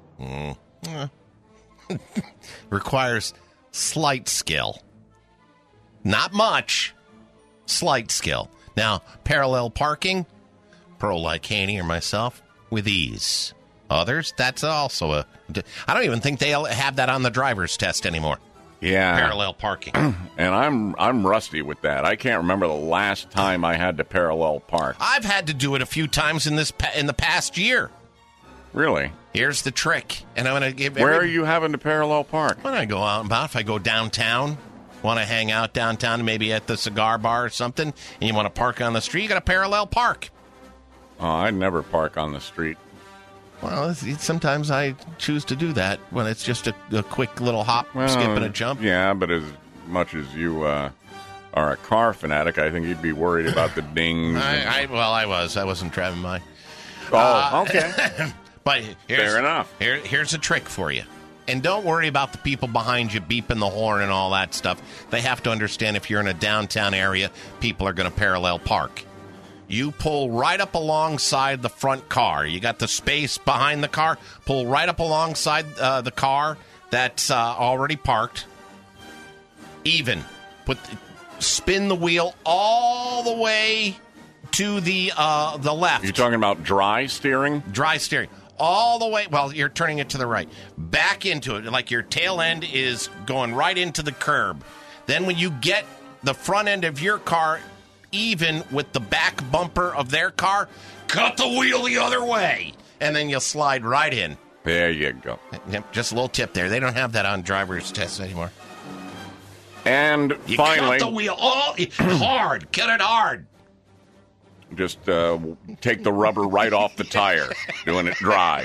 Requires slight skill. Not much. Slight skill. Now, parallel parking, pro like Haney or myself, with ease. Others, that's also I don't even think they have that on the driver's test anymore. Yeah. Parallel parking. And I'm rusty with that. I can't remember the last time I had to parallel park. I've had to do it a few times in the past year. Really? Here's the trick. And I'm going to give Where are you having to parallel park? When I go out and about, if I go downtown, want to hang out downtown, maybe at the cigar bar or something, and you want to park on the street, you got to parallel park. Oh, I never park on the street. Well, sometimes I choose to do that when it's just a quick little hop, skip, and a jump. Yeah, but as much as you are a car fanatic, I think you'd be worried about the dings. I wasn't driving mine. Oh, okay. But fair enough. Here's a trick for you. And don't worry about the people behind you beeping the horn and all that stuff. They have to understand if you're in a downtown area, people are going to parallel park. You pull right up alongside the front car. You got the space behind the car. Pull right up alongside the car that's already parked. Even. Spin the wheel all the way to the left. You're talking about dry steering? Dry steering. All the way, well, you're turning it to the right. Back into it, like your tail end is going right into the curb. Then when you get the front end of your car even with the back bumper of their car, cut the wheel the other way. And then you'll slide right in. There you go. Yep, just a little tip there. They don't have that on driver's tests anymore. And you finally... cut the wheel hard. Cut it hard. Just take the rubber right off the tire, doing it dry.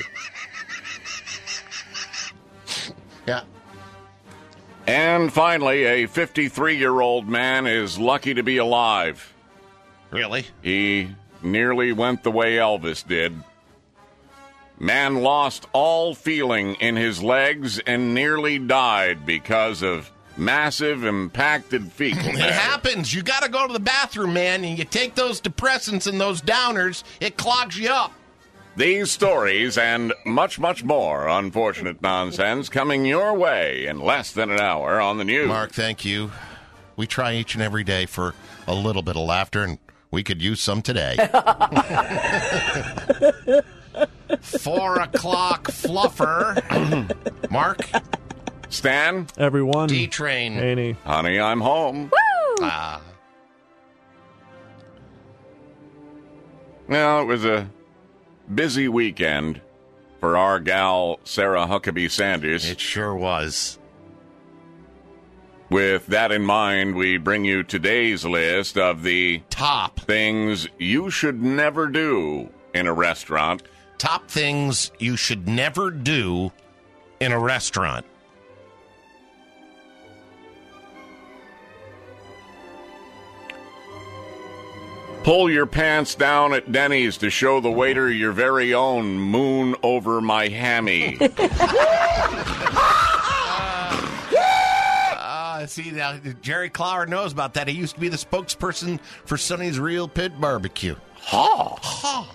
Yeah. And finally, a 53-year-old man is lucky to be alive. Really? He nearly went the way Elvis did. Man lost all feeling in his legs and nearly died because of massive impacted fecal matter. It happens. You got to go to the bathroom, man, and you take those depressants and those downers, it clogs you up. These stories and much, much more unfortunate nonsense coming your way in less than an hour on the news. Mark, thank you. We try each and every day for a little bit of laughter, and we could use some today. 4 o'clock fluffer. Mark? Stan? Everyone. D-Train. Haney. Honey, I'm home. Woo! Well, it was a busy weekend for our gal, Sarah Huckabee Sanders. It sure was. With that in mind, we bring you today's list of the top things you should never do in a restaurant. Top things you should never do in a restaurant. Pull your pants down at Denny's to show the waiter your very own moon over my hammy. See, now Jerry Clower knows about that. He used to be the spokesperson for Sonny's Real Pit Barbecue. Ha!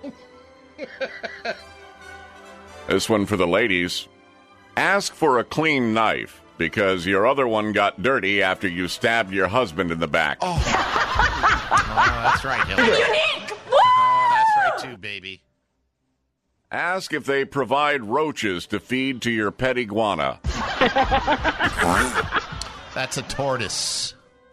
This one for the ladies. Ask for a clean knife because your other one got dirty after you stabbed your husband in the back. Oh, that's right, Hillary. Unique! Oh, that's right, too, baby. Ask if they provide roaches to feed to your pet iguana. That's a tortoise.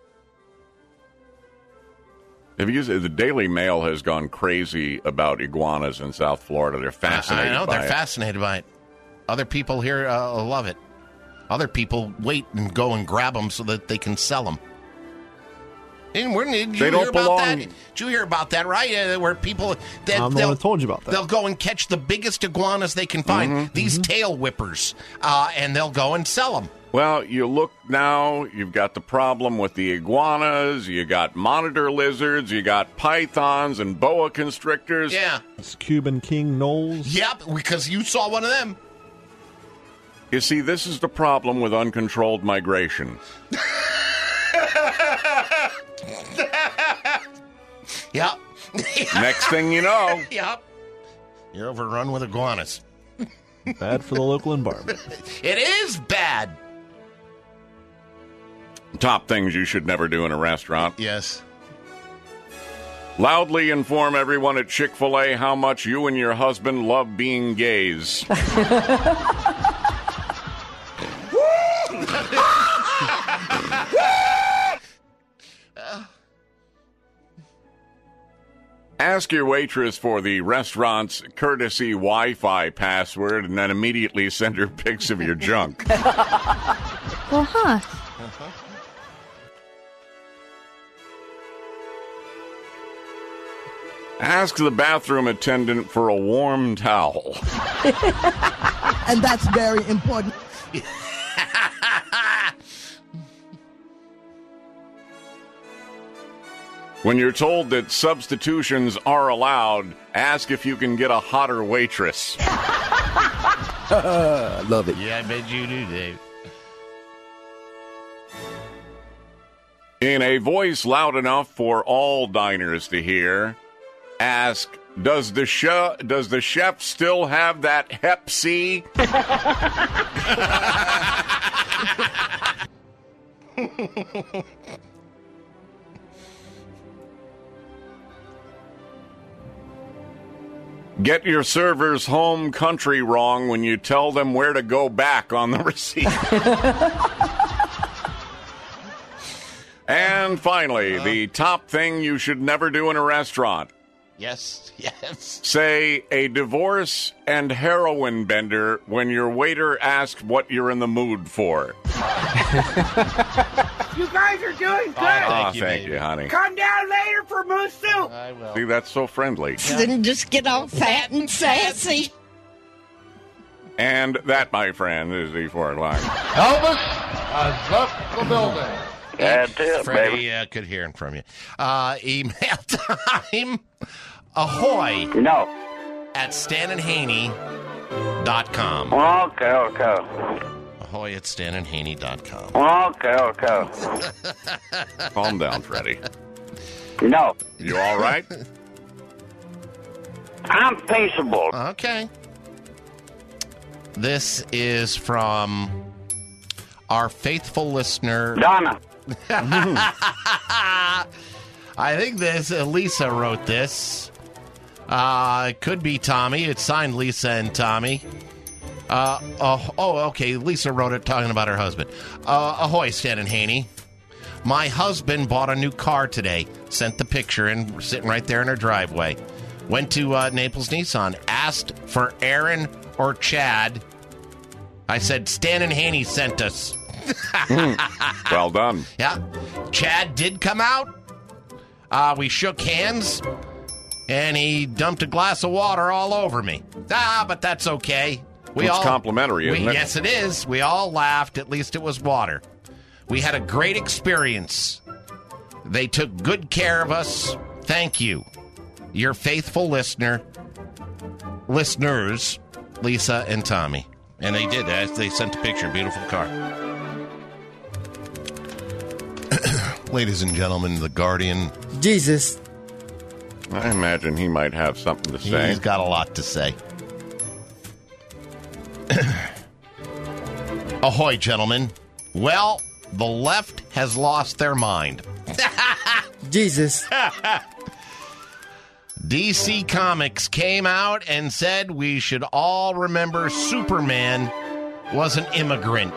The Daily Mail has gone crazy about iguanas in South Florida. They're fascinated I know, by they're fascinated by it. Other people here love it. Other people wait and go and grab them so that they can sell them. Did you hear about that? Did you hear about that, right? Where people... I'm the one that told you about that. They'll go and catch the biggest iguanas they can find, these tail whippers, and they'll go and sell them. Well, you look now, you've got the problem with the iguanas, you got monitor lizards, you got pythons and boa constrictors. Yeah. It's Cuban King Knowles. Yep, because you saw one of them. You see, this is the problem with uncontrolled migration. Yep. Next thing you know. Yep. You're overrun with iguanas. Bad for the local environment. It is bad. Top things you should never do in a restaurant. Yes. Loudly inform everyone at Chick-fil-A how much you and your husband love being gays. Ask your waitress for the restaurant's courtesy Wi-Fi password and then immediately send her pics of your junk. Uh-huh. Ask the bathroom attendant for a warm towel. And that's very important. When you're told that substitutions are allowed, ask if you can get a hotter waitress. I love it. Yeah, I bet you do, Dave. In a voice loud enough for all diners to hear, ask, does the chef still have that Hep C? Get your server's home country wrong when you tell them where to go back on the receipt. And finally, the top thing you should never do in a restaurant. Yes. Say a divorce and heroin bender when your waiter asks what you're in the mood for. You guys are doing good. Thank you, honey. Come down later for moose soup. I will. See, that's so friendly. Then just get all fat and sassy. And that, my friend, is the 4 o'clock. Elvis has left the building. That's it, Freddie, good hearing from you. Email time. Ahoy. No. At StanandHaney.com. Okay. Ahoy at StanandHaney.com. Okay. Calm down, Freddie. No. You all right? I'm peaceable. Okay. This is from our faithful listener, Donna. I think Lisa wrote this. It could be Tommy. It's signed Lisa and Tommy. Okay. Lisa wrote it talking about her husband. Ahoy, Stan and Haney. My husband bought a new car today. Sent the picture in, sitting right there in her driveway. Went to Naples Nissan, asked for Aaron or Chad. I said, Stan and Haney sent us. Well done. Yeah. Chad did come out. We shook hands, and he dumped a glass of water all over me. But that's okay. It's complimentary, isn't it? Yes, it is. We all laughed. At least it was water. We had a great experience. They took good care of us. Thank you. Your faithful listeners, Lisa and Tommy. And they did. They sent a picture. Beautiful car. Ladies and gentlemen, the Guardian. Jesus. I imagine he might have something to say. He's got a lot to say. Ahoy, gentlemen. Well, the left has lost their mind. Jesus. DC Comics came out and said we should all remember Superman was an immigrant.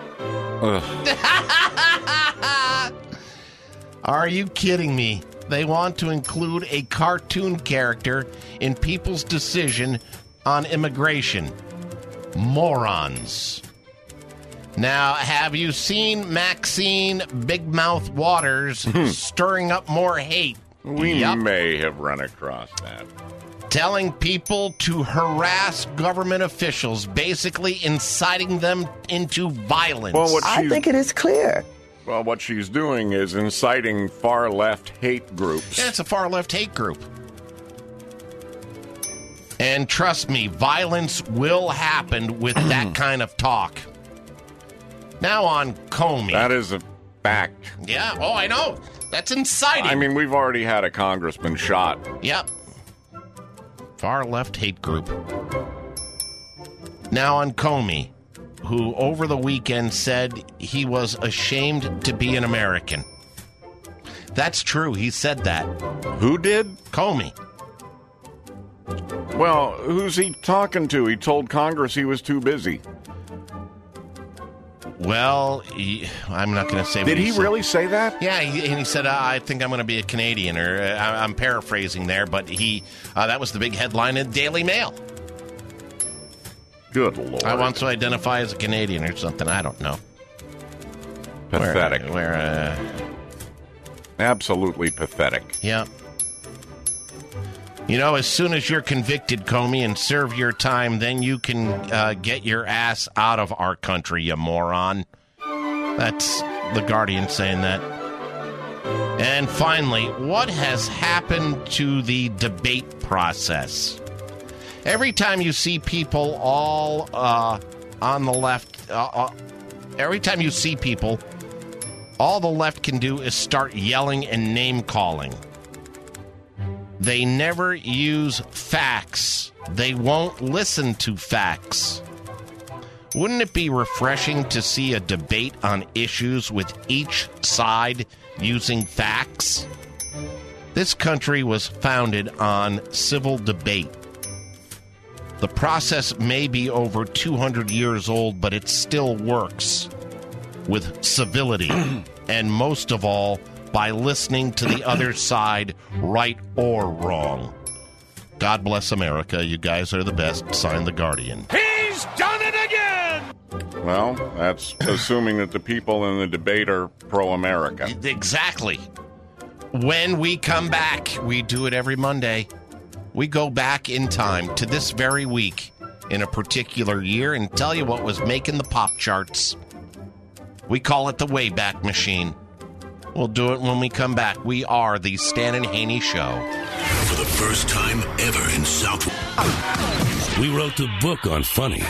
Are you kidding me? They want to include a cartoon character in people's decision on immigration. Morons. Now, have you seen Maxine Big Mouth Waters stirring up more hate? We may have run across that. Telling people to harass government officials, basically inciting them into violence. Well, I think it is clear. Well, what she's doing is inciting far-left hate groups. Yeah, it's a far-left hate group. And trust me, violence will happen with that kind of talk. Now on Comey. That is a fact. Yeah, I know. That's inciting. I mean, we've already had a congressman shot. Yep. Far-left hate group. Now on Comey, who over the weekend said he was ashamed to be an American. That's true. He said that. Who did? Comey. Well, who's he talking to? He told Congress he was too busy. Well, I'm not going to say what Did he said. really say that? Yeah, he said, I think I'm going to be a Canadian, or I'm paraphrasing there, but that was the big headline in Daily Mail. Good Lord. I want to identify as a Canadian or something. I don't know. Pathetic. Absolutely pathetic. Yeah. You know, as soon as you're convicted, Comey, and serve your time, then you can get your ass out of our country, you moron. That's the Guardian saying that. And finally, what has happened to the debate process? Every time you see people all on the left, every time you see people, all the left can do is start yelling and name-calling. They never use facts. They won't listen to facts. Wouldn't it be refreshing to see a debate on issues with each side using facts? This country was founded on civil debate. The process may be over 200 years old, but it still works with civility and most of all, by listening to the other side, right or wrong. God bless America. You guys are the best. Signed, The Guardian. He's done it again! Well, that's assuming that the people in the debate are pro-America. Exactly. When we come back, we do it every Monday. We go back in time to this very week in a particular year and tell you what was making the pop charts. We call it the Wayback Machine. We'll do it when we come back. We are the Stan and Haney Show. For the first time ever in South, we wrote the book on funny.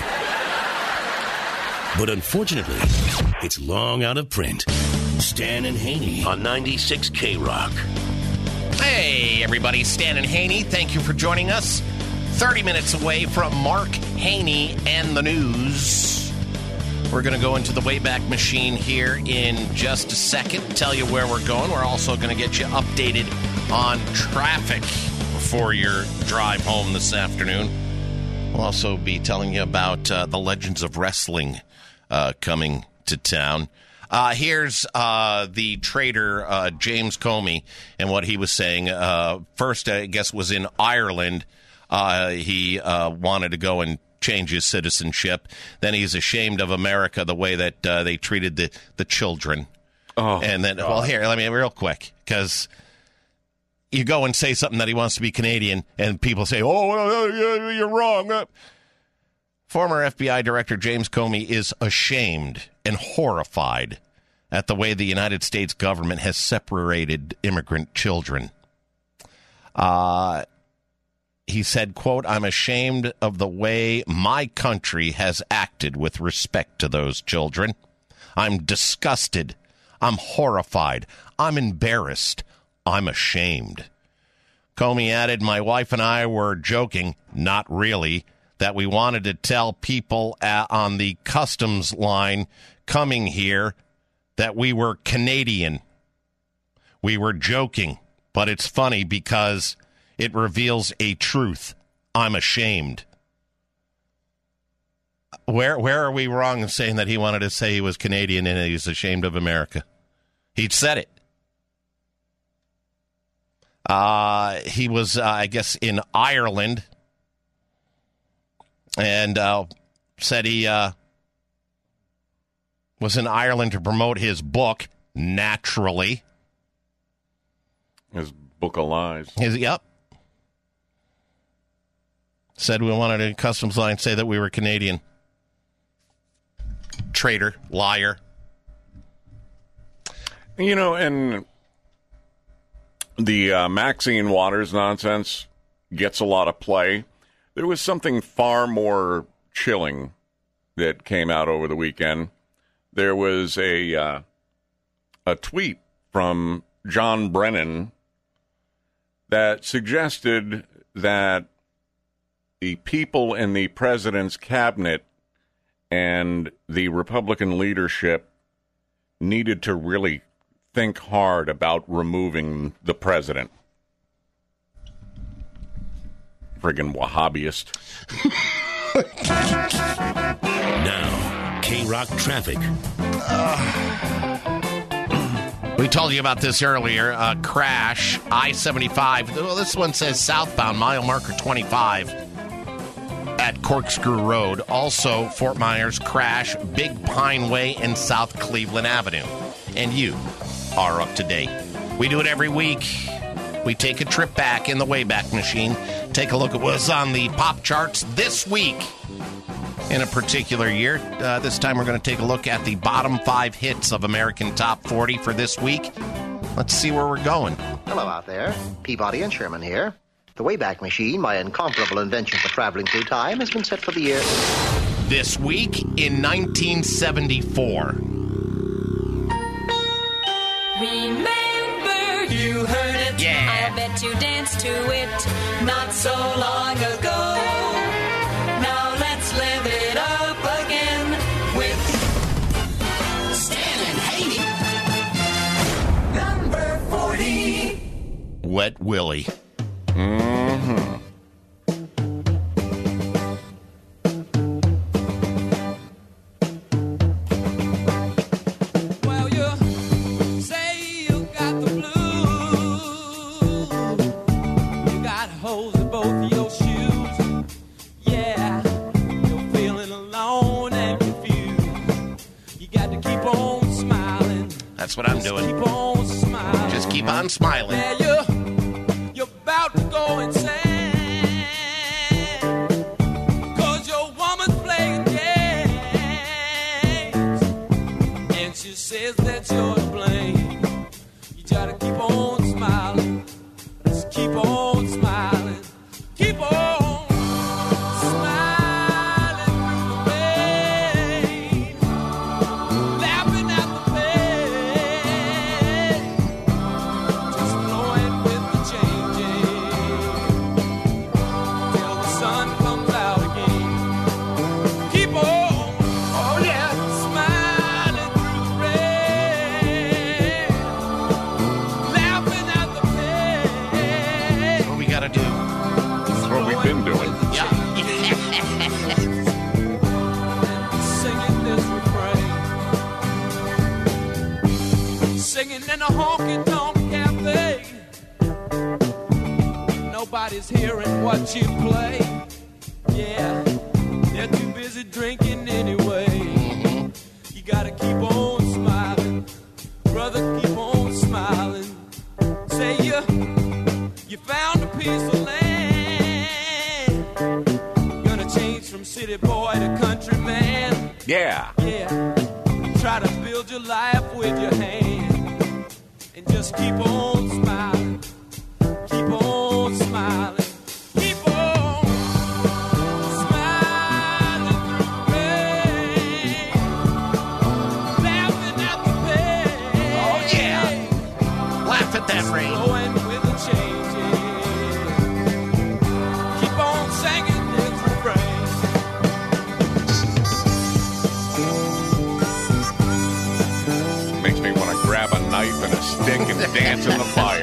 But unfortunately, it's long out of print. Stan and Haney on 96 K-Rock. Hey, everybody. Stan and Haney, thank you for joining us. 30 minutes away from Mark Haney and the news. We're going to go into the Wayback Machine here in just a second, tell you where we're going. We're also going to get you updated on traffic for your drive home this afternoon. We'll also be telling you about the Legends of Wrestling coming to town. Here's the traitor, James Comey, and what he was saying. First, I guess, was in Ireland. He wanted to go and change his citizenship. Then he's ashamed of America, the way that they treated the children. Oh, and then, God. well, here, let me real quick, because you go and say something that he wants to be Canadian, and people say, "Oh, you're wrong." Former FBI Director James Comey is ashamed and horrified at the way the United States government has separated immigrant children. He said, quote, "I'm ashamed of the way my country has acted with respect to those children. I'm disgusted. I'm horrified. I'm embarrassed. I'm ashamed." Comey added, "My wife and I were joking, not really, that we wanted to tell people on the customs line coming here that we were Canadian. We were joking, but it's funny because it reveals a truth. I'm ashamed." Where are we wrong in saying that he wanted to say he was Canadian and he's ashamed of America? He said it. He was, I guess, in Ireland and said he was in Ireland to promote his book, naturally. His book of lies. Yep. Said we wanted a customs line say that we were Canadian. Traitor, liar. You know, and the Maxine Waters nonsense gets a lot of play. There was something far more chilling that came out over the weekend. There was a tweet from John Brennan that suggested that the people in the president's cabinet and the Republican leadership needed to really think hard about removing the president. Friggin' Wahhabiist. Now, K-Rock traffic. We told you about this earlier. Crash, I-75. Well, this one says southbound, mile marker 25 at Corkscrew Road. Also, Fort Myers, crash, Big Pine Way and South Cleveland Avenue. And you are up to date. We do it every week. We take a trip back in the Wayback Machine, take a look at what's on the pop charts this week in a particular year. This time we're going to take a look at the bottom 5 hits of American Top 40 for this week. Let's see where we're going. Hello out there. Peabody and Sherman here. The Wayback Machine, my incomparable invention for traveling through time, has been set for the year... This week in 1974. Remember, you heard it. Yeah. I bet you danced to it not so long ago. Now let's live it up again with Stan and Haney. Number 40. Wet Willie. Mm-hmm. Well, you say you got the blues. You got holes in both your shoes. Yeah, you're feeling alone and confused. You got to keep on smiling. That's what I'm doing. Keep on smiling. Just keep on smiling. Yeah, you're about to go insane. 'Cause your woman's playing games. And she says that you're to blame. You gotta keep on smiling. Just keep on smiling. Keep on smiling through the pain. Laughing at the pain. Just blowing in a honky-tonk cafe. Nobody's hearing what you play. Yeah, they're too busy drinking anyway. You gotta keep on smiling, brother, keep on smiling. Say you found a piece of land. Gonna change from city boy to country man. Yeah. Yeah. Try to build your life with your hand. And just keep on smiling. Keep on smiling. Keep on smiling through the rain. Laughing at the pain. Oh, yeah. Laugh at that rain. Flowing with the changes. Keep on singing this refrain. Makes me want to grab a knife and a stick and dance in the fire.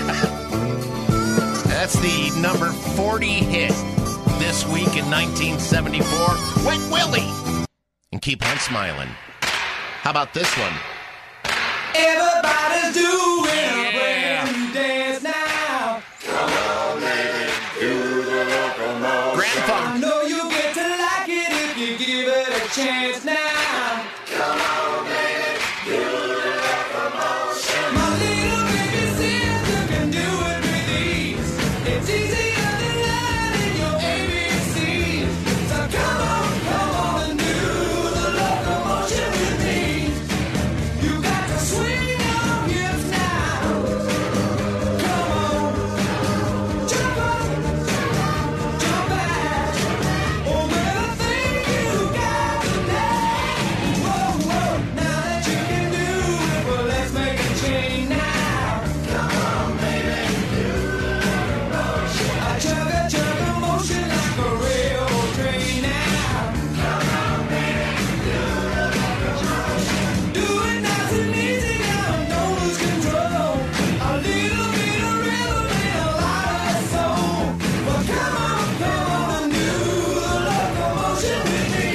That's the number 40 hit this week in 1974. Wet Willie. And keep on smiling. How about this one? Everybody's doing a brand new dance now. Come on, baby, do the locomotion. Grandpa. I know you'll get to like it if you give it a chance now. Come on, baby, do the locomotion. My little baby sister can do it with ease. It's easier than learning your ABCs. So come on and do the locomotion with me. You got to swing your hips now. Come on, jump up, jump back. Oh, everything you got today. Whoa, whoa, now that you can do it, well, let's make a change now. Come on, baby, do the locomotion. I chug a motion like a railroad train now. Come on, baby, do the locomotion. Do it nice and easy now, don't lose control. A little bit of rhythm and a lot of soul. Well, come on and do the locomotion with me.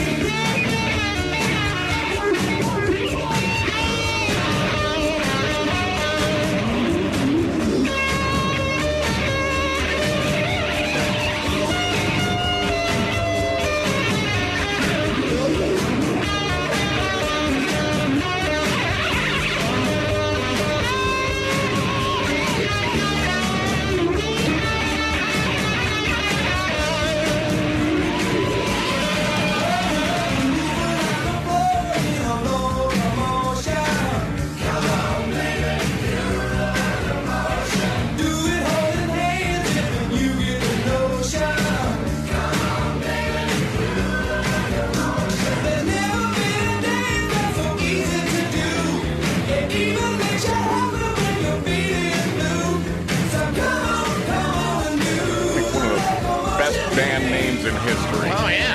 Best band names in history. Oh, yeah.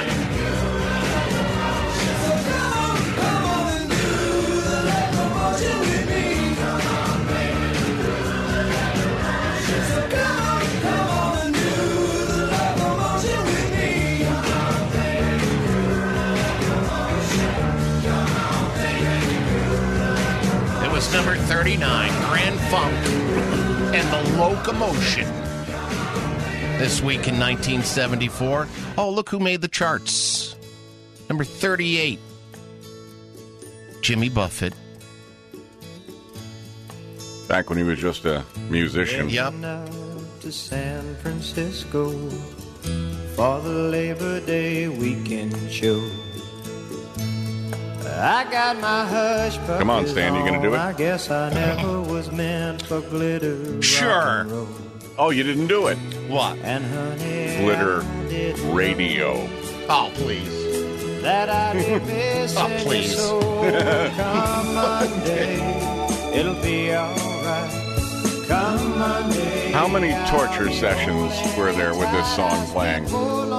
It was number 39, Grand Funk and the Locomotion. This week in 1974. Oh, look who made the charts. Number 38, Jimmy Buffett. Back when he was just a musician. Yep. To San Francisco for the Labor Day weekend show. I got my hush puppies. Come on, Stan, you gonna do it? I guess I never was meant for glitter. Sure. Oh, you didn't do it. What? And honey, Glitter radio. Oh, please. That I did miss. Oh, please. So come Monday, it'll be alright. Come Monday. How many torture sessions were there with this song playing?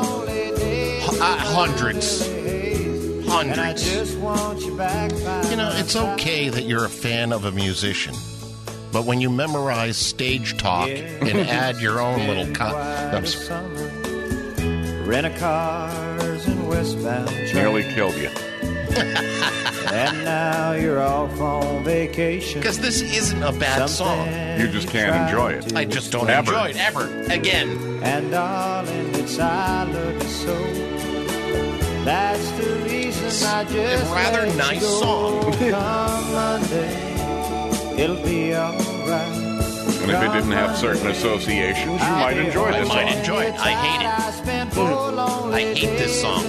Hundreds. Hundreds. You know, it's okay that you're a fan of a musician. But when you memorize stage talk and add your own little Rent-a-cars and westbound trains. Nearly killed you. And now you're off on vacation. Because this isn't a bad song. You just can't enjoy it. I just don't Ever. enjoy it ever. Again. And darling, it's I love you so. That's the reason I just A rather let you nice go. song. Come Monday, it'll be alright. And if it didn't have certain associations, you might enjoy I this might song. enjoy it. I hate it. I hate this song.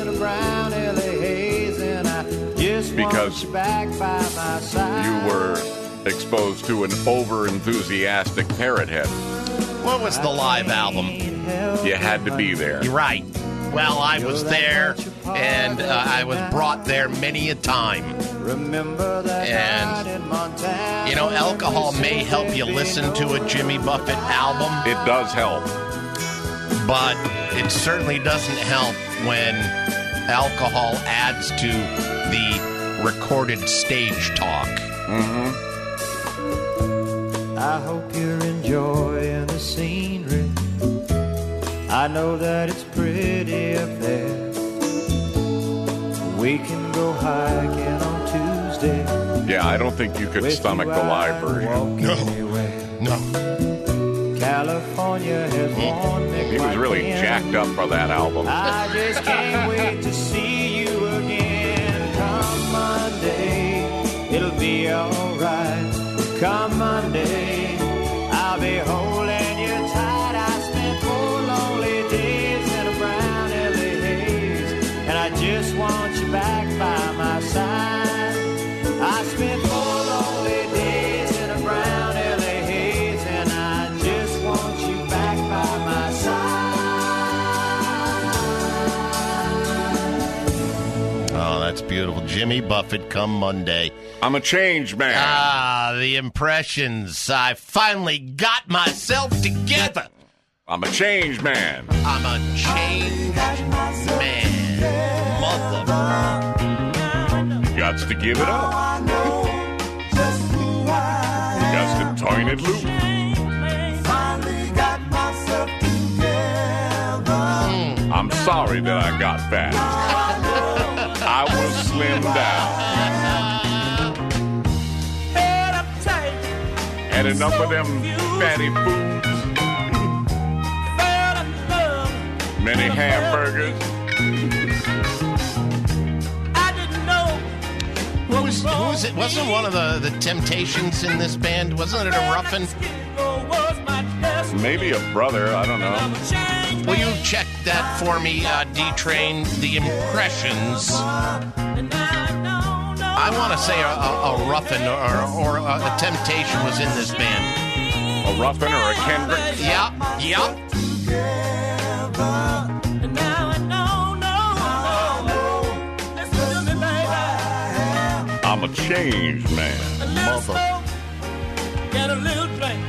Because you were exposed to an over-enthusiastic parrot head. What was the live album? You had to be there. You're right. Well, I was there, and I was brought there many a time. And, you know, alcohol may help you listen to a Jimmy Buffett album. It does help. But it certainly doesn't help when alcohol adds to the recorded stage talk. Mm-hmm. I hope you're enjoying the scenery. I know that it's pretty up there. We can go hiking on Tuesday. Yeah, I don't think you could stomach the live version. No. California has won me. He was really jacked up for that album. I just can't wait to see you again. Come Monday, it'll be alright. Come Monday, I'll be holding you tight. I spent 4 lonely days in a brown LA haze, and I just want you back by my side. I spent 4 lonely days in a brown LA haze, and I just want you back by my side. Oh, that's beautiful. Jimmy Buffett, Come Monday. I'm a changed man. Ah, the impressions. I finally got myself together. I'm a changed man. I'm a changed man. Mother. Gots to give it up. Gots to turn it loose. I'm sorry that I got fat. I was slimmed down. Had enough of them fatty foods. Many hamburgers. Who was it? Wasn't one of the Temptations in this band? Wasn't it a Ruffin? Maybe a brother. I don't know. Will you check that for me, D-Train? The Impressions. I want to say a Ruffin or a Temptation was in this band. A Ruffin or a Kendrick? Yep. I'm a changed man. Mother. Get a little drink.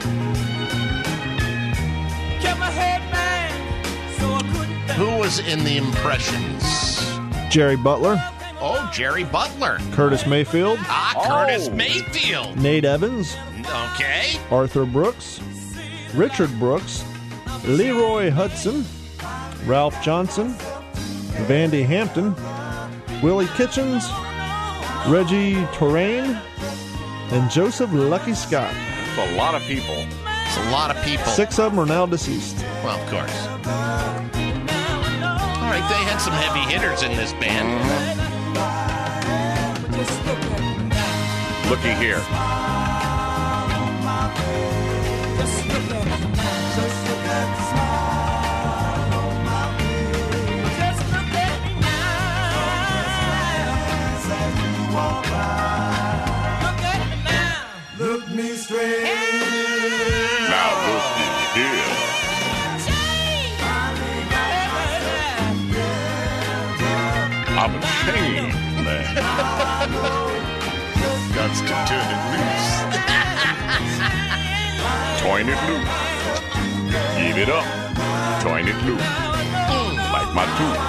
Kept my head back, so I couldn't think. Who was in the Impressions? Jerry Butler, Oh, Jerry Butler. Curtis Mayfield, Curtis Mayfield. Nate Evans, Okay. Arthur Brooks, Richard Brooks, Leroy Hudson, Ralph Johnson, Vandy Hampton, Willie Kitchens, Reggie Torain, and Joseph Lucky Scott. That's a lot of people. It's a lot of people. 6 of them are now deceased. Well, of course. All right, they had some heavy hitters in this band. Looky here. Look me straight. Now looky here. I'm a changed man. Gots to turn it loose. Turn it loose. Give it up. Turn it loose. Like my tooth.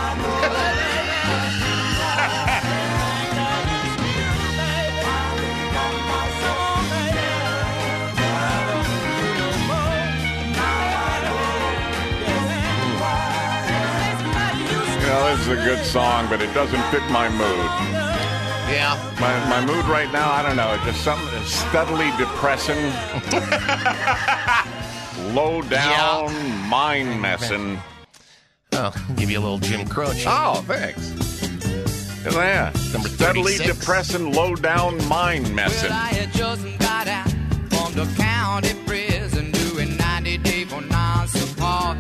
You know, this is a good song, but it doesn't fit my mood. Yeah. My mood right now, I don't know, it's just something that's steadily depressing, low down, mind messing. Oh, I'll give you a little Jim Croce. Oh, thanks. Yeah. Number steadily 36. depressing, low down, mind messing. Well, I had just got out from the county prison doing 90 days for non-support.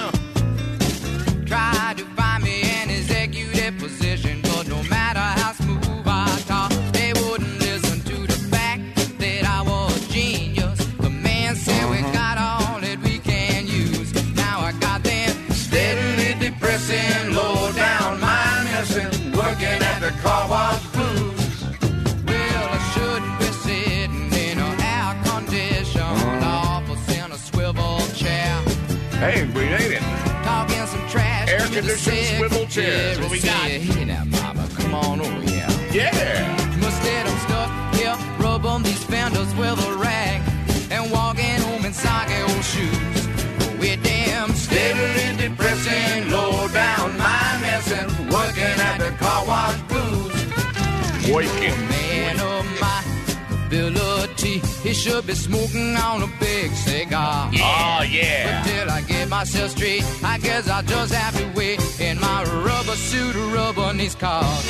Tried to find me an executive position, but no matter how smooth I talk, they wouldn't listen to the fact that I was a genius. The man said we got all that we can use. Now I got them steadily depressing, low down, mind messing, working at the car wash blues. Well, I shouldn't be sitting in an air-conditioned office in a swivel chair. Hey, we made it. Talking some trash. Air-conditioned swivel chairs. What we got? Hey, now, mama, come on over here. Yeah. Must let them stuck here, rub on these fenders with a rag, and walking home in soggy old shoes. We're damn steadily depressing, low down, mind messing, working at the car wash blues. Working. Man of my ability, he should be smoking on a big cigar. Oh, yeah. But till I get myself straight, I guess I'll just have to wait in my rubber suit, rubber these cars.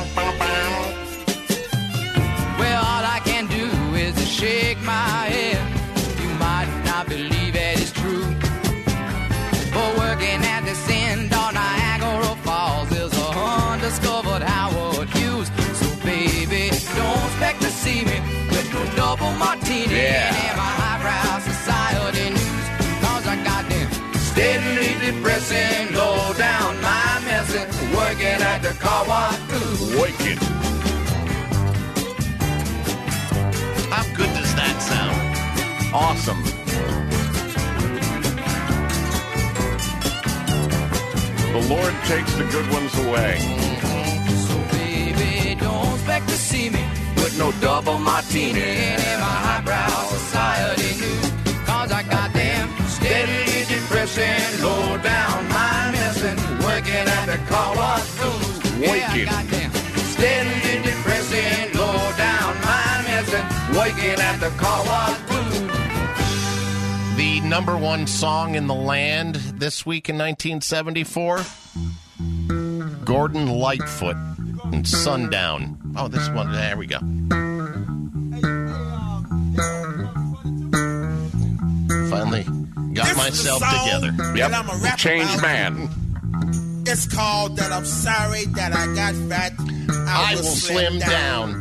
Well, all I can do is to shake my head. You might not believe it is true, but working at this end on Niagara Falls is a undiscovered Howard Hughes. So baby, don't expect to see me with no double martini in my highbrow society news. Cause I got them steadily depressing, low down, mind messing, working at the car wash blues. Working. How good does that sound? Awesome. The Lord takes the good ones away. So baby, don't expect to see me with no double martini in my highbrow society news. Cause I got them steadily depressing, low down, mind messing, working at the car wash blues. Yeah, I got them steadily depressing, low down, mind messing, working at the car wash blues. The number one song in the land this week in 1974, Gordon Lightfoot and Sundown. Oh, this one, there we go. Finally got myself together. Yep, changed man. It's called that I'm sorry that I got fat. I will slim down.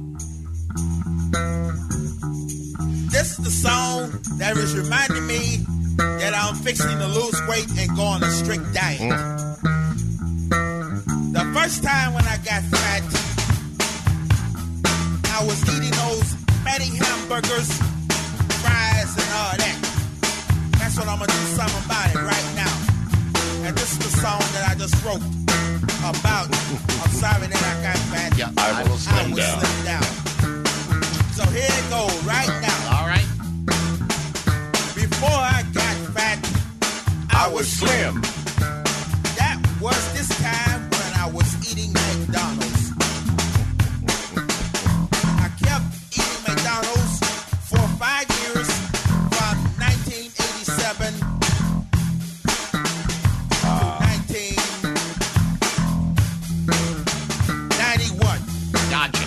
This is the song that is reminding me that I'm fixing to lose weight and go on a strict diet. The first time when I got fat, I was eating those fatty hamburgers, fries, and all that. That's what I'm going to do something about it right now. And this is the song that I just wrote about. I'm sorry that I got fat. Yeah, I will slim down. So here it goes right now. All right. Before I got fat, I was slim. That was this time when I was eating McDonald's. I kept eating McDonald's for 5 years from 1987 to 1991. Gotcha.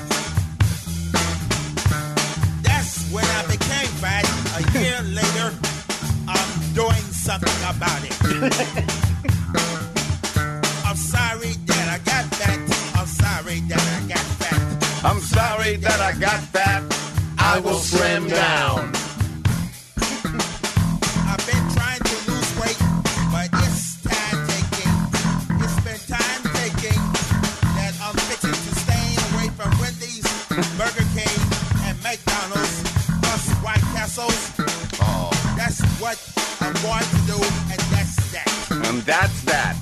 That's when I became fat. A year later, I'm doing something about it. I'm sorry that I got fat. I'm sorry that I got fat. I'm sorry that I got fat. I will slim down. I've been trying to lose weight, but it's time taking. It's been time taking that I'm fixing to stay away from Wendy's, Burger King, and McDonald's, plus White Castles. Oh. That's what I'm going to do, and that's that. And that's that.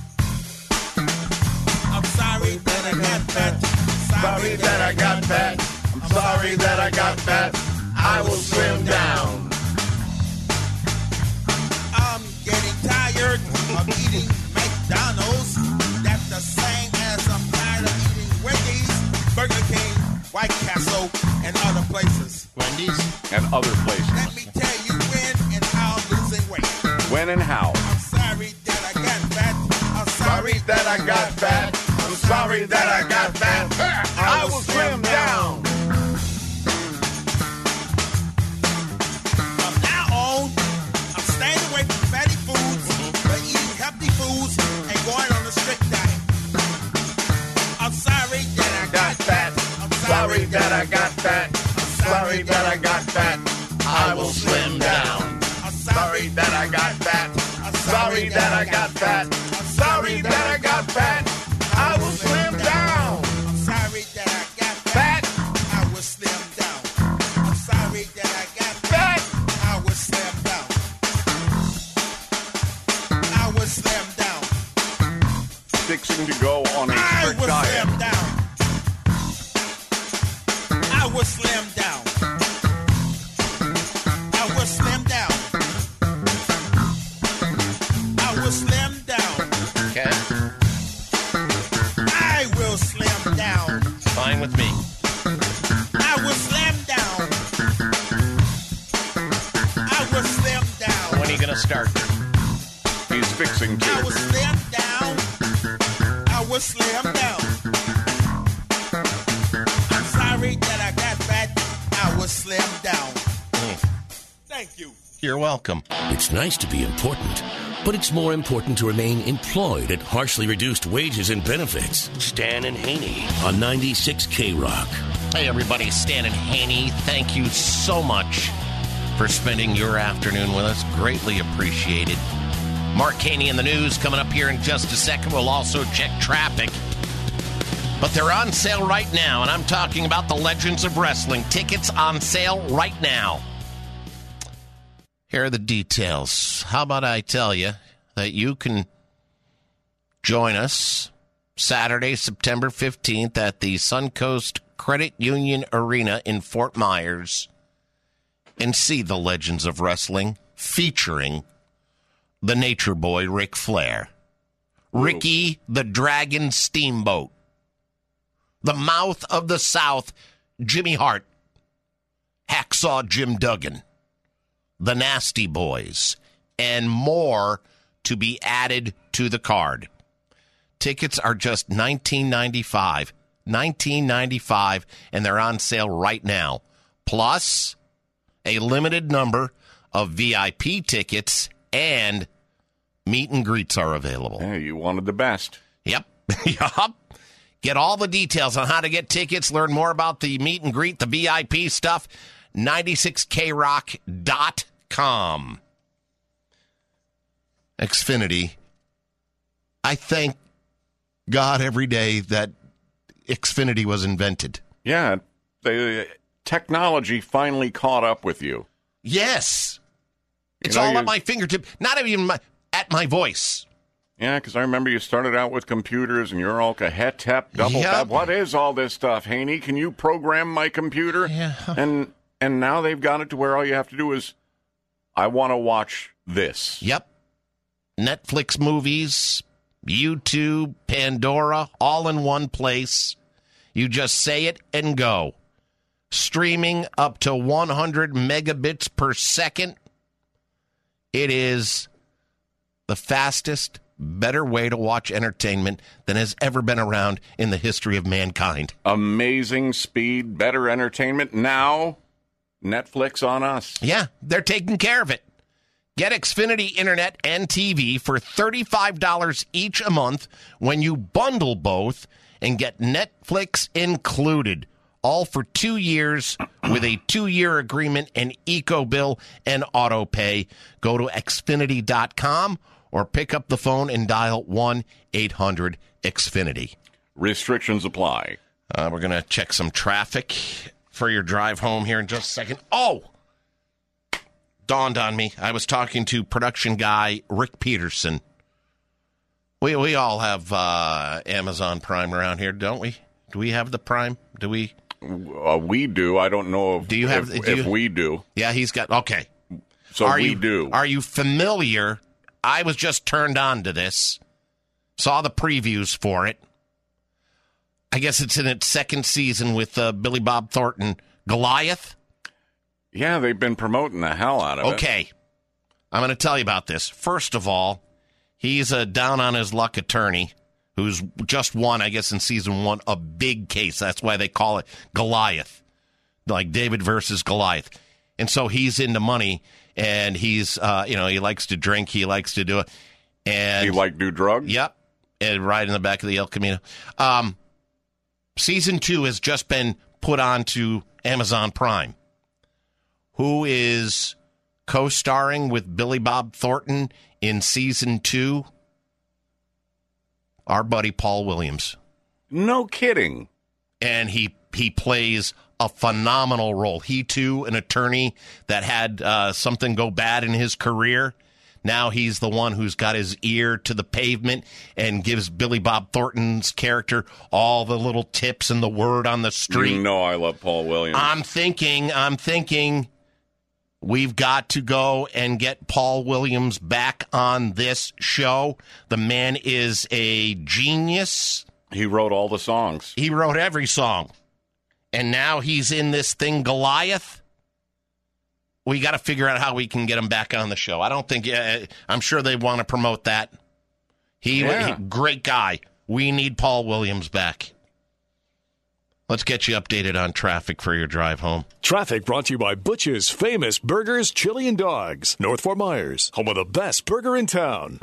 I'm sorry that I got fat. Sorry that I got fat. I'm sorry that I got fat. I will slim down. I'm getting tired of eating McDonald's. That's the same as I'm tired of eating Wendy's, Burger places. Wendy's. And other places. Let me tell you when and how I'm losing weight. When and how? I'm sorry that I got fat. I'm Sorry that I got fat. I'm sorry that I got fat. I will slim down. From now on, I'm staying away from fatty foods, but eating healthy foods and going on a strict diet. I'm sorry that I got fat. I'm Sorry that I got fat. Sorry that I got fat. I will slim down. I'm Sorry that I got fat. Sorry that I got fat. Sorry that I got fat. I will slim down. I'm sorry that I got fat. I will slim down. I'm sorry that I got fat. I will slim down. I will slim down. Fixing to go on a I strict will diet. slim down. I will slim down. I will slim down. I will slim down. Okay. I will slim down. Fine with me. I will slim down. I will slim down. When are you going to start? He's fixing I to. will slim down. I will slim down. I'm sorry that I got fat. I will slim down. Thank you. You're welcome. It's nice to be important, but it's more important to remain employed at harshly reduced wages and benefits. Stan and Haney on 96 K-Rock. Hey, everybody. Stan and Haney, thank you so much for spending your afternoon with us. Greatly appreciated. Mark Haney in the news coming up here in just a second. We'll also check traffic. But they're on sale right now, and I'm talking about the Legends of Wrestling. Tickets on sale right now. Here are the details. How about I tell you that you can join us Saturday, September 15th at the Suncoast Credit Union Arena in Fort Myers and see the Legends of Wrestling featuring the Nature Boy, Ric Flair, Ricky the Dragon Steamboat, the Mouth of the South, Jimmy Hart, Hacksaw Jim Duggan, the Nasty Boys, and more to be added to the card. Tickets are just $19.95, and they're on sale right now. Plus, a limited number of VIP tickets and meet and greets are available. Hey, you wanted the best. Yep. Yup. Get all the details on how to get tickets, learn more about the meet and greet, the VIP stuff, 96krock.com. Xfinity. I thank God every day that Xfinity was invented. Yeah, the technology finally caught up with you. Yes. It's all at my fingertip, not even at my voice. Yeah, because I remember you started out with computers and you're all het, tap, double tap. What is all this stuff, Haney? Can you program my computer? Yeah. And now they've got it to where all you have to do is, I want to watch this. Yep. Netflix movies, YouTube, Pandora, all in one place. You just say it and go. Streaming up to 100 megabits per second. It is the fastest, better way to watch entertainment than has ever been around in the history of mankind. Amazing speed, better entertainment. Now, Netflix on us. Yeah, they're taking care of it. Get Xfinity Internet and TV for $35 each a month when you bundle both and get Netflix included. All for 2 years with a 2-year agreement and EcoBill and auto pay. Go to Xfinity.com or pick up the phone and dial 1-800-XFINITY. Restrictions apply. We're going to check some traffic for your drive home here in just a second. Oh! Dawned on me. I was talking to production guy Rick Peterson. We all have Amazon Prime around here, don't we? Do we have the Prime? Do we? We do. I don't know if, if we do. Yeah, he's got. Okay. So we do. Are you familiar? I was just turned on to this. Saw the previews for it. I guess it's in its second season with Billy Bob Thornton Goliath? Yeah, they've been promoting the hell out of it. Okay. I'm going to tell you about this. First of all, he's a down-on-his-luck attorney who's just won, I guess in season 1, a big case. That's why they call it Goliath, like David versus Goliath. And so he's into money, and he's, he likes to drink. He likes to do it. And he like do drugs? Yep. And ride in the back of the El Camino. Season 2 has just been put onto Amazon Prime. Who is co-starring with Billy Bob Thornton in season 2? Our buddy Paul Williams. No kidding. And he plays a phenomenal role. He, too, an attorney that had something go bad in his career. Now he's the one who's got his ear to the pavement and gives Billy Bob Thornton's character all the little tips and the word on the street. You know I love Paul Williams. I'm thinking we've got to go and get Paul Williams back on this show. The man is a genius. He wrote all the songs. He wrote every song. And now he's in this thing, Goliath. We got to figure out how we can get him back on the show. I don't think, I'm sure they want to promote that. He great guy. We need Paul Williams back. Let's get you updated on traffic for your drive home. Traffic brought to you by Butch's Famous Burgers, Chili, and Dogs. North Fort Myers, home of the best burger in town.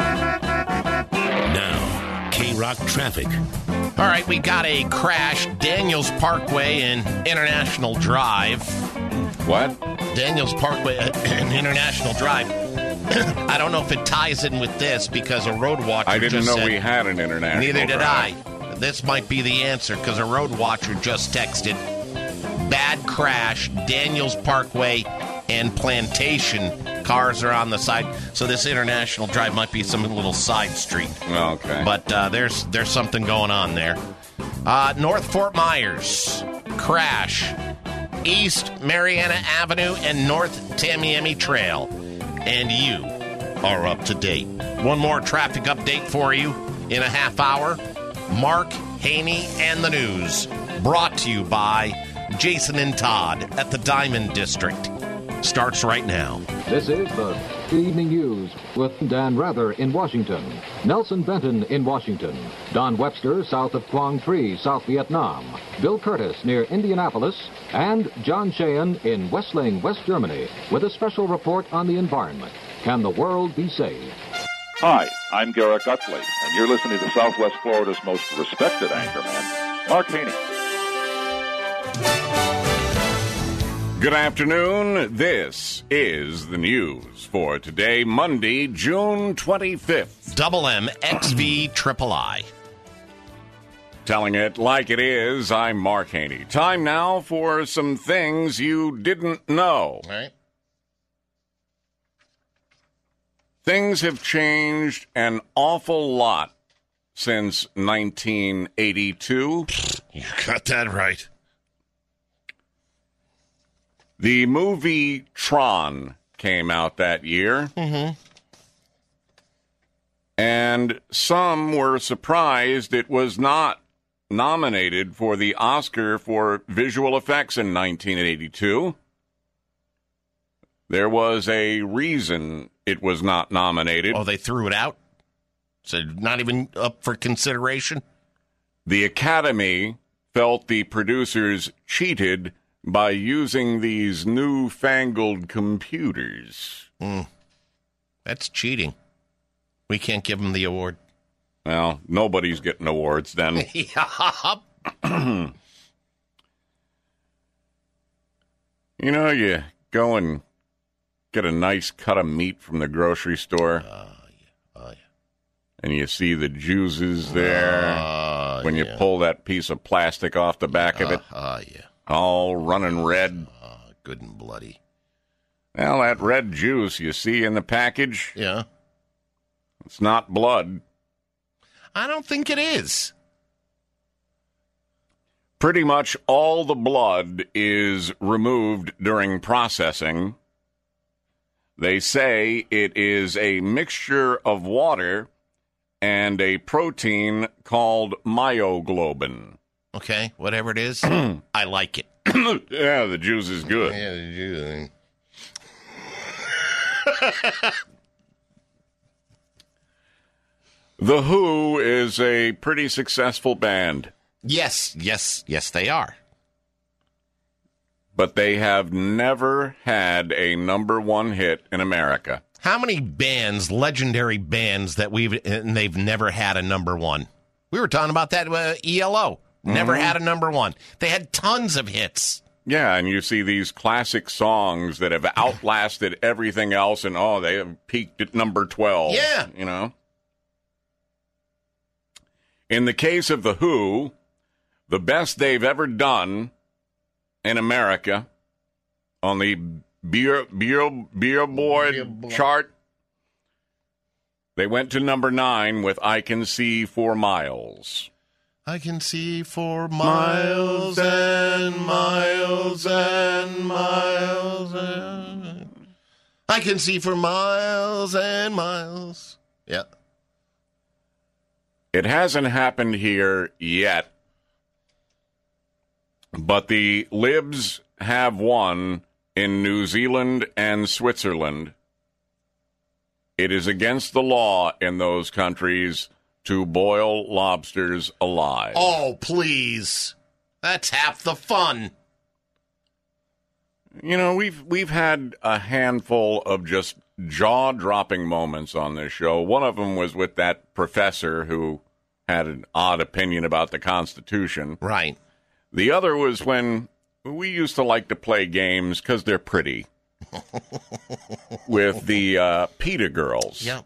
Now, K-Rock traffic. All right, we got a crash. Daniels Parkway and International Drive. What? Daniels Parkway and International Drive. I don't know if it ties in with this because a road watcher I didn't just know said, we had an international Neither did drive. I. This might be the answer because a road watcher just texted, bad crash, Daniels Parkway and Plantation. Cars are on the side. So this International Drive might be some little side street. Okay. But there's something going on there. North Fort Myers, crash. East Mariana Avenue and North Tamiami Trail. And you are up to date. One more traffic update for you in a half hour. Mark Haney and the news. Brought to you by Jason and Todd at the Diamond District. Starts right now. This is the Evening News with Dan Rather in Washington, Nelson Benton in Washington, Don Webster south of Quang Tri, South Vietnam, Bill Curtis near Indianapolis, and John Sheehan in Wessling, West Germany, with a special report on the environment. Can the world be saved? Hi, I'm Garrett Utley, and you're listening to Southwest Florida's most respected anchorman, Mark Haney. Good afternoon. This is the news for today, Monday, June 25th. Double M XV Triple I. Telling it like it is, I'm Mark Haney. Time now for some things you didn't know. All right. Things have changed an awful lot since 1982. You got that right. The movie Tron came out that year. Mm-hmm. And some were surprised it was not nominated for the Oscar for visual effects in 1982. There was a reason it was not nominated. Oh, they threw it out? So not even up for consideration? The Academy felt the producers cheated by using these newfangled computers. That's cheating. We can't give them the award. Well, nobody's getting awards then. You know, you go and get a nice cut of meat from the grocery store. And you see the juices there when you pull that piece of plastic off the back of it. All running red. Good and bloody. Well, that red juice you see in the package, yeah, it's not blood. I don't think it is. Pretty much all the blood is removed during processing. They say it is a mixture of water and a protein called myoglobin. Okay, whatever it is, I like it. Yeah, the juice is good. Yeah, the juice. The Who is a pretty successful band. Yes, they are. But they have never had a number one hit in America. How many bands, legendary bands, they've never had a number one? We were talking about that ELO. Never had a number one. They had tons of hits. Yeah, and you see these classic songs that have outlasted everything else, and they have peaked at number 12. Yeah. You know? In the case of The Who, the best they've ever done in America on the Billboard chart, they went to number 9 with I Can See for Miles. I can see for miles and miles and miles and... I can see for miles and miles. Yeah. It hasn't happened here yet, but the Libs have won in New Zealand and Switzerland. It is against the law in those countries to boil lobsters alive. Oh, please. That's half the fun. You know, we've had a handful of just jaw-dropping moments on this show. One of them was with that professor who had an odd opinion about the Constitution. Right. The other was when we used to like to play games because they're pretty with the PETA girls. Yeah.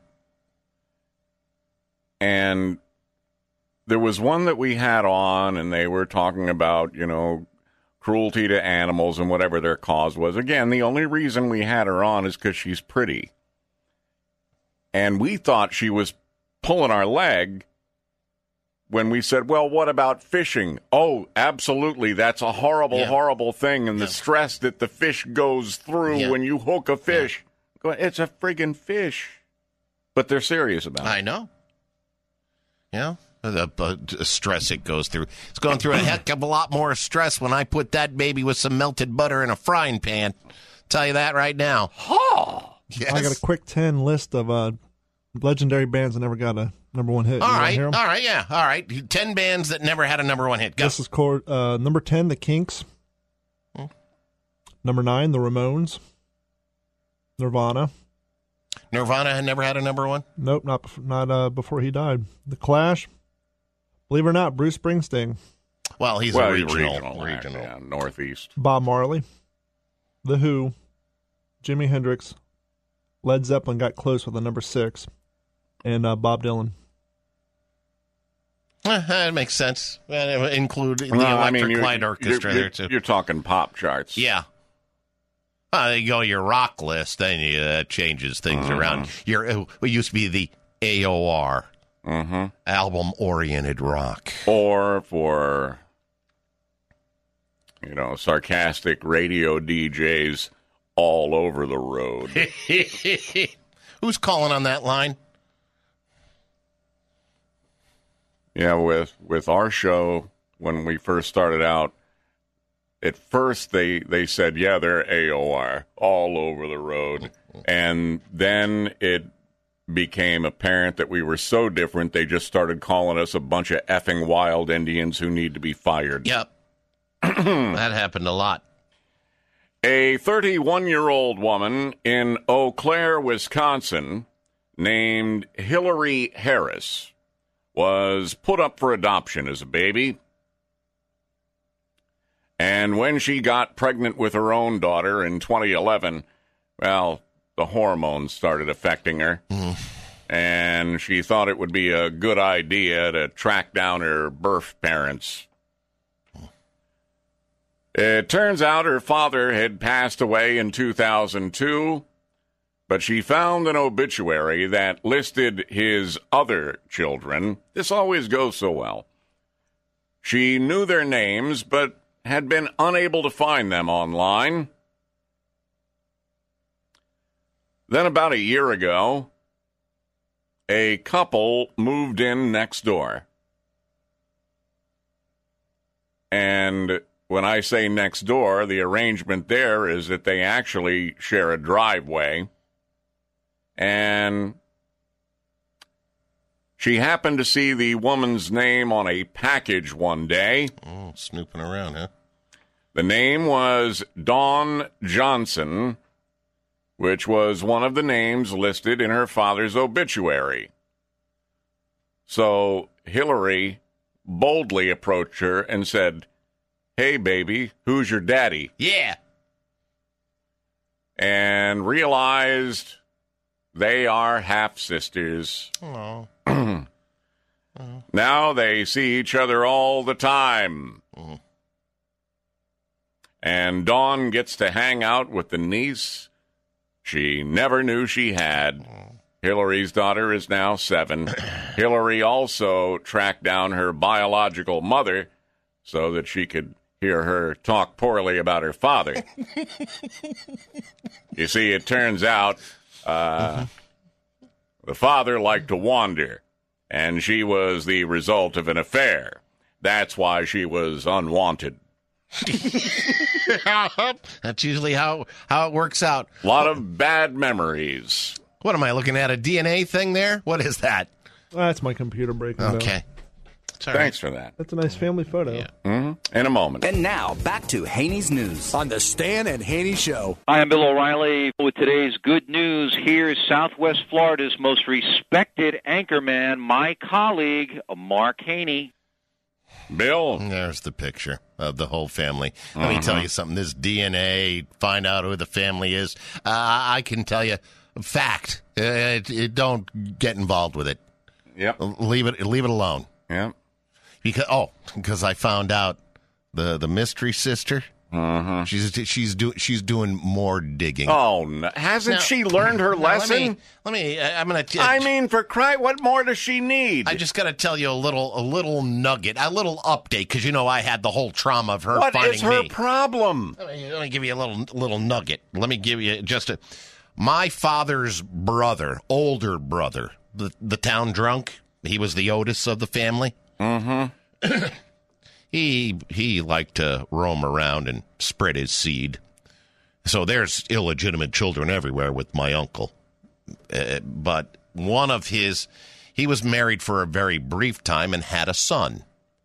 And there was one that we had on, and they were talking about, cruelty to animals and whatever their cause was. Again, the only reason we had her on is because she's pretty. And we thought she was pulling our leg when we said, well, what about fishing? Oh, absolutely. That's a horrible, horrible thing. And the stress that the fish goes through when you hook a fish. It's a friggin' fish. But they're serious about it. I know. Yeah, the stress it goes through. It's going through a heck of a lot more stress when I put that baby with some melted butter in a frying pan. Tell you that right now. Oh, yes. I got a quick 10 list of legendary bands that never got a number one hit. All right. 10 bands that never had a number one hit. Go. This is called number 10, The Kinks. Number 9, The Ramones. Nirvana. Nirvana had never had a number one? Nope, not before he died. The Clash. Believe it or not, Bruce Springsteen. Well, he's a regional. Yeah, Northeast. Bob Marley. The Who. Jimi Hendrix. Led Zeppelin got close with a number 6. And Bob Dylan. That makes sense. Include the Electric Light Orchestra there, too. You're talking pop charts. Yeah. You go your rock list, then that changes things around. It used to be the AOR, album-oriented rock. Or for, sarcastic radio DJs all over the road. Who's calling on that line? Yeah, with our show, when we first started out, at first, they said, yeah, they're AOR, all over the road. And then it became apparent that we were so different, they just started calling us a bunch of effing wild Indians who need to be fired. Yep. That happened a lot. A 31-year-old woman in Eau Claire, Wisconsin, named Hillary Harris, was put up for adoption as a baby. And when she got pregnant with her own daughter in 2011, well, the hormones started affecting her. And she thought it would be a good idea to track down her birth parents. It turns out her father had passed away in 2002, but she found an obituary that listed his other children. This always goes so well. She knew their names, but had been unable to find them online. Then about a year ago, a couple moved in next door. And when I say next door, the arrangement there is that they actually share a driveway. And she happened to see the woman's name on a package one day. Oh, snooping around, huh? The name was Dawn Johnson, which was one of the names listed in her father's obituary. So Hillary boldly approached her and said, "Hey, baby, who's your daddy?" Yeah. And realized they are half-sisters. Oh. Now they see each other all the time. And Dawn gets to hang out with the niece she never knew she had. Hillary's daughter is now 7. Hillary also tracked down her biological mother so that she could hear her talk poorly about her father. You see, it turns out the father liked to wander, and she was the result of an affair. That's why she was unwanted. That's usually how it works out. A lot of bad memories. What am I looking at? A DNA thing there? What is that? That's my computer breaking down. Okay. Thanks for that. That's a nice family photo. Yeah. Mm-hmm. In a moment. And now, back to Haney's News on the Stan and Haney Show. Hi, I'm Bill O'Reilly with today's good news. Here's Southwest Florida's most respected anchorman, my colleague, Mark Haney. Bill. There's the picture of the whole family. Let me tell you something. This DNA, find out who the family is. I can tell you, fact. Don't get involved with it. Yep. Leave it alone. Yep. Because I found out the mystery sister. She's doing more digging. Oh, no. Hasn't she learned her lesson? I'm gonna. I mean, for Christ, what more does she need? I just got to tell you a little nugget, a little update, because I had the whole trauma of her finding me. What is her problem? Let me give you a little nugget. Let me give you my father's brother, older brother, the town drunk. He was the Otis of the family. Mm-hmm. He liked to roam around and spread his seed. So there's illegitimate children everywhere with my uncle. But one of his, he was married for a very brief time and had a son.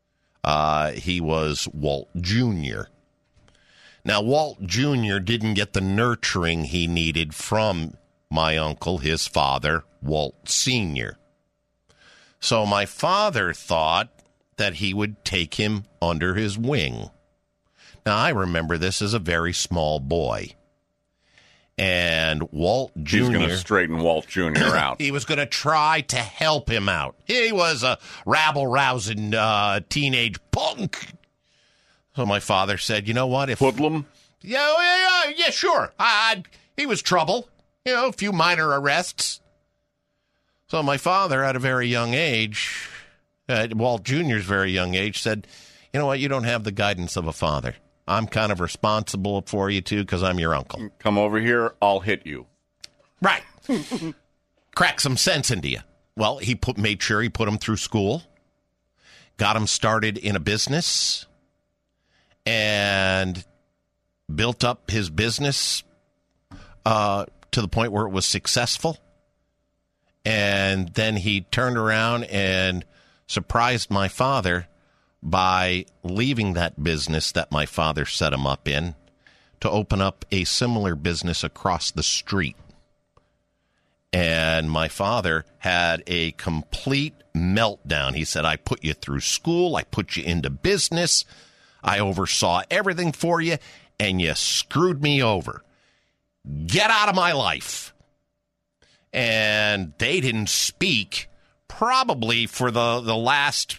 He was Walt Jr. Now, Walt Jr. didn't get the nurturing he needed from my uncle, his father, Walt Sr. So my father thought that he would take him under his wing. Now, I remember this as a very small boy. And Walt Jr. He's going to straighten Walt Jr. out. He was going to try to help him out. He was a rabble-rousing teenage punk. So my father said, you know what? Hoodlum? Yeah, sure. He was trouble. A few minor arrests. So my father, at a very young age, at Walt Jr.'s very young age, said, you know what? You don't have the guidance of a father. I'm kind of responsible for you, too, because I'm your uncle. Come over here, I'll hit you. Right. Crack some sense into you. Well, he made sure he put him through school, got him started in a business, and built up his business to the point where it was successful. And then he turned around and surprised my father by leaving that business that my father set him up in to open up a similar business across the street. And my father had a complete meltdown. He said, I put you through school, I put you into business, I oversaw everything for you, and you screwed me over. Get out of my life. And they didn't speak probably for the last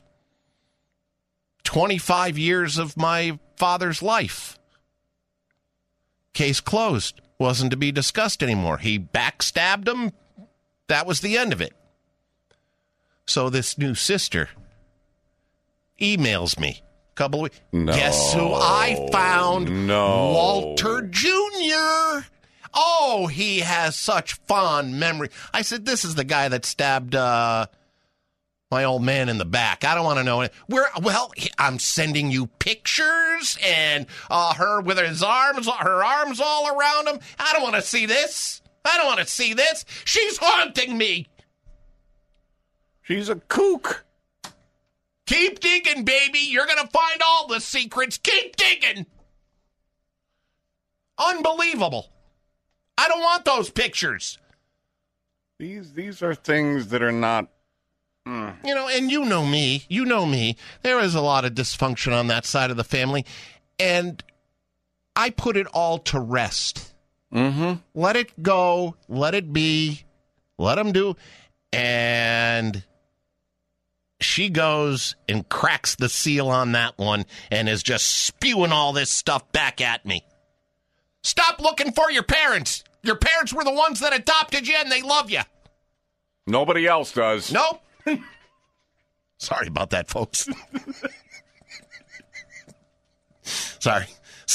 25 years of my father's life. Case closed. Wasn't to be discussed anymore. He backstabbed him. That was the end of it. So this new sister emails me a couple of weeks. No. Guess who I found? No. Walter Jr. Oh, he has such fond memory. I said, this is the guy that stabbed My old man in the back. I don't want to know it. I'm sending you pictures and her with her arms all around him. I don't want to see this. She's haunting me. She's a kook. Keep digging, baby. You're going to find all the secrets. Keep digging. Unbelievable. I don't want those pictures. These are things that are not... You know, and you know me. There is a lot of dysfunction on that side of the family, and I put it all to rest. Mm-hmm. Let it go. Let it be. Let them do. And she goes and cracks the seal on that one and is just spewing all this stuff back at me. Stop looking for your parents. Your parents were the ones that adopted you, and they love you. Nobody else does. Nope. Sorry about that, folks. Sorry.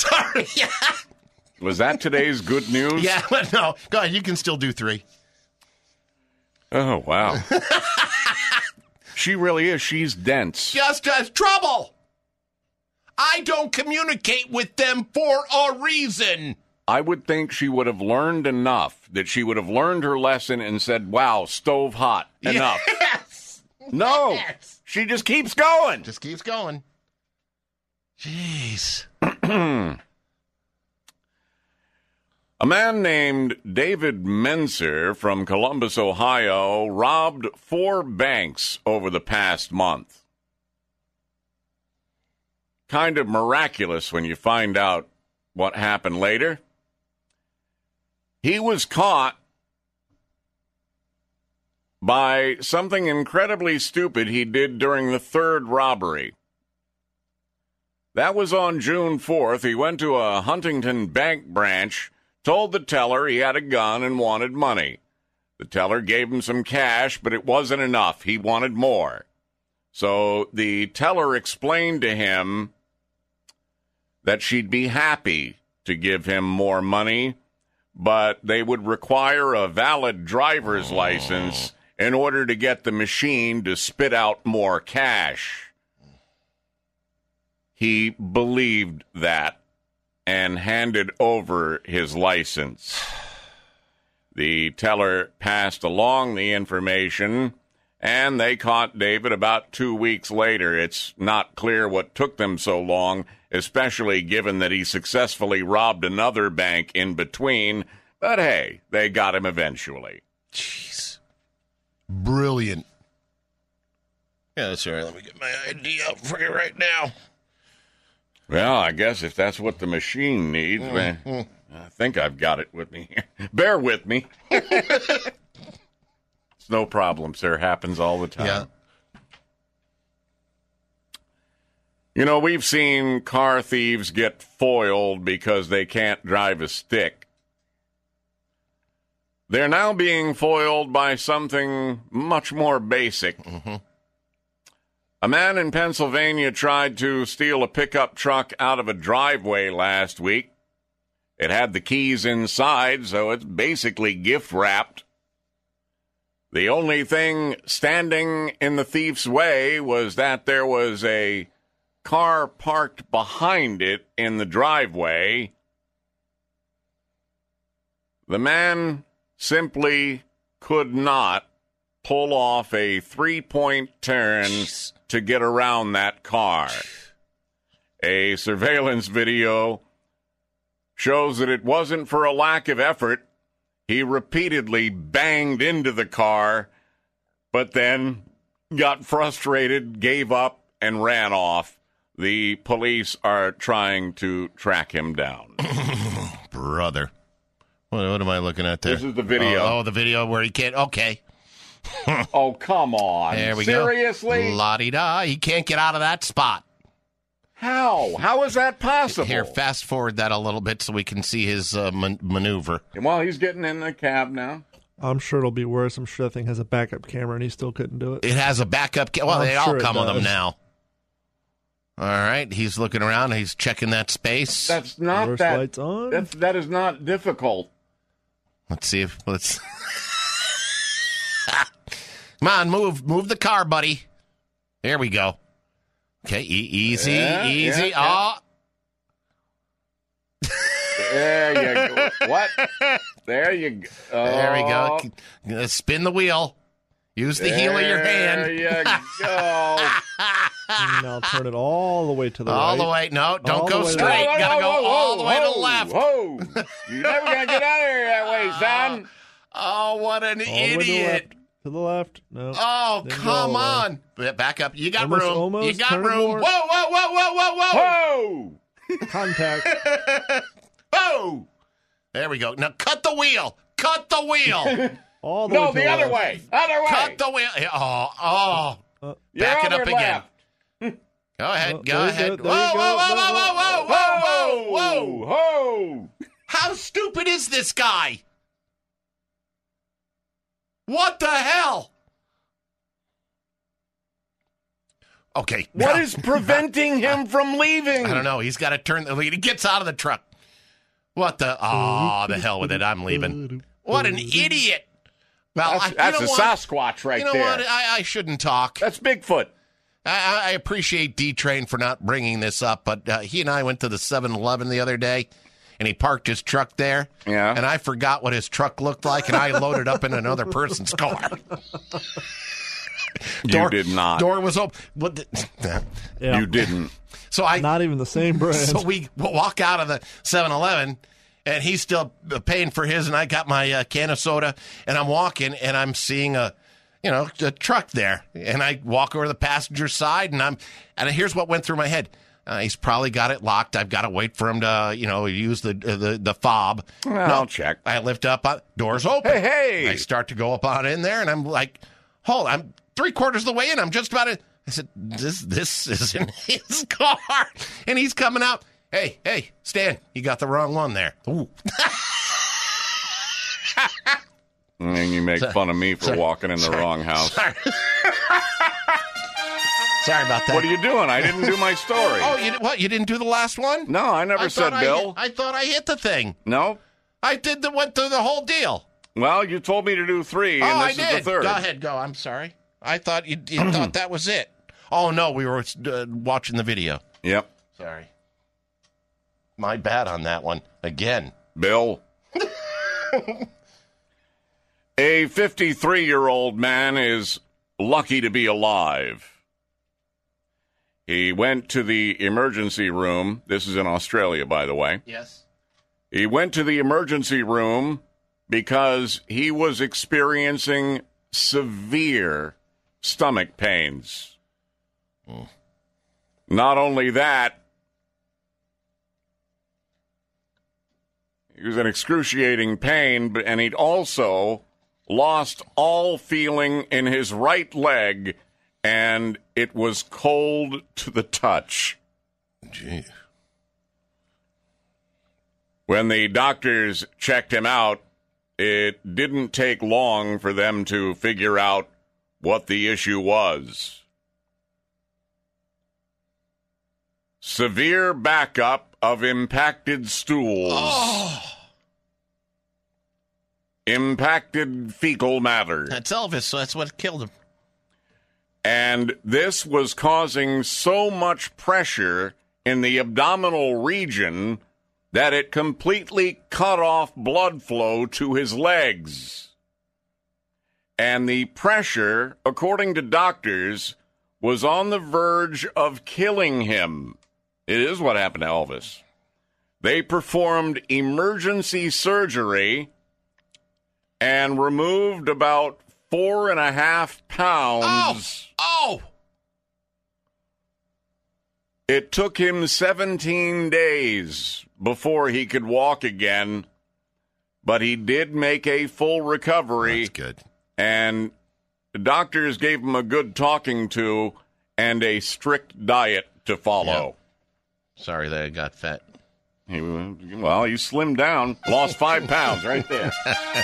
Was that today's good news? Yeah, but no. Go ahead. You can still do 3. Oh, wow. She really is. She's dense. Just as trouble. I don't communicate with them for a reason. I would think she would have learned enough, that she would have learned her lesson and said, wow, stove hot. Enough. Yes. No. Yes. She just keeps going. Jeez. A man named David Menser from Columbus, Ohio, robbed 4 banks over the past month. Kind of miraculous when you find out what happened later. He was caught by something incredibly stupid he did during the 3rd robbery. That was on June 4th. He went to a Huntington bank branch, told the teller he had a gun and wanted money. The teller gave him some cash, but it wasn't enough. He wanted more. So the teller explained to him that she'd be happy to give him more money, but they would require a valid driver's license in order to get the machine to spit out more cash. He believed that and handed over his license. The teller passed along the information, and they caught David about 2 weeks later. It's not clear what took them so long, especially given that he successfully robbed another bank in between. But hey, they got him eventually. Jeez. Brilliant. Yeah, that's all right. Let me get my ID out for you right now. Well, I guess if that's what the machine needs, I think I've got it with me here. Bear with me. It's no problem, sir. Happens all the time. Yeah. You know, we've seen car thieves get foiled because they can't drive a stick. They're now being foiled by something much more basic. Mm-hmm. A man in Pennsylvania tried to steal a pickup truck out of a driveway last week. It had the keys inside, so it's basically gift-wrapped. The only thing standing in the thief's way was that there was a car parked behind it in the driveway. The man simply could not pull off a 3-point turn to get around that car. A surveillance video shows that it wasn't for a lack of effort. He repeatedly banged into the car, but then got frustrated, gave up, and ran off. The police are trying to track him down. Brother. What am I looking at there? This is the video. Oh, the video where he can't... Okay. Oh, come on. There we Seriously? go. La-di-da. He can't get out of that spot. How? How is that possible? Here, fast forward that a little bit so we can see his maneuver. Well, he's getting in the cab now. I'm sure it'll be worse. I'm sure that thing has a backup camera, and he still couldn't do it. It has a backup camera. Well, they all come with them now. All right, he's looking around. He's checking that space. That's not Reverse that. lights on. That is not difficult. Let's see if Come on, move the car, buddy. There we go. Okay, easy. Yeah. Oh. There you go. What? There you go. Oh. There we go. Spin the wheel. Use the heel of your hand. There you go. Now turn it all the way to the right. All the way. No, don't go straight. Got to go all the way to the left. Whoa. You're never going to get out of here that way, son. Oh, what an idiot. To the left. No. Oh, come on. Back up. You got room. Almost. You got Turn room. more. Whoa. Contact. Whoa. There we go. Now cut the wheel. Cut the wheel. All the way to the other way. Other way. Cut the wheel. Oh. Back it up again. Go ahead. Go ahead. Whoa. How stupid is this guy? What the hell? Okay. What is preventing him from leaving? I don't know. He's got to turn the lead. He gets out of the truck. What the? Oh, the hell with it. I'm leaving. What an idiot. Well, that's a Sasquatch right there. You know what? I shouldn't talk. That's Bigfoot. I appreciate D-Train for not bringing this up, but he and I went to the 7-Eleven the other day, and he parked his truck there. Yeah. And I forgot what his truck looked like, and I loaded up in another person's car. You did not. Door was open. You didn't. So not even the same brand. So we walk out of the 7-Eleven, and he's still paying for his, and I got my can of soda, and I'm walking, and I'm seeing a truck there, and I walk over to the passenger side, and here's what went through my head. He's probably got it locked. I've got to wait for him to, use the fob. Well, I'll check. I lift up, doors open. Hey! I start to go up on in there, and I'm like, I'm 3/4 of the way in. I'm just about to. I said, this isn't his car, and he's coming out. Hey, Stan, you got the wrong one there. Ooh. And you make fun of me for walking in the wrong house. Sorry about that. What are you doing? I didn't do my story. Oh, you didn't do the last one? No, I never said Bill. I thought I hit the thing. No? I went through the whole deal. Well, you told me to do 3, and this is the third. Go ahead, go. I'm sorry. I thought you thought that was it. Oh, no, we were watching the video. Yep. Sorry. My bad on that one. Again. Bill. A 53-year-old man is lucky to be alive. He went to the emergency room. This is in Australia, by the way. Yes. He went to the emergency room because he was experiencing severe stomach pains. Not only that, he was in excruciating pain, and he'd also lost all feeling in his right leg, and it was cold to the touch. Gee. When the doctors checked him out, it didn't take long for them to figure out what the issue was. Severe backup of impacted stools. Oh. Impacted fecal matter. That's Elvis, so that's what killed him. And this was causing so much pressure in the abdominal region that it completely cut off blood flow to his legs. And the pressure, according to doctors, was on the verge of killing him. It is what happened to Elvis. They performed emergency surgery and removed about 4.5 pounds. Oh! It took him 17 days before he could walk again, but he did make a full recovery. That's good. And the doctors gave him a good talking to and a strict diet to follow. Yep. Sorry that I got fat. He slimmed down. Lost 5 pounds right there.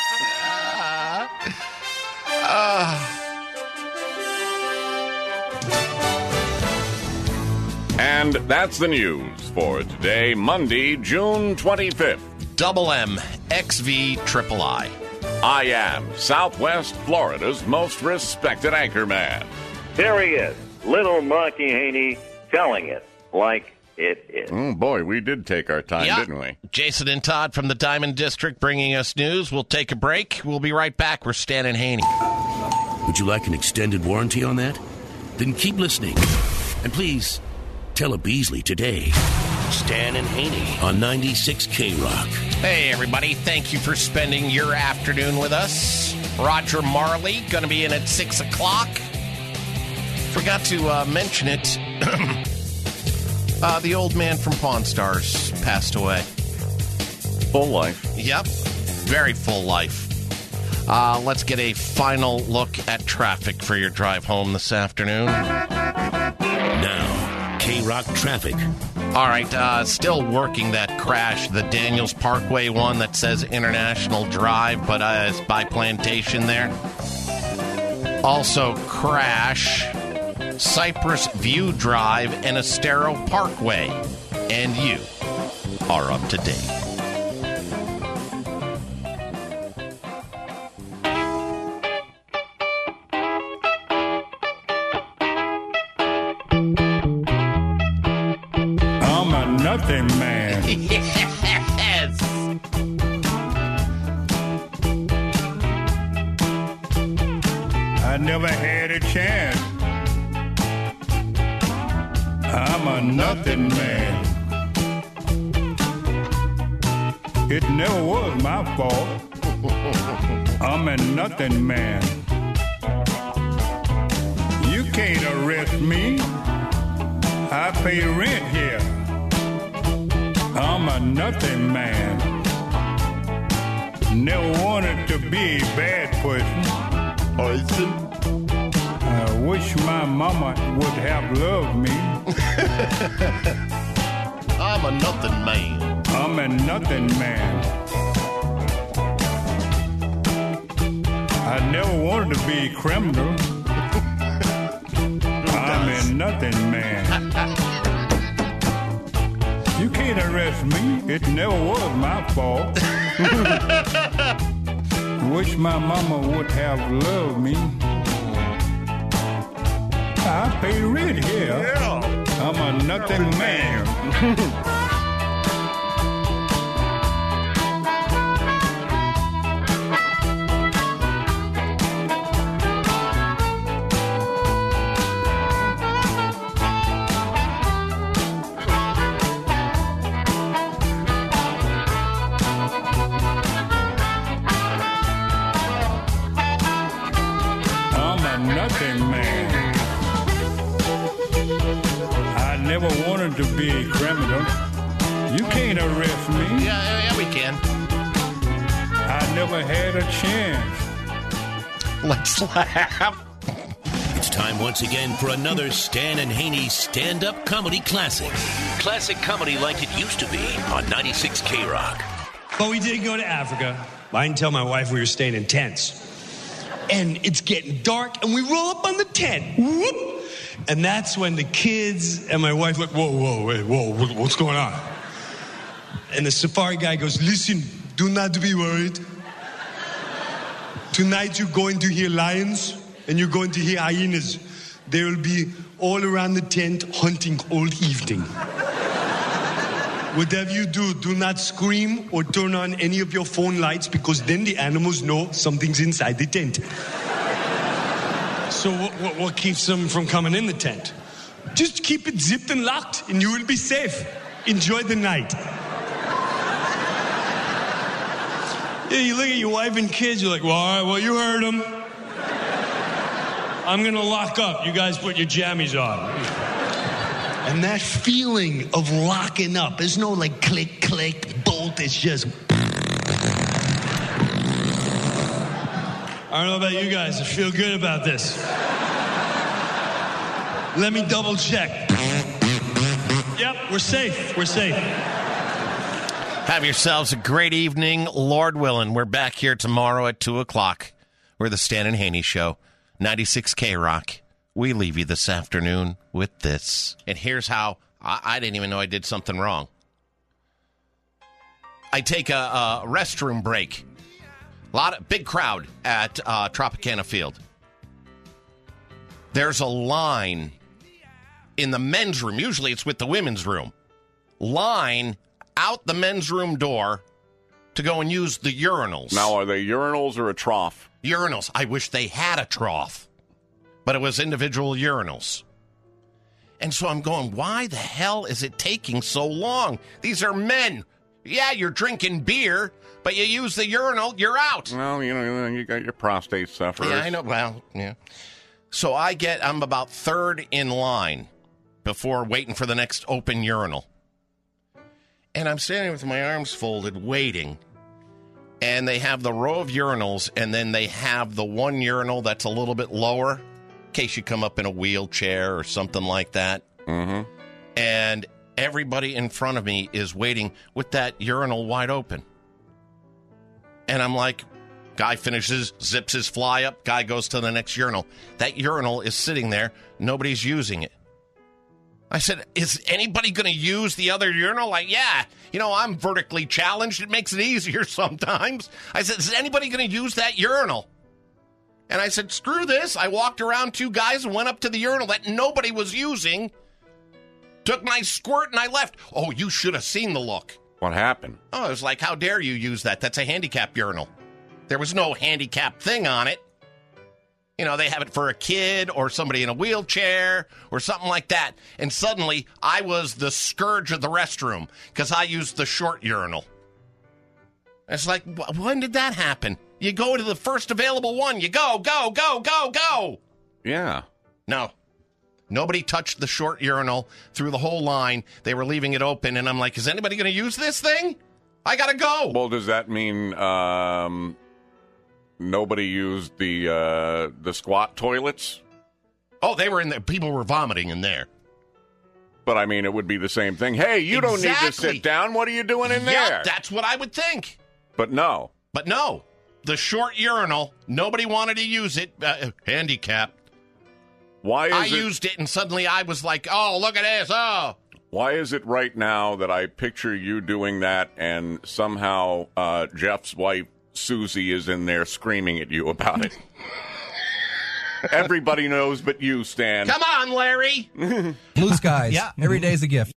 And that's the news for today, Monday, June 25th. Double M, XV, Triple I. I am Southwest Florida's most respected anchorman. There he is, little Marky Haney, telling it like it is. Oh, boy, we did take our time, didn't we? Jason and Todd from the Diamond District bringing us news. We'll take a break. We'll be right back. We're Stan and Haney. Would you like an extended warranty on that? Then keep listening. And please, tell a Beasley today. Stan and Haney on 96 K-Rock. Hey, everybody. Thank you for spending your afternoon with us. Roger Marley, going to be in at 6 o'clock. Forgot to mention it. The old man from Pawn Stars passed away. Full life. Yep. Very full life. Let's get a final look at traffic for your drive home this afternoon. Now, K-Rock traffic. All right, still working that crash, the Daniels Parkway one that says International Drive, but it's by Plantation there. Also crash, Cypress View Drive and Estero Parkway. And you are up to date. I'm a nothing man. Yes. I never had a chance. I'm a nothing man. It never was my fault. I'm a nothing man. You can't arrest me. I pay rent here. I'm a nothing man. Never wanted to be a bad person. I wish my mama would have loved me. I'm a nothing man. I'm a nothing man. I never wanted to be a criminal. I'm a nothing man. You can't arrest me. It never was my fault. Wish my mama would have loved me. I pay rent here. I'm a nothing man. Nothing man. I never wanted to be a criminal. You can't arrest me. Yeah, we can. I never had a chance. Let's laugh. It's time once again for another Stan and Haney stand-up comedy classic. Classic comedy like it used to be on 96 K-Rock. But we did go to Africa. I didn't tell my wife we were staying in tents. And it's getting dark, and we roll up on the tent. Whoop! And that's when the kids and my wife look, whoa, what's going on? And the safari guy goes, listen, do not be worried. Tonight you're going to hear lions, and you're going to hear hyenas. They will be all around the tent hunting all evening. Whatever you do, do not scream or turn on any of your phone lights, because then the animals know something's inside the tent. So what keeps them from coming in the tent? Just keep it zipped and locked, and you will be safe. Enjoy the night. Yeah, you look at your wife and kids, you're like, well, all right, well, you heard them. I'm going to lock up. You guys put your jammies on. And that feeling of locking up, there's no like click, click, bolt, it's just... I don't know about you guys, I feel good about this. Let me double check. Yep, we're safe, we're safe. Have yourselves a great evening, Lord willing. We're back here tomorrow at 2 o'clock. We're the Stan and Haney Show, 96 K-Rock. We leave you this afternoon with this. And here's how I didn't even know I did something wrong. I take a restroom break. Big crowd at Tropicana Field. There's a line in the men's room. Usually it's with the women's room. Line out the men's room door to go and use the urinals. Now, are they urinals or a trough? Urinals. I wish they had a trough, but it was individual urinals. And so I'm going, why the hell is it taking so long? These are men. Yeah, you're drinking beer, but you use the urinal, you're out. Well, you got your prostate sufferers. Yeah, I know. Well, yeah. So I'm about third in line before waiting for the next open urinal. And I'm standing with my arms folded, waiting. And they have the row of urinals, and then they have the one urinal that's a little bit lower, in case you come up in a wheelchair or something like that. Mm-hmm. And everybody in front of me is waiting with that urinal wide open. And I'm like, guy finishes, zips his fly up, guy goes to the next urinal. That urinal is sitting there. Nobody's using it. I said, is anybody going to use the other urinal? Like, yeah, I'm vertically challenged. It makes it easier sometimes. I said, is anybody going to use that urinal? And I said, screw this. I walked around 2 guys and went up to the urinal that nobody was using, took my squirt, and I left. Oh, you should have seen the look. What happened? Oh, it was like, how dare you use that? That's a handicap urinal. There was no handicap thing on it. They have it for a kid or somebody in a wheelchair or something like that. And suddenly, I was the scourge of the restroom because I used the short urinal. It's like, when did that happen? You go to the first available one. You go. Yeah. No. Nobody touched the short urinal through the whole line. They were leaving it open. And I'm like, is anybody going to use this thing? I got to go. Well, does that mean... nobody used the squat toilets? Oh, they were in there. People were vomiting in there. But, I mean, it would be the same thing. Hey, you don't need to sit down. What are you doing in there? That's what I would think. But no. The short urinal, nobody wanted to use it. Handicapped. Why is I used it, and suddenly I was like, oh, look at this. Oh. Why is it right now that I picture you doing that and somehow Jeff's wife, Susie, is in there screaming at you about it? Everybody knows but you, Stan. Come on, Larry. Blue skies. Yeah. Every day's a gift.